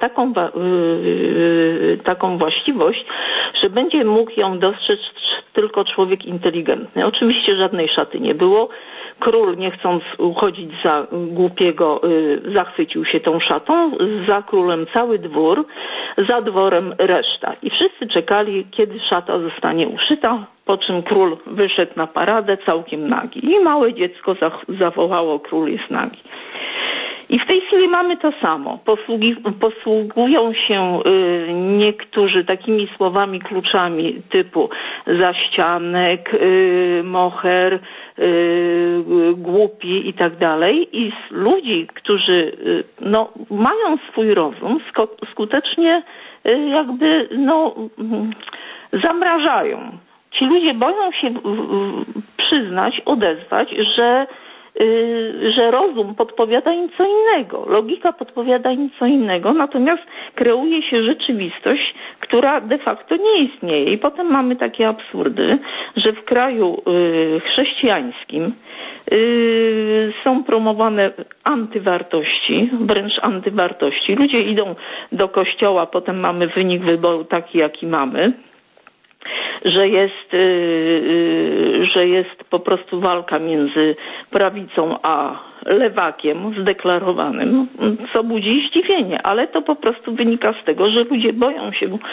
taką właściwość, że będzie mógł ją dostrzec tylko człowiek inteligentny. Oczywiście żadnej szaty nie było. Król, nie chcąc uchodzić za głupiego, zachwycił się tą szatą. Za królem cały dwór, za dworem reszta. I wszyscy czekali, kiedy szata zostanie uszyta, po czym król wyszedł na paradę całkiem nagi. I małe dziecko zawołało: król jest nagi. I w tej chwili mamy to samo. Posługują się niektórzy takimi słowami kluczami typu zaścianek, moher, głupi i tak dalej. I ludzi, którzy mają swój rozum, skutecznie zamrażają. Ci ludzie boją się przyznać, odezwać, że rozum podpowiada im co innego, logika podpowiada im co innego, natomiast kreuje się rzeczywistość, która de facto nie istnieje. I potem mamy takie absurdy, że w kraju chrześcijańskim są promowane antywartości, wręcz antywartości. Ludzie idą do kościoła, potem mamy wynik wyboru taki, jaki mamy. Że jest po prostu walka między prawicą a lewakiem zdeklarowanym, co budzi zdziwienie, ale to po prostu wynika z tego, że ludzie boją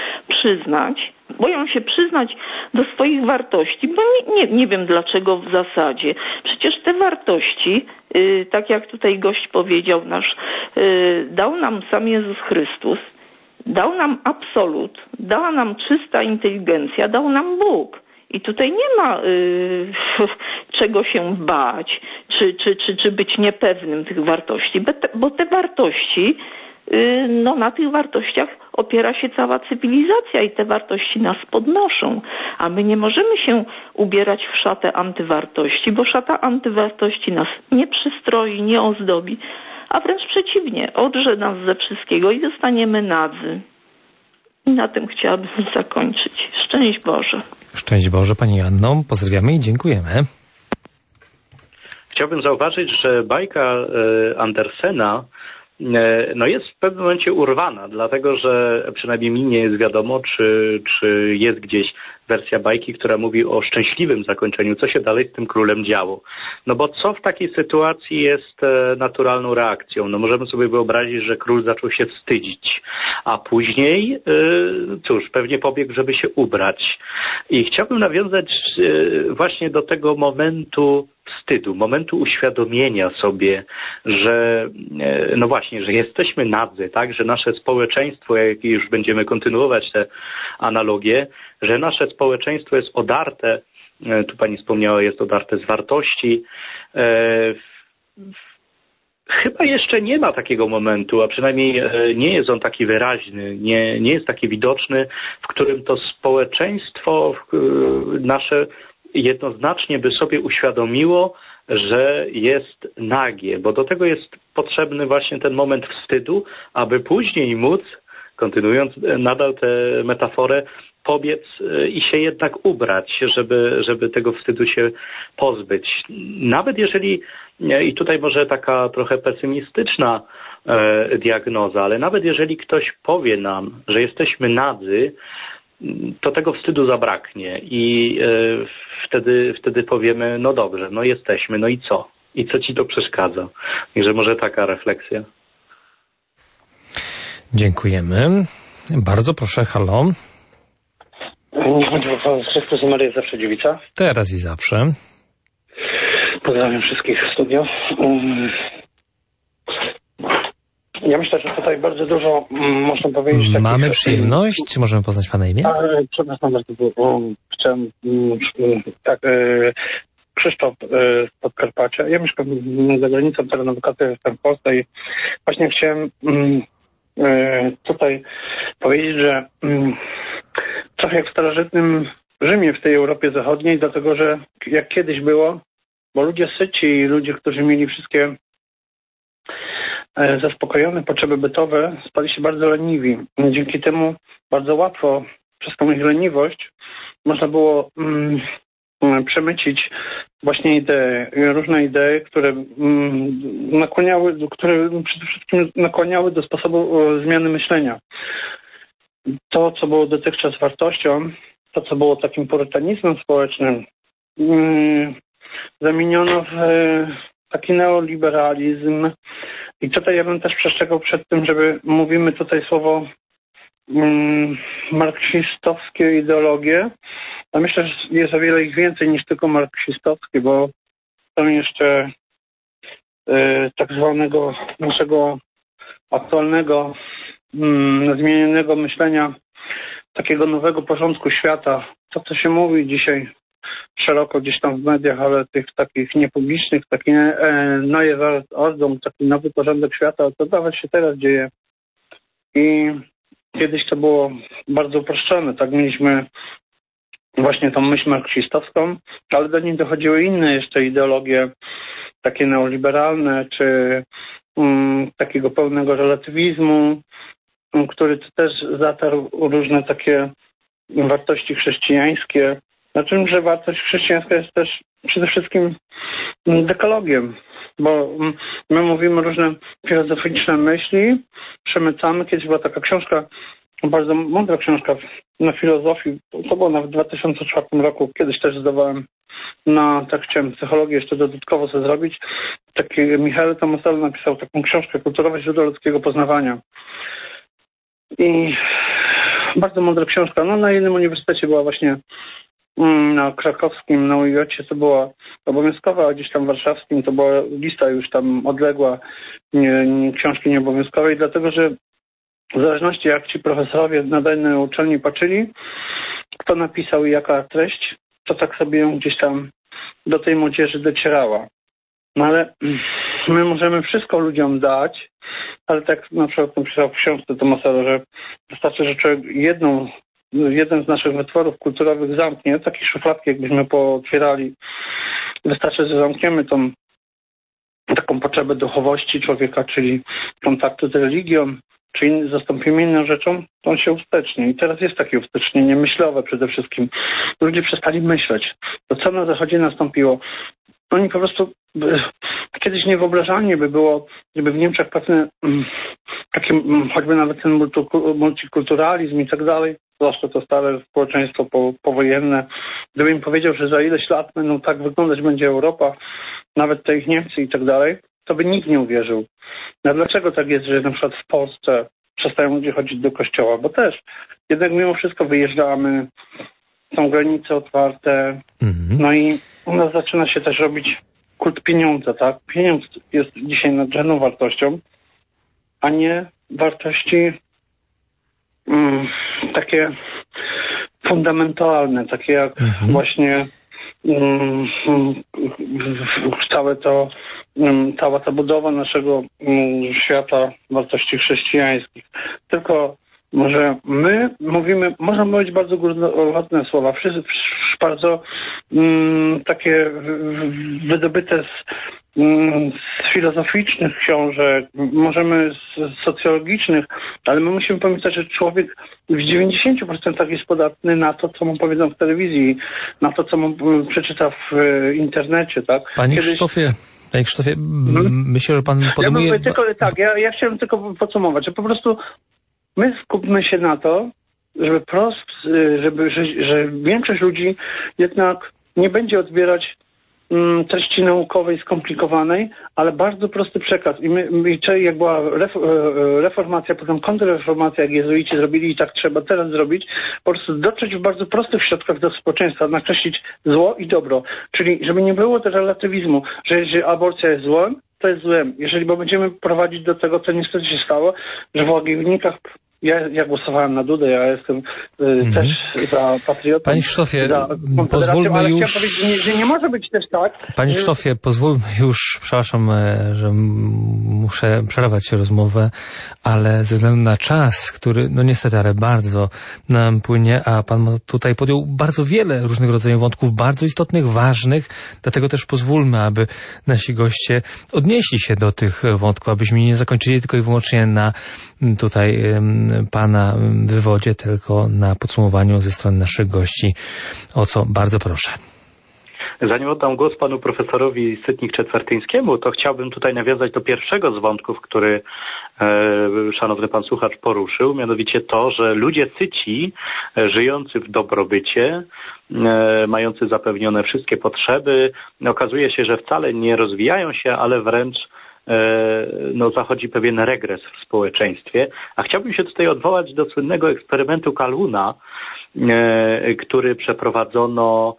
się przyznać do swoich wartości, bo nie wiem dlaczego w zasadzie. Przecież te wartości, tak jak tutaj gość powiedział nasz, dał nam sam Jezus Chrystus, dał nam absolut, dała nam czysta inteligencja, dał nam Bóg. I tutaj nie ma czego się bać, czy być niepewnym tych wartości, bo te wartości na tych wartościach opiera się cała cywilizacja i te wartości nas podnoszą. A my nie możemy się ubierać w szatę antywartości, bo szata antywartości nas nie przystroi, nie ozdobi, a wręcz przeciwnie, odrze nas ze wszystkiego i zostaniemy nadzy. I na tym chciałabym zakończyć. Szczęść Boże. Szczęść Boże, Pani Anno. Pozdrawiamy i dziękujemy. Chciałbym zauważyć, że bajka Andersena jest w pewnym momencie urwana, dlatego że przynajmniej mi nie jest wiadomo, czy jest gdzieś wersja bajki, która mówi o szczęśliwym zakończeniu, co się dalej z tym królem działo. No bo co w takiej sytuacji jest naturalną reakcją? No możemy sobie wyobrazić, że król zaczął się wstydzić, a później, pewnie pobiegł, żeby się ubrać. I chciałbym nawiązać właśnie do tego momentu wstydu, momentu uświadomienia sobie, że że jesteśmy nadzy, tak, że nasze społeczeństwo, jak już będziemy kontynuować te analogie, że nasze społeczeństwo jest odarte, tu Pani wspomniała, jest odarte z wartości. Chyba jeszcze nie ma takiego momentu, a przynajmniej nie jest on taki wyraźny, nie jest taki widoczny, w którym to społeczeństwo nasze jednoznacznie by sobie uświadomiło, że jest nagie, bo do tego jest potrzebny właśnie ten moment wstydu, aby później móc, kontynuując nadal tę metaforę, pobiec i się jednak ubrać, żeby tego wstydu się pozbyć. Nawet jeżeli, i tutaj może taka trochę pesymistyczna diagnoza, ale nawet jeżeli ktoś powie nam, że jesteśmy nadzy, to tego wstydu zabraknie i wtedy powiemy, no dobrze, no jesteśmy, no i co? I co ci to przeszkadza? Także może taka refleksja. Dziękujemy. Bardzo proszę, halo. Nie chodzi o Pan Chrystus i Maryja zawsze dziewica. Teraz i zawsze. Pozdrawiam wszystkich w studio. Ja myślę, że tutaj bardzo dużo można powiedzieć. Mamy przyjemność, czy możemy poznać Pana imię? Przepraszam bardzo, chciałem... Krzysztof z Podkarpacia. Ja mieszkam za granicą, teraz na wakacjach jestem w Polsce i właśnie chciałem tutaj powiedzieć, że trochę jak w starożytnym Rzymie, w tej Europie Zachodniej, dlatego że jak kiedyś było, bo ludzie syci i ludzie, którzy mieli wszystkie zaspokojone potrzeby bytowe, stali się bardzo leniwi. Dzięki temu bardzo łatwo przez tą ich leniwość można było przemycić właśnie różne idee, które przede wszystkim nakłaniały do sposobu zmiany myślenia. To, co było dotychczas wartością, to, co było takim purytanizmem społecznym, zamieniono w taki neoliberalizm. I tutaj ja bym też przestrzegał przed tym, żeby mówimy tutaj słowo marksistowskie ideologie, a myślę, że jest o wiele ich więcej niż tylko marksistowskie, bo są jeszcze tak zwanego naszego aktualnego, zmienionego myślenia, takiego nowego porządku świata. To, co się mówi dzisiaj szeroko gdzieś tam w mediach, ale tych takich niepublicznych, taki neue Ordnung, taki nowy porządek świata, to nawet się teraz dzieje. I kiedyś to było bardzo uproszczone, tak mieliśmy właśnie tą myśl marksistowską, ale do niej dochodziły inne jeszcze ideologie, takie neoliberalne, czy takiego pełnego relatywizmu, który też zatarł różne takie wartości chrześcijańskie. Na czym, że wartość chrześcijańska jest też przede wszystkim dekalogiem, bo my mówimy różne filozoficzne myśli, przemycamy. Kiedyś była taka książka, bardzo mądra książka na filozofii, to było nawet w 2004 roku, kiedyś też zdawałem tak chciałem psychologię jeszcze dodatkowo sobie zrobić. Taki Michał Tomasello napisał taką książkę Kulturowe źródła ludzkiego poznawania. I bardzo mądra książka. Na jednym uniwersytecie była właśnie na krakowskim, na UJ to była obowiązkowa, a gdzieś tam warszawskim to była lista już tam odległa, książki nieobowiązkowej, dlatego że w zależności jak ci profesorowie na danej uczelni patrzyli, kto napisał i jaka treść, to tak sobie ją gdzieś tam do tej młodzieży docierała. No ale my możemy wszystko ludziom dać, ale tak na przykład napisał w książce Tomasera, że wystarczy, że człowiek jeden z naszych wytworów kulturowych zamknie, takie szufladki jakbyśmy pootwierali, wystarczy, że zamkniemy taką potrzebę duchowości człowieka, czyli kontaktu z religią, czy zastąpimy inną rzeczą, to on się uspeczni. I teraz jest takie uspecznienie myślowe przede wszystkim. Ludzie przestali myśleć. To co na Zachodzie nastąpiło? Oni po prostu kiedyś niewyobrażalnie by było, gdyby w Niemczech pewne takie, choćby nawet ten multikulturalizm i tak dalej, zwłaszcza to stare społeczeństwo powojenne, gdyby im powiedział, że za ileś lat będą tak wyglądać będzie Europa, nawet te ich Niemcy i tak dalej, to by nikt nie uwierzył. No dlaczego tak jest, że na przykład w Polsce przestają ludzie chodzić do kościoła? Bo też jednak mimo wszystko wyjeżdżamy, są granice otwarte, no i u nas zaczyna się też robić kult pieniądza, tak? Pieniądz jest dzisiaj nadrzędną wartością, a nie wartości takie fundamentalne, takie jak właśnie cała ta budowa naszego świata wartości chrześcijańskich. Tylko może my mówimy, można mówić bardzo górnolotne słowa, bardzo takie wydobyte z filozoficznych książek, możemy z socjologicznych, ale my musimy pamiętać, że człowiek w 90% jest podatny na to, co mu powiedzą w telewizji, na to, co mu przeczyta w internecie, tak? Panie Krzysztofie, myślę, że pan podejmuje... Ja chciałem tylko podsumować, że po prostu my skupmy się na to, że większość ludzi jednak nie będzie odbierać treści naukowej, skomplikowanej, ale bardzo prosty przekaz. I jak była reformacja, potem kontrreformacja, jak jezuici zrobili i tak trzeba teraz zrobić, po prostu dotrzeć w bardzo prostych środkach do społeczeństwa, nakreślić zło i dobro. Czyli żeby nie było tego relatywizmu, że jeżeli aborcja jest złem, to jest złem. Jeżeli będziemy prowadzić do tego, co niestety się stało, że w Łagiewnikach ja głosowałem na Dudę, ja jestem też za patriotą. Panie Krzysztofie, pozwólmy ale już... chciałem powiedzieć, że nie może być też tak... Panie Krzysztofie, pozwólmy już, przepraszam, że muszę przerwać rozmowę, ale ze względu na czas, który, no niestety, ale bardzo nam płynie, a pan tutaj podjął bardzo wiele różnych rodzajów wątków, bardzo istotnych, ważnych, dlatego też pozwólmy, aby nasi goście odnieśli się do tych wątków, abyśmy nie zakończyli tylko i wyłącznie na tutaj pana wywodzie, tylko na podsumowaniu ze strony naszych gości, o co bardzo proszę. Zanim oddam głos panu profesorowi Sytnik-Czetwertyńskiemu, to chciałbym tutaj nawiązać do pierwszego z wątków, który szanowny pan słuchacz poruszył, mianowicie to, że ludzie syci, żyjący w dobrobycie, mający zapewnione wszystkie potrzeby, okazuje się, że wcale nie rozwijają się, ale wręcz zachodzi pewien regres w społeczeństwie. A chciałbym się tutaj odwołać do słynnego eksperymentu Kaluna, który przeprowadzono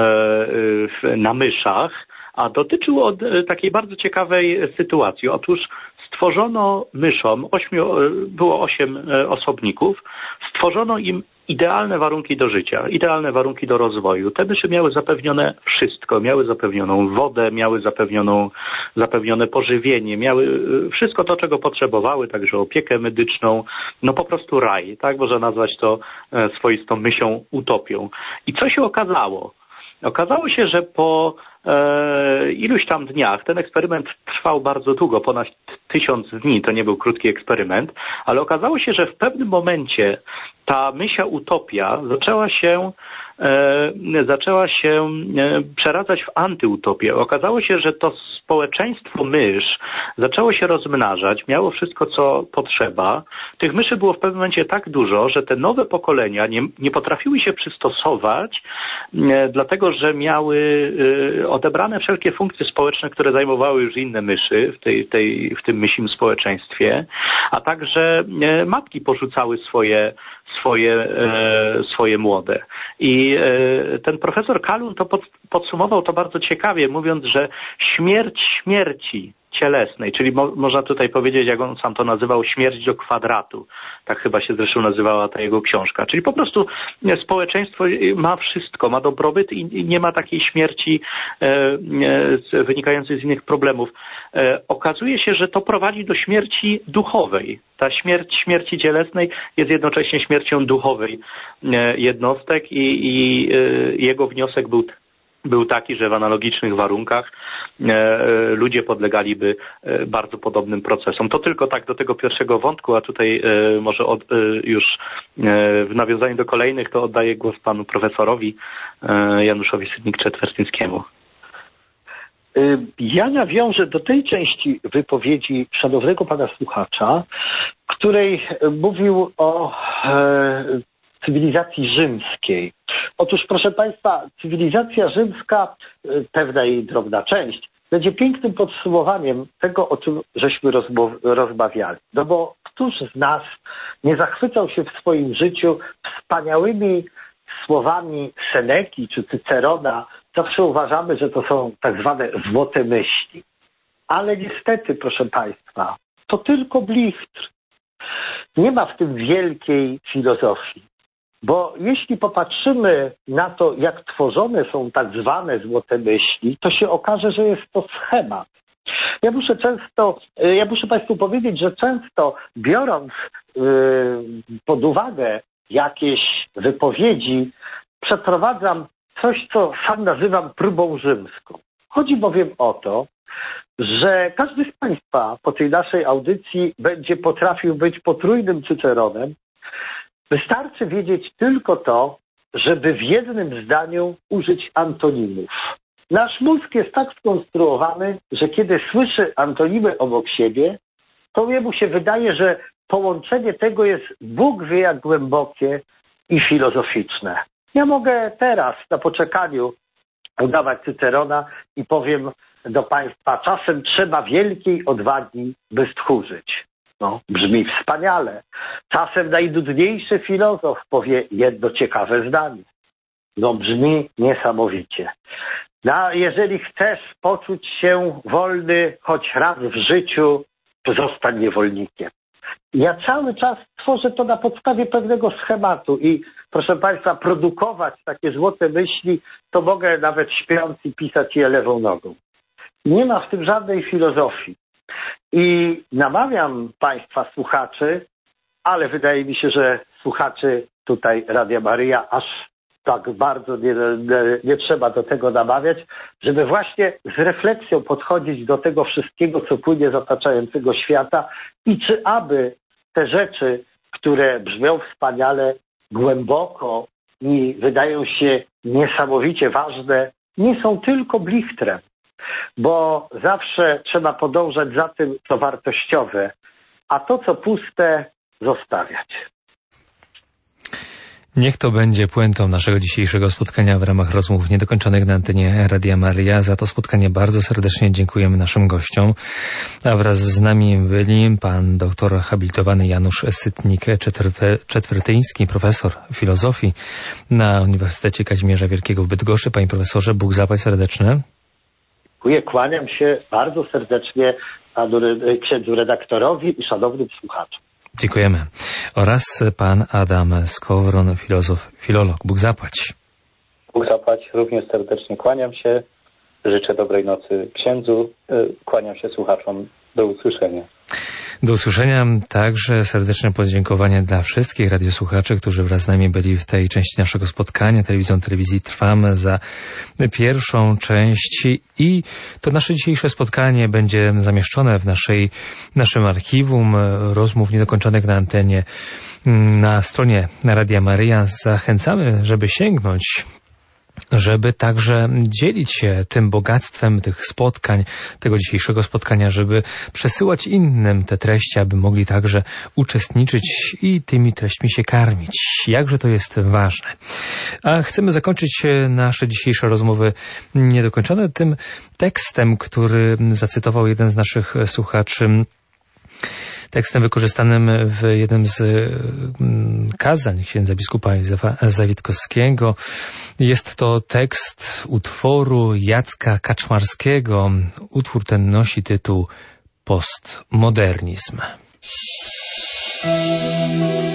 na myszach, a dotyczył takiej bardzo ciekawej sytuacji. Otóż stworzono myszom, było 8 osobników, stworzono im idealne warunki do życia, idealne warunki do rozwoju. Te myszy miały zapewnione wszystko, miały zapewnioną wodę, miały zapewnione pożywienie, miały wszystko to, czego potrzebowały, także opiekę medyczną, no po prostu raj, tak można nazwać to swoistą mysią utopią. I co się okazało? Okazało się, że po iluś tam dniach, ten eksperyment trwał bardzo długo, ponad 1000 dni, to nie był krótki eksperyment, ale okazało się, że w pewnym momencie ta mysia utopia zaczęła się przeradzać w antyutopię. Okazało się, że to społeczeństwo mysz zaczęło się rozmnażać, miało wszystko, co potrzeba. Tych myszy było w pewnym momencie tak dużo, że te nowe pokolenia nie potrafiły się przystosować, dlatego że miały odebrane wszelkie funkcje społeczne, które zajmowały już inne myszy w tym mysim społeczeństwie, a także matki porzucały swoje młode. I ten profesor Kalun to podsumował to bardzo ciekawie, mówiąc, że śmierć śmierci cielesnej, czyli można tutaj powiedzieć, jak on sam to nazywał, śmierć do kwadratu. Tak chyba się zresztą nazywała ta jego książka. Czyli po prostu społeczeństwo ma wszystko, ma dobrobyt i nie ma takiej śmierci wynikającej z innych problemów. Okazuje się, że to prowadzi do śmierci duchowej. Ta śmierci cielesnej jest jednocześnie śmiercią duchowej jednostek i jego wniosek był taki, że w analogicznych warunkach ludzie podlegaliby bardzo podobnym procesom. To tylko tak do tego pierwszego wątku, a tutaj może już w nawiązaniu do kolejnych to oddaję głos panu profesorowi Januszowi Sydnik-Czetwertyńskiemu. Ja nawiążę do tej części wypowiedzi szanownego pana słuchacza, której mówił o cywilizacji rzymskiej. Otóż, proszę państwa, cywilizacja rzymska, pewna jej drobna część, będzie pięknym podsumowaniem tego, o czym żeśmy rozmawiali. No bo któż z nas nie zachwycał się w swoim życiu wspaniałymi słowami Seneki czy Cycerona? Zawsze uważamy, że to są tak zwane złote myśli. Ale niestety, proszę państwa, to tylko blichtr. Nie ma w tym wielkiej filozofii. Bo jeśli popatrzymy na to, jak tworzone są tak zwane złote myśli, to się okaże, że jest to schemat. Ja muszę państwu powiedzieć, że często biorąc pod uwagę jakieś wypowiedzi, przeprowadzam coś, co sam nazywam próbą rzymską. Chodzi bowiem o to, że każdy z państwa po tej naszej audycji będzie potrafił być potrójnym Cyceronem. Wystarczy wiedzieć tylko to, żeby w jednym zdaniu użyć antonimów. Nasz mózg jest tak skonstruowany, że kiedy słyszy antonimy obok siebie, to jemu się wydaje, że połączenie tego jest Bóg wie jak głębokie i filozoficzne. Ja mogę teraz na poczekaniu udawać Cycerona i powiem do państwa, czasem trzeba wielkiej odwagi, by stchórzyć. No, brzmi wspaniale. Czasem najnudniejszy filozof powie jedno ciekawe zdanie. No, brzmi niesamowicie. No, jeżeli chcesz poczuć się wolny choć raz w życiu, to zostań niewolnikiem. Ja cały czas tworzę to na podstawie pewnego schematu i proszę państwa, produkować takie złote myśli, to mogę nawet śpiąc i pisać je lewą nogą. Nie ma w tym żadnej filozofii. I namawiam państwa słuchaczy, ale wydaje mi się, że słuchaczy tutaj Radia Maryja aż tak bardzo nie trzeba do tego namawiać, żeby właśnie z refleksją podchodzić do tego wszystkiego, co płynie z otaczającego świata i czy aby te rzeczy, które brzmią wspaniale, głęboko i wydają się niesamowicie ważne, nie są tylko blichtrem. Bo zawsze trzeba podążać za tym, co wartościowe, a to, co puste, zostawiać. Niech to będzie puentą naszego dzisiejszego spotkania w ramach rozmów niedokończonych na antenie Radia Maryja. Za to spotkanie bardzo serdecznie dziękujemy naszym gościom. A wraz z nami byli pan doktor habilitowany Janusz Sydnik-Czetwertyński, profesor filozofii na Uniwersytecie Kazimierza Wielkiego w Bydgoszczy. Panie profesorze, Bóg zapłać serdeczne. Dziękuję, kłaniam się bardzo serdecznie panu księdzu redaktorowi i szanownym słuchaczom. Dziękujemy. Oraz pan Adam Skowron, filozof, filolog. Bóg zapłać. Bóg zapłać. Również serdecznie kłaniam się. Życzę dobrej nocy księdzu. Kłaniam się słuchaczom. Do usłyszenia. Do usłyszenia. Także serdeczne podziękowania dla wszystkich radiosłuchaczy, którzy wraz z nami byli w tej części naszego spotkania. Telewizji Trwam za pierwszą część i to nasze dzisiejsze spotkanie będzie zamieszczone w naszym archiwum rozmów niedokończonych na antenie na stronie Radia Maryja. Zachęcamy, żeby sięgnąć, żeby także dzielić się tym bogactwem tych spotkań, tego dzisiejszego spotkania, żeby przesyłać innym te treści, aby mogli także uczestniczyć i tymi treśćmi się karmić. Jakże to jest ważne. A chcemy zakończyć nasze dzisiejsze rozmowy niedokończone tym tekstem, który zacytował jeden z naszych słuchaczy. tekstem wykorzystanym w jednym z kazań księdza biskupa Józefa Zawitkowskiego. Jest to tekst utworu Jacka Kaczmarskiego. Utwór ten nosi tytuł Postmodernizm.